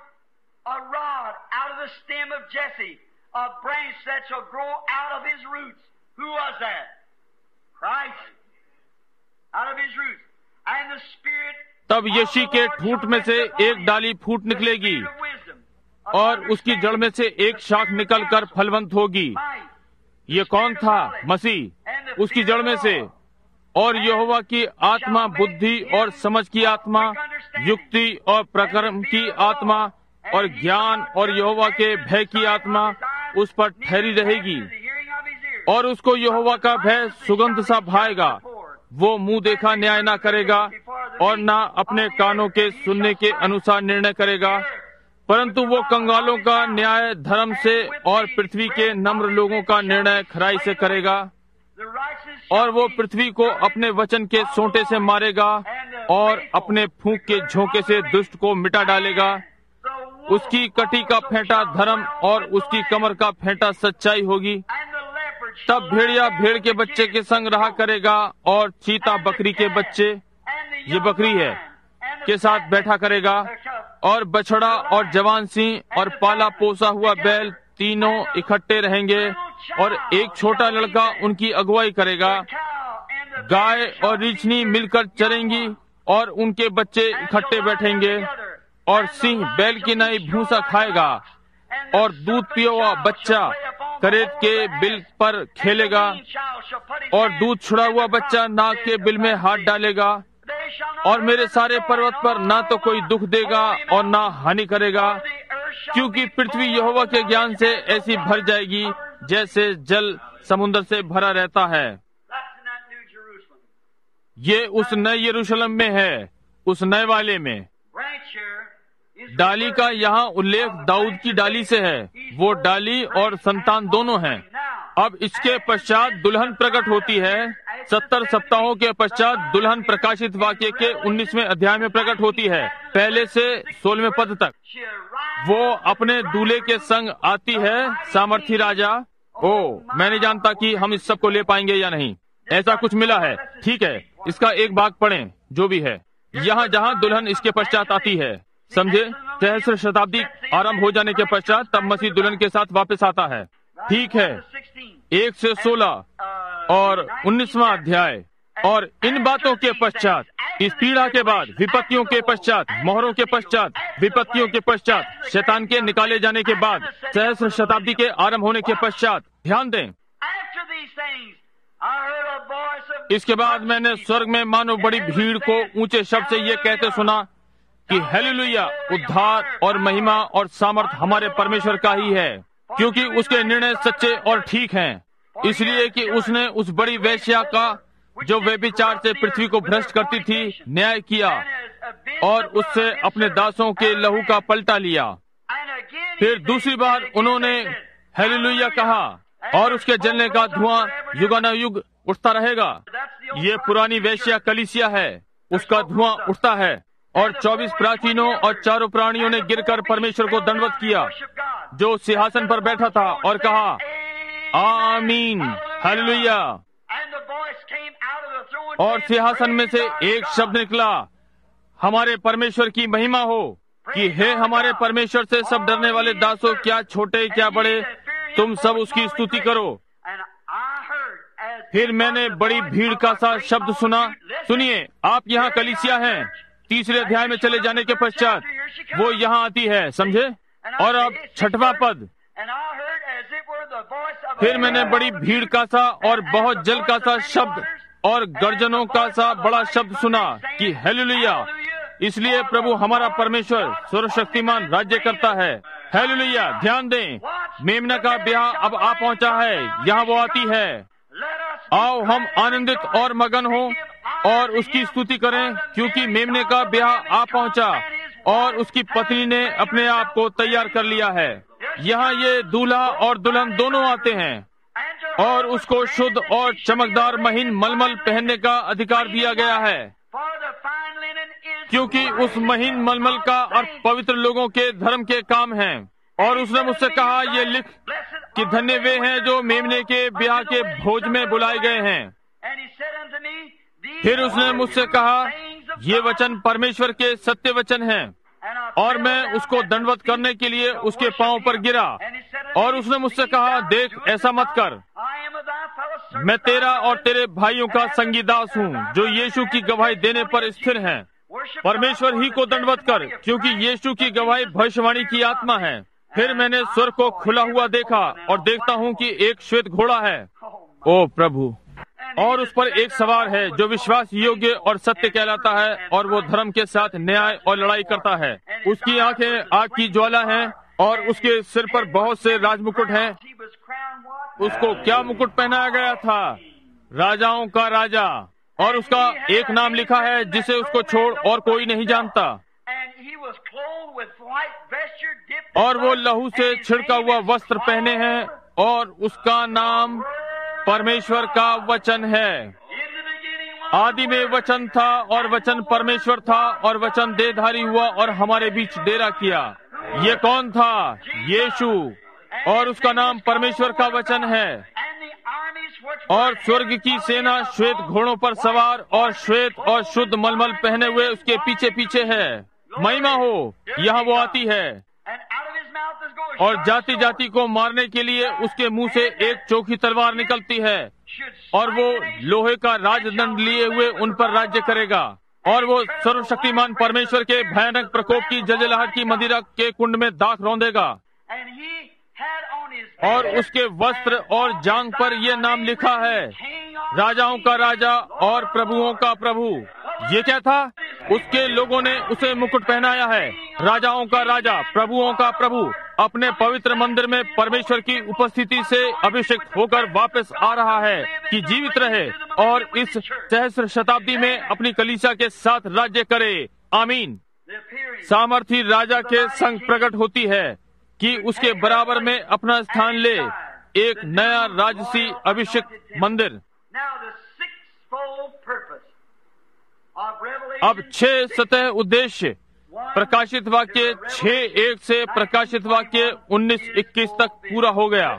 तब यशी के ठूंठ में से एक डाली फूट निकलेगी, और उसकी जड़ में से एक शाख निकलकर फलवंत होगी। ये कौन था? मसीह। उसकी जड़ में से। और यहोवा की आत्मा बुद्धि और समझ की आत्मा, युक्ति और प्रक्रम की आत्मा, और ज्ञान और यहोवा के भय की आत्मा उस पर ठहरी रहेगी, और उसको यहोवा का भय सुगंध सा भाएगा। वो मुंह देखा न्याय ना करेगा, और ना अपने कानों के सुनने के अनुसार निर्णय करेगा, परंतु वो कंगालों का न्याय धर्म से और पृथ्वी के नम्र लोगों का निर्णय खराई से करेगा। और वो पृथ्वी को अपने वचन के सोंटे से मारेगा और अपने फूंक के झोंके से दुष्ट को मिटा डालेगा। उसकी कटी का फेंटा धर्म और उसकी कमर का फेंटा सच्चाई होगी। तब भेड़िया भेड़ के बच्चे के संग रहा करेगा और चीता बकरी के बच्चे, ये बकरी है, के साथ बैठा करेगा। और बछड़ा और जवान सिंह और पाला पोसा हुआ बैल तीनों इकट्ठे रहेंगे और एक छोटा लड़का उनकी अगुवाई करेगा। गाय और रीछनी मिलकर चरेंगी और उनके बच्चे इकट्ठे बैठेंगे। और सिंह बैल की नई भूसा खाएगा और दूध पिया हुआ बच्चा करेत के बिल पर खेलेगा और दूध छुड़ा हुआ बच्चा नाग के बिल में हाथ डालेगा। और मेरे सारे पर्वत पर ना तो कोई दुख देगा और ना हानि करेगा, क्योंकि पृथ्वी यहोवा के ज्ञान से ऐसी भर जाएगी जैसे जल समुद्र से भरा रहता है। ये उस नए यरूशलेम में है, उस नए वाले में। डाली का यहाँ उल्लेख दाऊद की डाली से है। वो डाली और संतान दोनों हैं। अब इसके पश्चात दुल्हन प्रकट होती है। 70 सप्ताहों के पश्चात दुल्हन प्रकाशित वाक्य के 19वें अध्याय में प्रकट होती है, पहले से 16वें पद तक। वो अपने दूल्हे के संग आती है, सामर्थी राजा। मैं नहीं जानता कि हम इस सब को ले पाएंगे या नहीं। ऐसा कुछ मिला है, ठीक है। इसका एक भाग पढ़ें, जो भी है। यहाँ जहाँ दुल्हन इसके पश्चात आती है, समझे, सहस्र शताब्दी आरंभ हो जाने के पश्चात तब मसीह दुल्हन के साथ वापस आता है। ठीक है, 1 से 16 और 19वां अध्याय। और इन बातों के पश्चात, इस पीड़ा के बाद, विपत्तियों के पश्चात, मोहरों के पश्चात, विपत्तियों के पश्चात, शैतान के निकाले जाने के बाद, सहस्र शताब्दी के आरंभ होने के पश्चात, ध्यान दें, इसके बाद मैंने स्वर्ग में मानो बड़ी भीड़ को ऊंचे शब्द से ये कहते सुना कि हालेलुया, उद्धार और महिमा और सामर्थ हमारे परमेश्वर का ही है, क्योंकि उसके निर्णय सच्चे और ठीक हैं। इसलिए कि उसने उस बड़ी वेश्या का, जो व्यभिचार से पृथ्वी को भ्रष्ट करती थी, न्याय किया और उससे अपने दासों के लहू का पलटा लिया। फिर दूसरी बार उन्होंने हालेलुया कहा और उसके जलने का धुआं युगानुयुग उठता रहेगा। ये पुरानी वेश्या कलीसिया है, उसका धुआं उठता है। और 24 प्राचीनों और चारों प्राणियों ने गिरकर परमेश्वर को दंडवत किया जो सिंहासन पर बैठा था और कहा, आमीन, हालेलुया। और सिंहासन में से एक शब्द निकला, हमारे परमेश्वर की महिमा हो, कि हे हमारे परमेश्वर से सब डरने वाले दासों, क्या छोटे क्या बड़े, तुम सब उसकी स्तुति करो। फिर मैंने बड़ी भीड़ का सा शब्द सुना। सुनिए, आप यहाँ कलीसिया हैं। तीसरे अध्याय में चले जाने के पश्चात वो यहाँ आती है, समझे। और अब 6वां पद, फिर मैंने बड़ी भीड़ का सा और बहुत जल का सा शब्द और गर्जनों का सा बड़ा शब्द सुना कि हालेलुया, इसलिए प्रभु हमारा परमेश्वर सर्वशक्तिमान राज्य करता है। हालेलुया। ध्यान दें, मेमना का ब्याह अब आ पहुंचा है, यहाँ वो आती है। आओ हम आनंदित और मगन हों और उसकी स्तुति करें, क्योंकि मेमने का ब्याह आ पहुंचा और उसकी पत्नी ने अपने आप को तैयार कर लिया है। यहाँ ये दूल्हा और दुल्हन दोनों आते हैं और उसको शुद्ध और चमकदार महीन मलमल पहनने का अधिकार दिया गया है, क्योंकि उस महीन मलमल का अर्थ पवित्र लोगों के धर्म के काम हैं। और उसने मुझसे कहा, ये लिख कि धन्य वे हैं जो मेमने के ब्याह के भोज में बुलाए गए हैं। फिर उसने मुझसे कहा, ये वचन परमेश्वर के सत्य वचन हैं। और मैं उसको दंडवत करने के लिए उसके पांव पर गिरा। और उसने मुझसे कहा, देख, ऐसा मत कर, मैं तेरा और तेरे भाइयों का संगी दास हूँ जो यीशु की गवाही देने पर स्थिर हैं। परमेश्वर ही को दंडवत कर, क्योंकि यीशु की गवाही भविष्यवाणी की आत्मा है। फिर मैंने स्वर्ग को खुला हुआ देखा और देखता हूँ कि एक श्वेत घोड़ा है, ओ प्रभु, और उस पर एक सवार है जो विश्वास योग्य और सत्य कहलाता है, और वो धर्म के साथ न्याय और लड़ाई करता है। उसकी आंखें आग की ज्वाला हैं और उसके सिर पर बहुत से राजमुकुट हैं। उसको क्या मुकुट पहनाया गया था? राजाओं का राजा। और उसका एक नाम लिखा है जिसे उसको छोड़ और कोई नहीं जानता। और वो लहू से छिड़का हुआ वस्त्र पहने हैं और उसका नाम परमेश्वर का वचन है। आदि में वचन था और वचन परमेश्वर था और वचन देहधारी हुआ और हमारे बीच डेरा किया। ये कौन था? यीशु। और उसका नाम परमेश्वर का वचन है। और स्वर्ग की सेना श्वेत घोड़ों पर सवार और श्वेत और शुद्ध मलमल पहने हुए उसके पीछे पीछे है। महिमा हो, यहाँ वो आती है और जाति जाति को मारने के लिए उसके मुंह से एक चोखी तलवार निकलती है और वो लोहे का राजदंड लिए हुए उन पर राज्य करेगा। और वो सर्वशक्तिमान परमेश्वर के भयानक प्रकोप की जलजलाहट की मदिरा के कुंड में दाख रौंदेगा। और उसके वस्त्र और जांघ पर यह नाम लिखा है, राजाओं का राजा और प्रभुओं का प्रभु। ये क्या था? उसके लोगों ने उसे मुकुट पहनाया है। राजाओं का राजा, प्रभुओं का प्रभु अपने पवित्र मंदिर में परमेश्वर की उपस्थिति से अभिषेक होकर वापस आ रहा है कि जीवित रहे और इस सहस्र शताब्दी में अपनी कलीसिया के साथ राज्य करे। आमीन। सामर्थी राजा के संग प्रकट होती है कि उसके बराबर में अपना स्थान ले एक नया राजसी अभिषेक मंदिर। अब 6 सतह उद्देश्य प्रकाशित वाक्य 6:1 से प्रकाशित वाक्य 19:21 तक पूरा हो गया।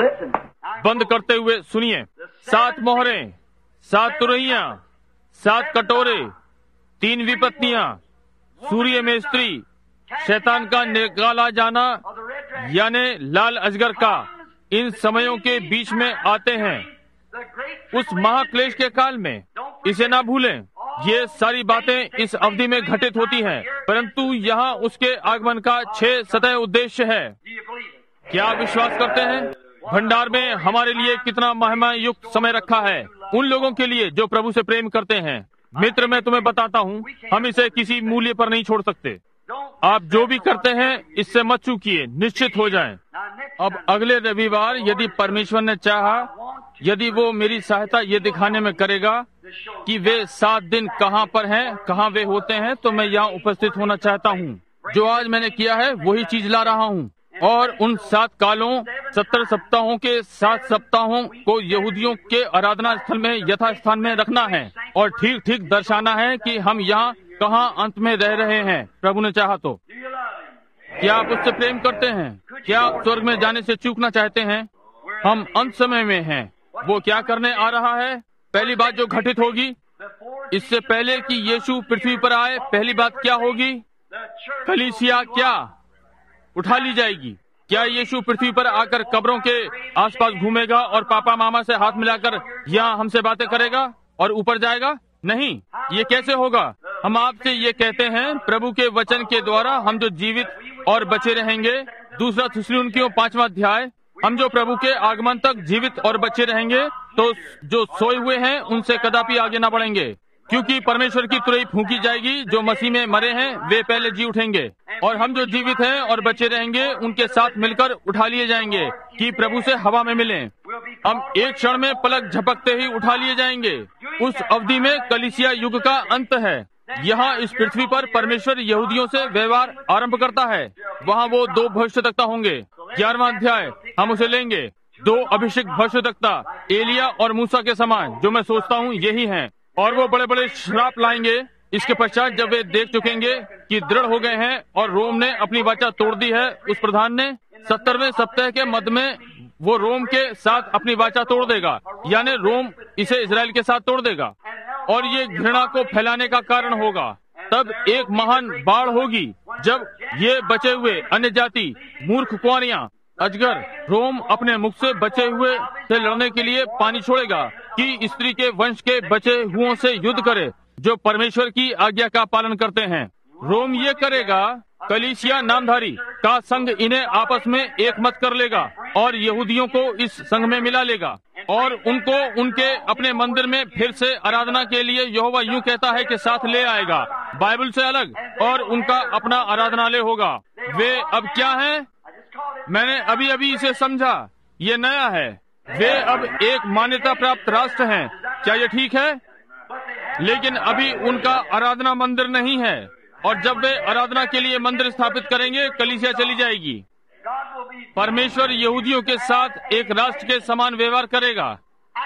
बंद करते हुए सुनिए। 7 मोहरें, 7 तुरहियां, 7 कटोरे, 3 विपत्तियां, सूर्य में स्त्री, शैतान का निकाला जाना यानी लाल अजगर का इन समयों के बीच में आते हैं उस महाक्लेश के काल में। इसे ना भूलें, ये सारी बातें इस अवधि में घटित होती हैं, परंतु यहाँ उसके आगमन का 6 सतह उद्देश्य है। क्या आप विश्वास करते हैं? भंडार में हमारे लिए कितना महिमा युक्त समय रखा है उन लोगों के लिए जो प्रभु से प्रेम करते हैं। मित्र, मैं तुम्हें बताता हूँ, हम इसे किसी मूल्य पर नहीं छोड़ सकते। आप जो भी करते हैं इससे मत चूकिए, निश्चित हो जाएं। अब अगले रविवार यदि परमेश्वर ने चाहा, यदि वो मेरी सहायता ये दिखाने में करेगा कि वे 7 दिन कहाँ पर हैं, कहाँ वे होते हैं, तो मैं यहाँ उपस्थित होना चाहता हूँ। जो आज मैंने किया है वही चीज ला रहा हूँ। और उन 7 कालों 70 सप्ताहों के 7 सप्ताहों को यहूदियों के आराधना स्थल में यथास्थान में रखना है और ठीक ठीक दर्शाना है कि हम यहाँ कहाँ अंत में रह रहे हैं, प्रभु ने चाहा तो। क्या आप उससे प्रेम करते हैं? क्या आप स्वर्ग में जाने से चूकना चाहते हैं? हम अंत समय में हैं। वो क्या करने आ रहा है? पहली बात जो घटित होगी इससे पहले कि यीशु पृथ्वी पर आए, पहली बात क्या होगी? कलीसिया क्या उठा ली जाएगी? क्या यीशु पृथ्वी पर आकर कब्रों के आसपास घूमेगा और पापा मामा से हाथ मिलाकर यहाँ हमसे बातें करेगा और ऊपर जाएगा? नहीं, ये कैसे होगा? हम आपसे ये कहते हैं, प्रभु के वचन के द्वारा हम जो जीवित और बचे रहेंगे। 2 थिस्सलुनीकियों 5वां अध्याय। हम जो प्रभु के आगमन तक जीवित और बचे रहेंगे तो जो सोए हुए हैं उनसे कदापि आगे ना बढ़ेंगे, क्योंकि परमेश्वर की तुरही फूंकी जाएगी। जो मसीह में मरे हैं वे पहले जी उठेंगे और हम जो जीवित हैं और बचे रहेंगे उनके साथ मिलकर उठा लिए जाएंगे कि प्रभु से हवा में मिलें। हम एक क्षण में पलक झपकते ही उठा लिए जाएंगे। उस अवधि में कलीसिया युग का अंत है। यहाँ इस पृथ्वी पर परमेश्वर यहूदियों से व्यवहार आरंभ करता है। वहाँ वो 2 भविष्यद्वक्ता होंगे। 11वां अध्याय हम उसे लेंगे। 2 अभिषेक भविष्यद्वक्ता एलिया और मूसा के समान, जो मैं सोचता हूँ यही हैं। और वो बड़े बड़े श्राप लाएंगे। इसके पश्चात जब वे देख चुकेंगे कि दृढ़ हो गए हैं और रोम ने अपनी वाचा तोड़ दी है, उस प्रधान ने 70वें सप्ताह के मध्य में वो रोम के साथ अपनी वाचा तोड़ देगा, यानी रोम इसे इजराइल के साथ तोड़ देगा और ये घृणा को फैलाने का कारण होगा। तब एक महान बाढ़ होगी जब ये बचे हुए अन्य जाति, मूर्ख कुंवारियां, अजगर, रोम अपने मुख से बचे हुए से लड़ने के लिए पानी छोड़ेगा कि स्त्री के वंश के बचे हुओं से युद्ध करे जो परमेश्वर की आज्ञा का पालन करते हैं। रोम ये करेगा। कलीसिया नामधारी का संघ इन्हें आपस में एक मत कर लेगा और यहूदियों को इस संघ में मिला लेगा और उनको उनके अपने मंदिर में फिर से आराधना के लिए यहोवा यूं कहता है कि साथ ले आएगा, बाइबल से अलग, और उनका अपना आराधनालय होगा। वे अब क्या हैं? मैंने अभी अभी इसे समझा, ये नया है। वे अब एक मान्यता प्राप्त राष्ट्र हैं। क्या ये ठीक है? लेकिन अभी उनका आराधना मंदिर नहीं है और जब वे आराधना के लिए मंदिर स्थापित करेंगे कलीसिया चली जाएगी। परमेश्वर यहूदियों के साथ एक राष्ट्र के समान व्यवहार करेगा।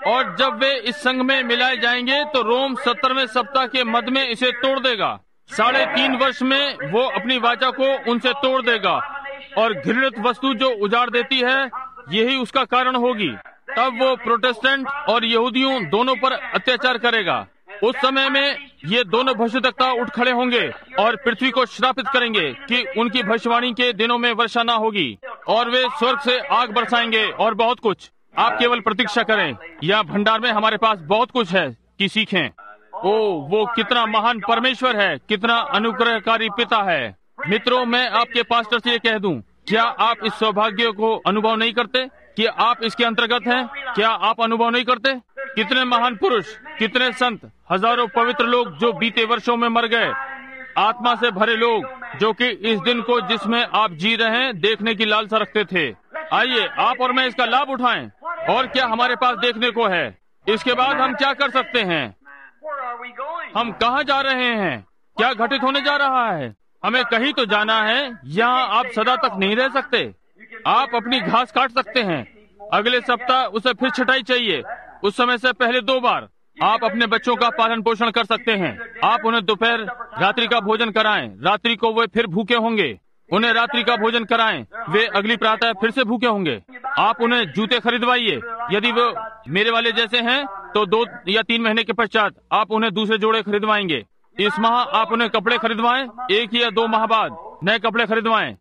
और जब वे इस संघ में मिलाए जाएंगे तो रोम 70वें सप्ताह के मध्य में इसे तोड़ देगा। 3.5 वर्ष में वो अपनी वाचा को उनसे तोड़ देगा और घृणित वस्तु जो उजाड़ देती है यही उसका कारण होगी। तब वो प्रोटेस्टेंट और यहूदियों दोनों पर अत्याचार करेगा। उस समय में ये दोनों भविष्यद्वक्ता उठ खड़े होंगे और पृथ्वी को श्रापित करेंगे कि उनकी भविष्यवाणी के दिनों में वर्षा न होगी, और वे स्वर्ग से आग बरसाएंगे और बहुत कुछ। आप केवल प्रतीक्षा करें। यह भंडार में हमारे पास बहुत कुछ है कि सीखें। ओ, वो कितना महान परमेश्वर है, कितना अनुग्रहकारी पिता है। मित्रों, मैं आपके पास्टर से ये कह दूं, क्या आप इस सौभाग्य को अनुभव नहीं करते कि आप इसके अंतर्गत हैं? क्या आप अनुभव नहीं करते? कितने महान पुरुष, कितने संत, हजारों पवित्र लोग जो बीते वर्षों में मर गए, आत्मा से भरे लोग जो कि इस दिन को जिसमें आप जी रहे हैं देखने की लालसा रखते थे। आइए आप और मैं इसका लाभ उठाएं। और क्या हमारे पास देखने को है? इसके बाद हम क्या कर सकते हैं? हम कहाँ जा रहे हैं? क्या घटित होने जा रहा है? हमें कहीं तो जाना है। यहाँ आप सदा तक नहीं रह सकते। आप अपनी घास काट सकते हैं। अगले सप्ताह उसे फिर छटाई चाहिए। उस समय से पहले 2 बार आप अपने बच्चों का पालन पोषण कर सकते हैं। आप उन्हें दोपहर रात्रि का भोजन कराएं। रात्रि को वे फिर भूखे होंगे। उन्हें रात्रि का भोजन कराएं। वे अगली प्रातः फिर से भूखे होंगे। आप उन्हें जूते खरीदवाइए। यदि वो मेरे वाले जैसे हैं तो 2 या 3 महीने के पश्चात आप उन्हें दूसरे जोड़े खरीदवाएंगे। इस माह आप उन्हें कपड़े खरीदवाएं। 1 या 2 माह बाद नए कपड़े खरीदवाएं।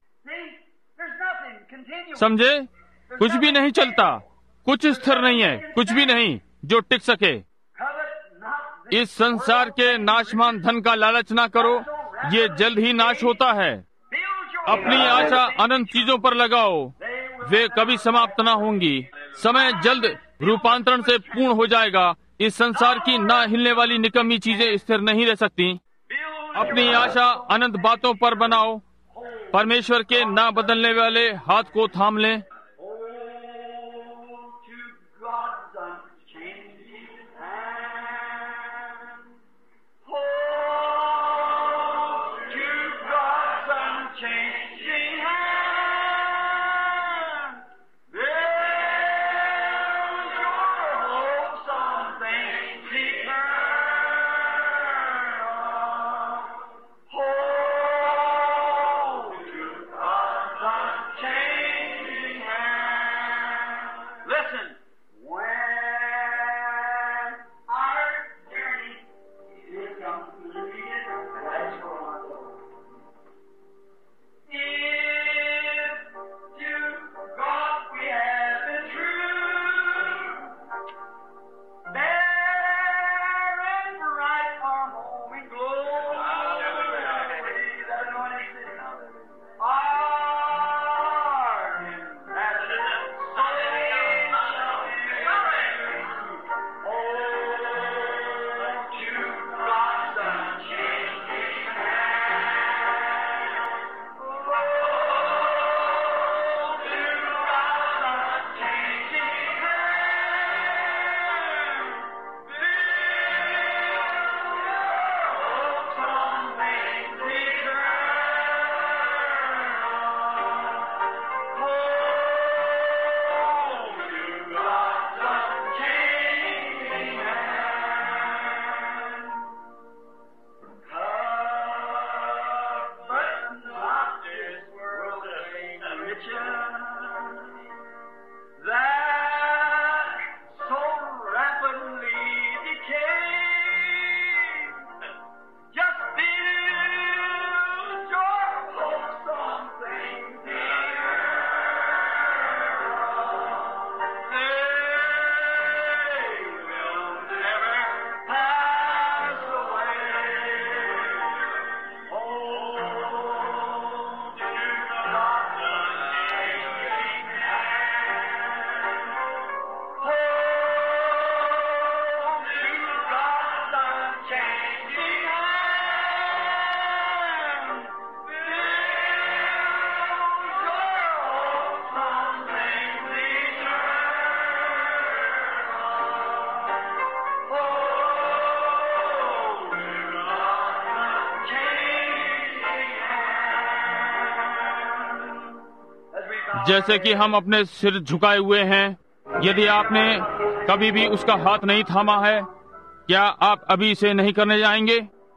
समझे? कुछ भी नहीं चलता, कुछ स्थिर नहीं है, कुछ भी नहीं जो टिक सके। इस संसार के नाशमान धन का लालच ना करो, ये जल्द ही नाश होता है। अपनी आशा अनंत चीजों पर लगाओ, वे कभी समाप्त ना होंगी। समय जल्द रूपांतरण से पूर्ण हो जाएगा। इस संसार की ना हिलने वाली निकम्मी चीजें स्थिर नहीं रह सकती। अपनी आशा अनंत बातों पर बनाओ। परमेश्वर के ना बदलने वाले हाथ को थाम लें। जैसे कि हम अपने सिर झुकाए हुए हैं, यदि आपने कभी भी उसका हाथ नहीं थामा है, क्या आप अभी इसे नहीं करने जाएंगे?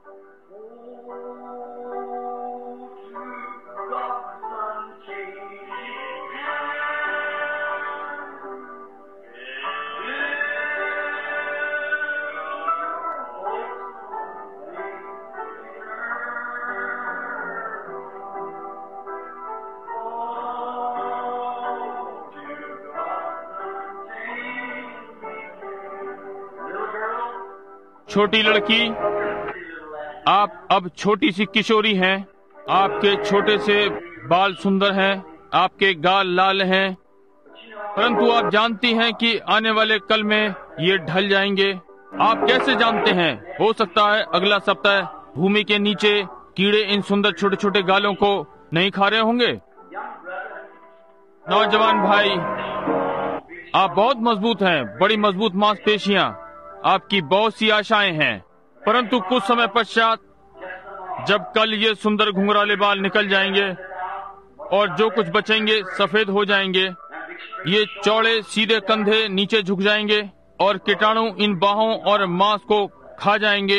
छोटी लड़की, आप अब छोटी सी किशोरी हैं। आपके छोटे से बाल सुंदर हैं, आपके गाल लाल हैं, परंतु आप जानती हैं कि आने वाले कल में ये ढल जाएंगे। आप कैसे जानते हैं? हो सकता है अगला सप्ताह भूमि के नीचे कीड़े इन सुंदर छोटे छोटे गालों को नहीं खा रहे होंगे। नौजवान भाई, आप बहुत मजबूत हैं, बड़ी मजबूत मांसपेशियां, आपकी बहुत सी आशाएं हैं, परंतु कुछ समय पश्चात जब कल ये सुंदर घुंघराले बाल निकल जाएंगे और जो कुछ बचेंगे सफेद हो जाएंगे, ये चौड़े सीधे कंधे नीचे झुक जाएंगे और कीटाणु इन बाहों और मांस को खा जाएंगे।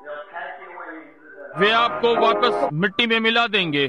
वे आपको वापस मिट्टी में मिला देंगे।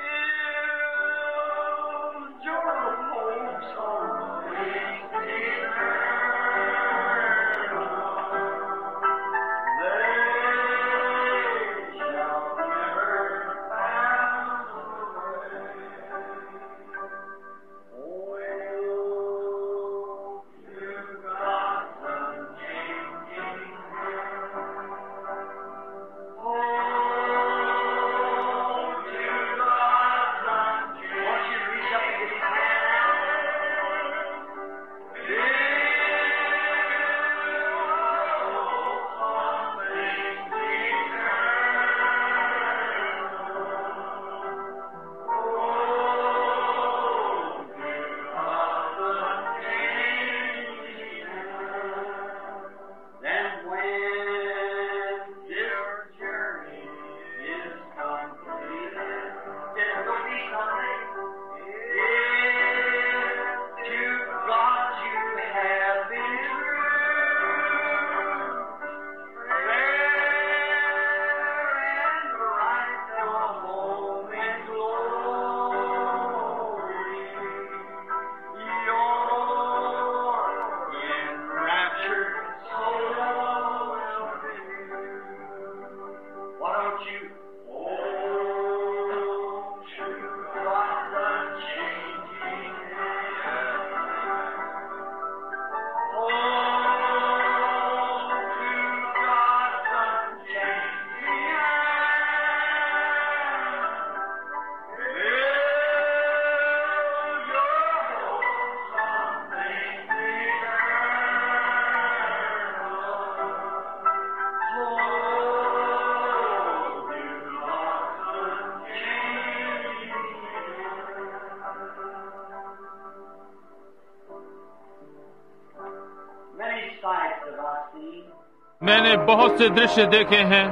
मैंने बहुत से दृश्य देखे हैं।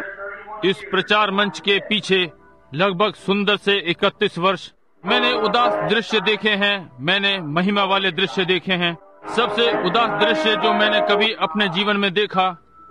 इस प्रचार मंच के पीछे लगभग सुंदर से 31 वर्ष मैंने उदास दृश्य देखे हैं, मैंने महिमा वाले दृश्य देखे हैं। सबसे उदास दृश्य जो मैंने कभी अपने जीवन में देखा,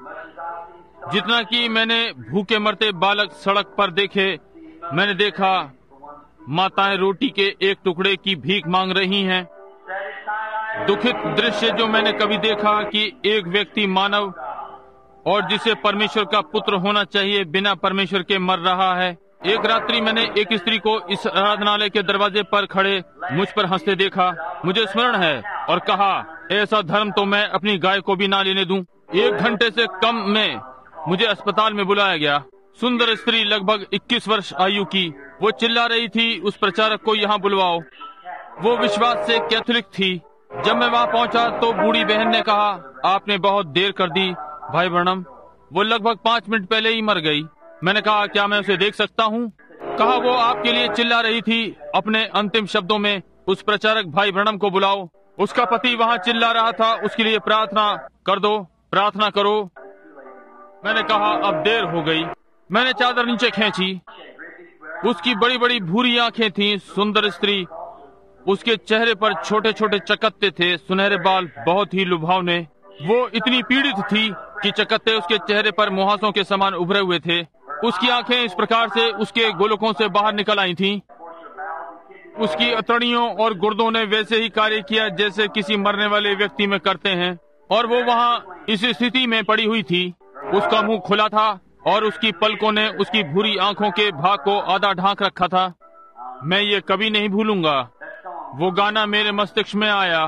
जितना कि मैंने भूखे मरते बालक सड़क पर देखे, मैंने देखा माताएं रोटी के एक टुकड़े की भीख मांग रही हैं। दुखित दृश्य जो मैंने कभी देखा कि एक व्यक्ति मानव और जिसे परमेश्वर का पुत्र होना चाहिए बिना परमेश्वर के मर रहा है। एक रात्रि मैंने एक स्त्री को इस आराधनालय के दरवाजे पर खड़े मुझ पर हंसते देखा। मुझे स्मरण है और कहा, ऐसा धर्म तो मैं अपनी गाय को भी ना लेने दूं। 1 घंटे से कम में मुझे अस्पताल में बुलाया गया। सुंदर स्त्री लगभग 21 वर्ष आयु की, वो चिल्ला रही थी, उस प्रचारक को यहाँ बुलवाओ। वो विश्वास से कैथोलिक थी। जब मैं वहाँ पहुँचा तो बूढ़ी बहन ने कहा, आपने बहुत देर कर दी भाई ब्रैनम, वो लगभग 5 मिनट पहले ही मर गई। मैंने कहा, क्या मैं उसे देख सकता हूँ? कहा, वो आपके लिए चिल्ला रही थी। अपने अंतिम शब्दों में उस प्रचारक भाई ब्रैनम को बुलाओ। उसका पति वहाँ चिल्ला रहा था, उसके लिए प्रार्थना कर दो, प्रार्थना करो। मैंने कहा, अब देर हो गई। मैंने चादर नीचे खींची। उसकी बड़ी बड़ी भूरी आंखें थीं। सुंदर स्त्री उसके चेहरे पर छोटे छोटे चकत्ते थे, सुनहरे बाल बहुत ही लुभावने। वो इतनी पीड़ित थी कि चकत्ते उसके चेहरे पर मुहासों के समान उभरे हुए थे। उसकी आंखें इस प्रकार से उसके गोलकों से बाहर निकल आई थीं। उसकी अतड़ियों और गुर्दों ने वैसे ही कार्य किया जैसे किसी मरने वाले व्यक्ति में करते हैं, और वो वहाँ इस स्थिति में पड़ी हुई थी। उसका मुंह खुला था और उसकी पलकों ने उसकी भूरी आंखों के भाग को आधा ढांक रखा था। मैं ये कभी नहीं भूलूंगा। वो गाना मेरे मस्तिष्क में आया,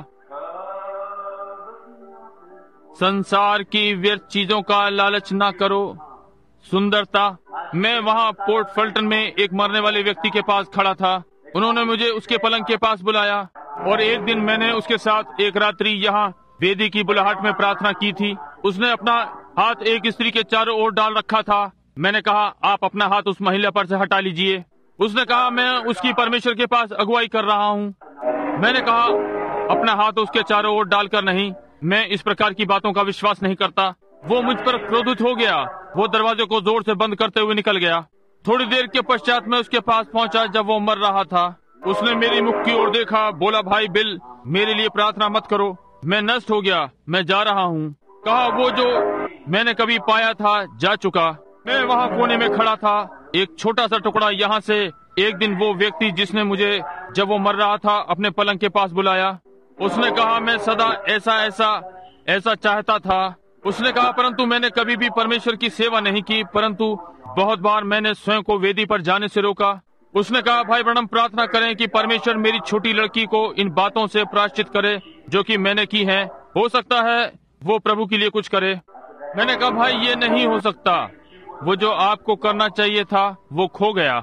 संसार की व्यर्थ चीजों का लालच ना करो, सुंदरता। मैं वहाँ पोर्ट फल्टन में एक मरने वाले व्यक्ति के पास खड़ा था। उन्होंने मुझे उसके पलंग के पास बुलाया, और एक दिन मैंने उसके साथ एक रात्रि यहाँ वेदी की बुलाहट में प्रार्थना की थी। उसने अपना हाथ एक स्त्री के चारों ओर डाल रखा था। मैंने कहा, आप अपना हाथ उस महिला पर से हटा लीजिए। उसने कहा, मैं उसकी परमेश्वर के पास अगुवाई कर रहा हूँ। मैंने कहा, अपना हाथ उसके चारों ओर डालकर नहीं, मैं इस प्रकार की बातों का विश्वास नहीं करता। वो मुझ पर क्रोधित हो गया। वो दरवाजे को जोर से बंद करते हुए निकल गया। थोड़ी देर के पश्चात मैं उसके पास पहुंचा जब वो मर रहा था। उसने मेरी मुख की ओर देखा, बोला, भाई बिल, मेरे लिए प्रार्थना मत करो, मैं नष्ट हो गया, मैं जा रहा हूँ। कहा, वो जो मैंने कभी पाया था जा चुका। मैं वहाँ कोने में खड़ा था, एक छोटा सा टुकड़ा यहाँ से। एक दिन वो व्यक्ति जिसने मुझे जब वो मर रहा था अपने पलंग के पास बुलाया, उसने कहा, मैं सदा ऐसा ऐसा ऐसा चाहता था। उसने कहा, परंतु मैंने कभी भी परमेश्वर की सेवा नहीं की, परंतु बहुत बार मैंने स्वयं को वेदी पर जाने से रोका। उसने कहा, भाई ब्रैनम, प्रार्थना करें कि परमेश्वर मेरी छोटी लड़की को इन बातों से प्रायश्चित करे जो कि मैंने की है। हो सकता है वो प्रभु के लिए कुछ करे। मैंने कहा, भाई ये नहीं हो सकता, वो जो आपको करना चाहिए था वो खो गया।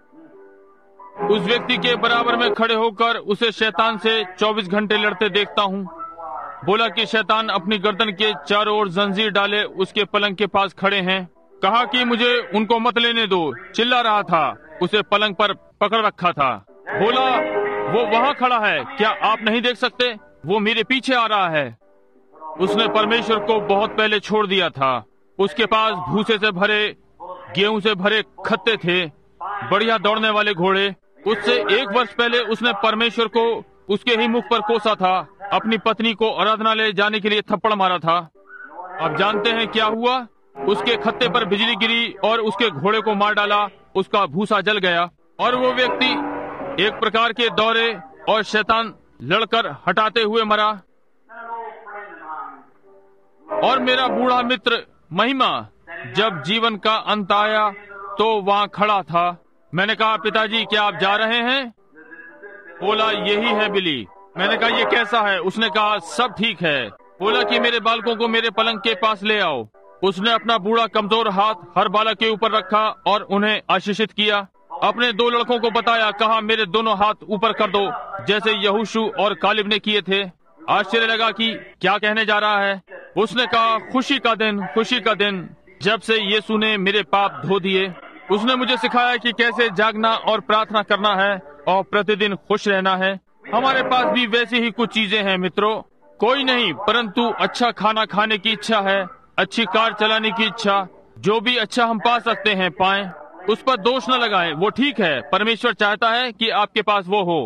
उस व्यक्ति के बराबर में खड़े होकर उसे शैतान से 24 घंटे लड़ते देखता हूँ। बोला कि शैतान अपनी गर्दन के चारों ओर जंजीर डाले उसके पलंग के पास खड़े हैं। कहा कि मुझे उनको मत लेने दो। चिल्ला रहा था, उसे पलंग पर पकड़ रखा था। बोला, वो वहाँ खड़ा है, क्या आप नहीं देख सकते? वो मेरे पीछे आ रहा है। उसने परमेश्वर को बहुत पहले छोड़ दिया था। उसके पास भूसे से भरे, गेहूं से भरे खत्ते थे, बढ़िया दौड़ने वाले घोड़े। उससे 1 वर्ष पहले उसने परमेश्वर को उसके ही मुख पर कोसा था। अपनी पत्नी को आराधनालय जाने के लिए थप्पड़ मारा था। अब जानते हैं क्या हुआ? उसके खत्ते पर बिजली गिरी और उसके घोड़े को मार डाला। उसका भूसा जल गया और वो व्यक्ति एक प्रकार के दौरे और शैतान लड़कर हटाते हुए मरा। और मेरा बूढ़ा मित्र महिमा जब जीवन का अंत आया तो वहाँ खड़ा था। मैंने कहा, पिताजी क्या आप जा रहे हैं? बोला, यही है बिली। मैंने कहा, ये कैसा है? उसने कहा, सब ठीक है। बोला कि मेरे बालकों को मेरे पलंग के पास ले आओ। उसने अपना बूढ़ा कमजोर हाथ हर बालक के ऊपर रखा और उन्हें आशीषित किया। अपने 2 लड़कों को बताया, कहा, मेरे दोनों हाथ ऊपर कर दो जैसे यहोशू और कालिब ने किए थे। आश्चर्य लगा कि क्या कहने जा रहा है। उसने कहा, खुशी का दिन, खुशी का दिन, जब से यीशु ने मेरे पाप धो दिए। उसने मुझे सिखाया कि कैसे जागना और प्रार्थना करना है और प्रतिदिन खुश रहना है। हमारे पास भी वैसी ही कुछ चीजें हैं मित्रों। कोई नहीं, परंतु अच्छा खाना खाने की इच्छा है, अच्छी कार चलाने की इच्छा। जो भी अच्छा हम पा सकते हैं पाएं, उस पर दोष न लगाएं। वो ठीक है, परमेश्वर चाहता है कि आपके पास वो हो।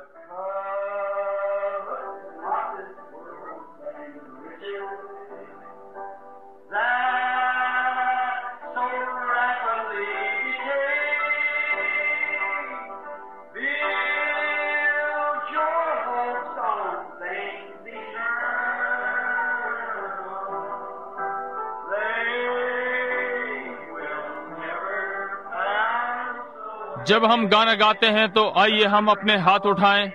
जब हम गाना गाते हैं तो आइए हम अपने हाथ उठाएं।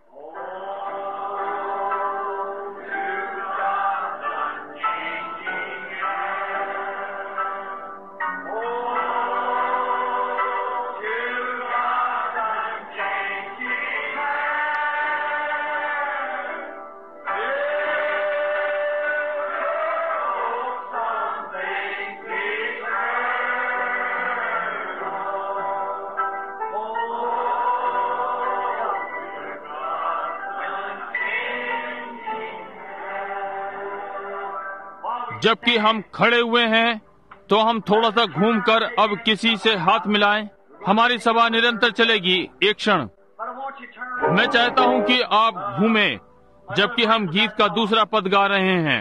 जबकि हम खड़े हुए हैं तो हम थोड़ा सा घूमकर अब किसी से हाथ मिलाएं। हमारी सभा निरंतर चलेगी। एक क्षण। मैं चाहता हूं कि आप घूमें जबकि हम गीत का दूसरा पद गा रहे हैं।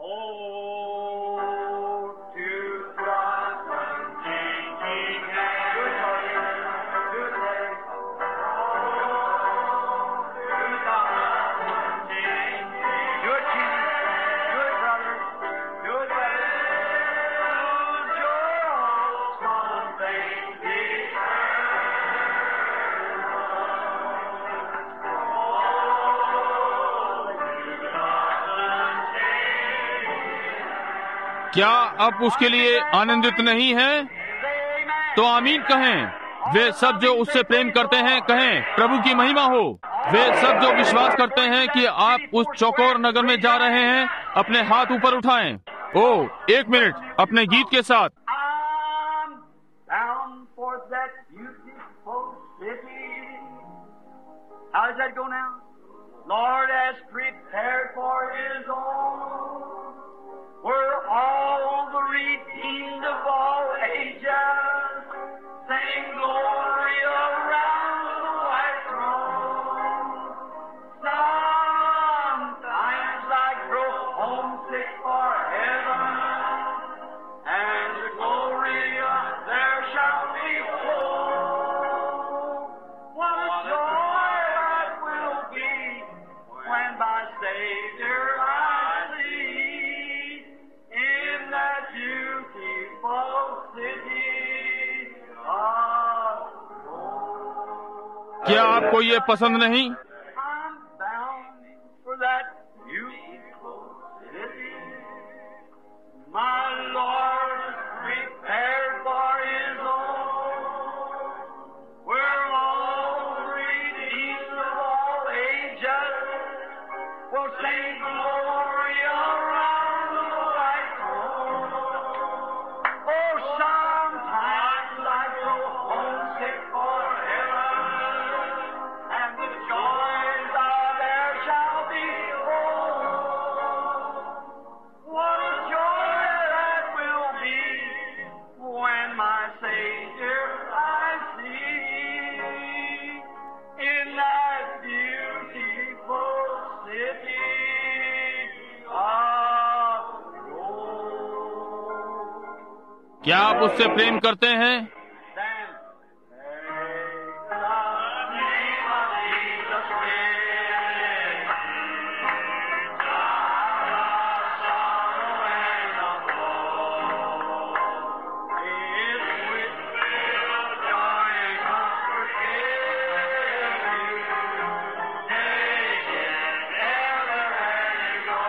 क्या आप उसके लिए आनंदित नहीं हैं? तो आमीन कहें। वे सब जो उससे प्रेम करते हैं कहें प्रभु की महिमा हो। वे सब जो विश्वास करते हैं कि आप उस चौकोर नगर में जा रहे हैं अपने हाथ ऊपर उठाएं। ओ, एक मिनट अपने गीत के साथ। Lord has prepared for His own, where all the redeemed of all ages sing glory around the white throne. Sometimes I grow homesick for heaven, and the glory there shall be full. What a joy that will be when my Savior I see in that beautiful city of gold. क्या आपको ये पसंद नहीं? I'm bound for that beautiful city. My Lord prepared for His own, where all the redeemed of all ages will sing glory around the white throne. Oh, sometimes I grow homesick for heaven, and the joys there shall be full. What a joy that will be when my Savior I see in that beautiful city of gold. क्या आप उससे प्रेम करते हैं? Then take the name of Jesus with sorrow and of woe. His with joy and comfort give you. Take it everywhere you go.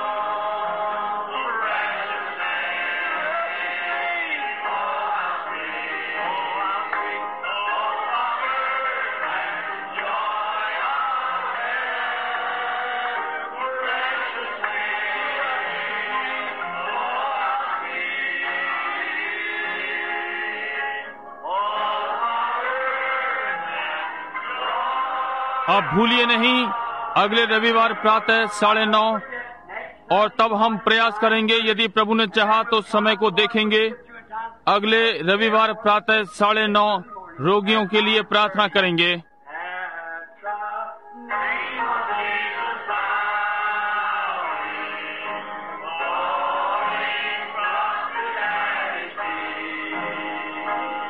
Precious name, oh how sweet, oh how sweet, oh comfort and joy of heaven. Precious name, oh how sweet, oh comfort. आप भूलिए नहीं, अगले रविवार प्रातः 9:30 और तब हम प्रयास करेंगे, यदि प्रभु ने चाहा तो समय को देखेंगे। अगले रविवार प्रातः 9:30 रोगियों के लिए प्रार्थना करेंगे। At the name of Jesus bowing, falling prostrate at His feet.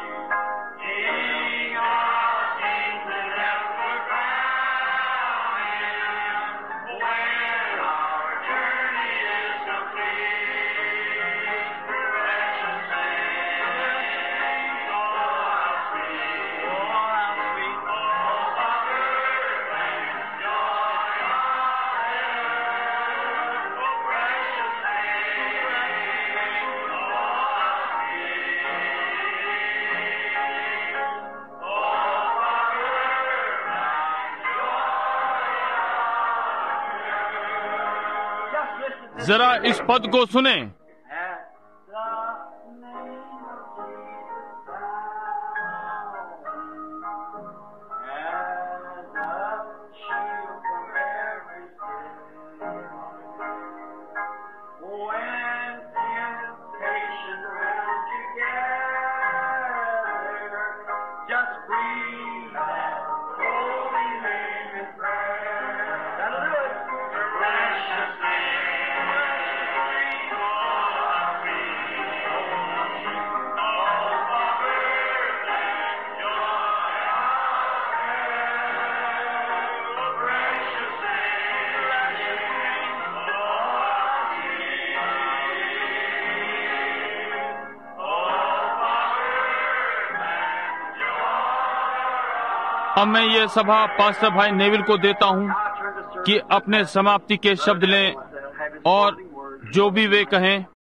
King of kings and ever crowning, when our journey is complete. Precious name, oh how sweet, oh how sweet, oh comfort and joy of heaven. Oh precious name, oh how sweet, oh comfort and joy. Just listen. जरा इस पद को सुने। At the name of Jesus bowing, as a shield from every sin. When temptation round you gather, just breathe that holy name अब मैं ये सभा pastor भाई नेविल को देता हूँ कि अपने समाप्ति के शब्द लें और जो भी वे कहें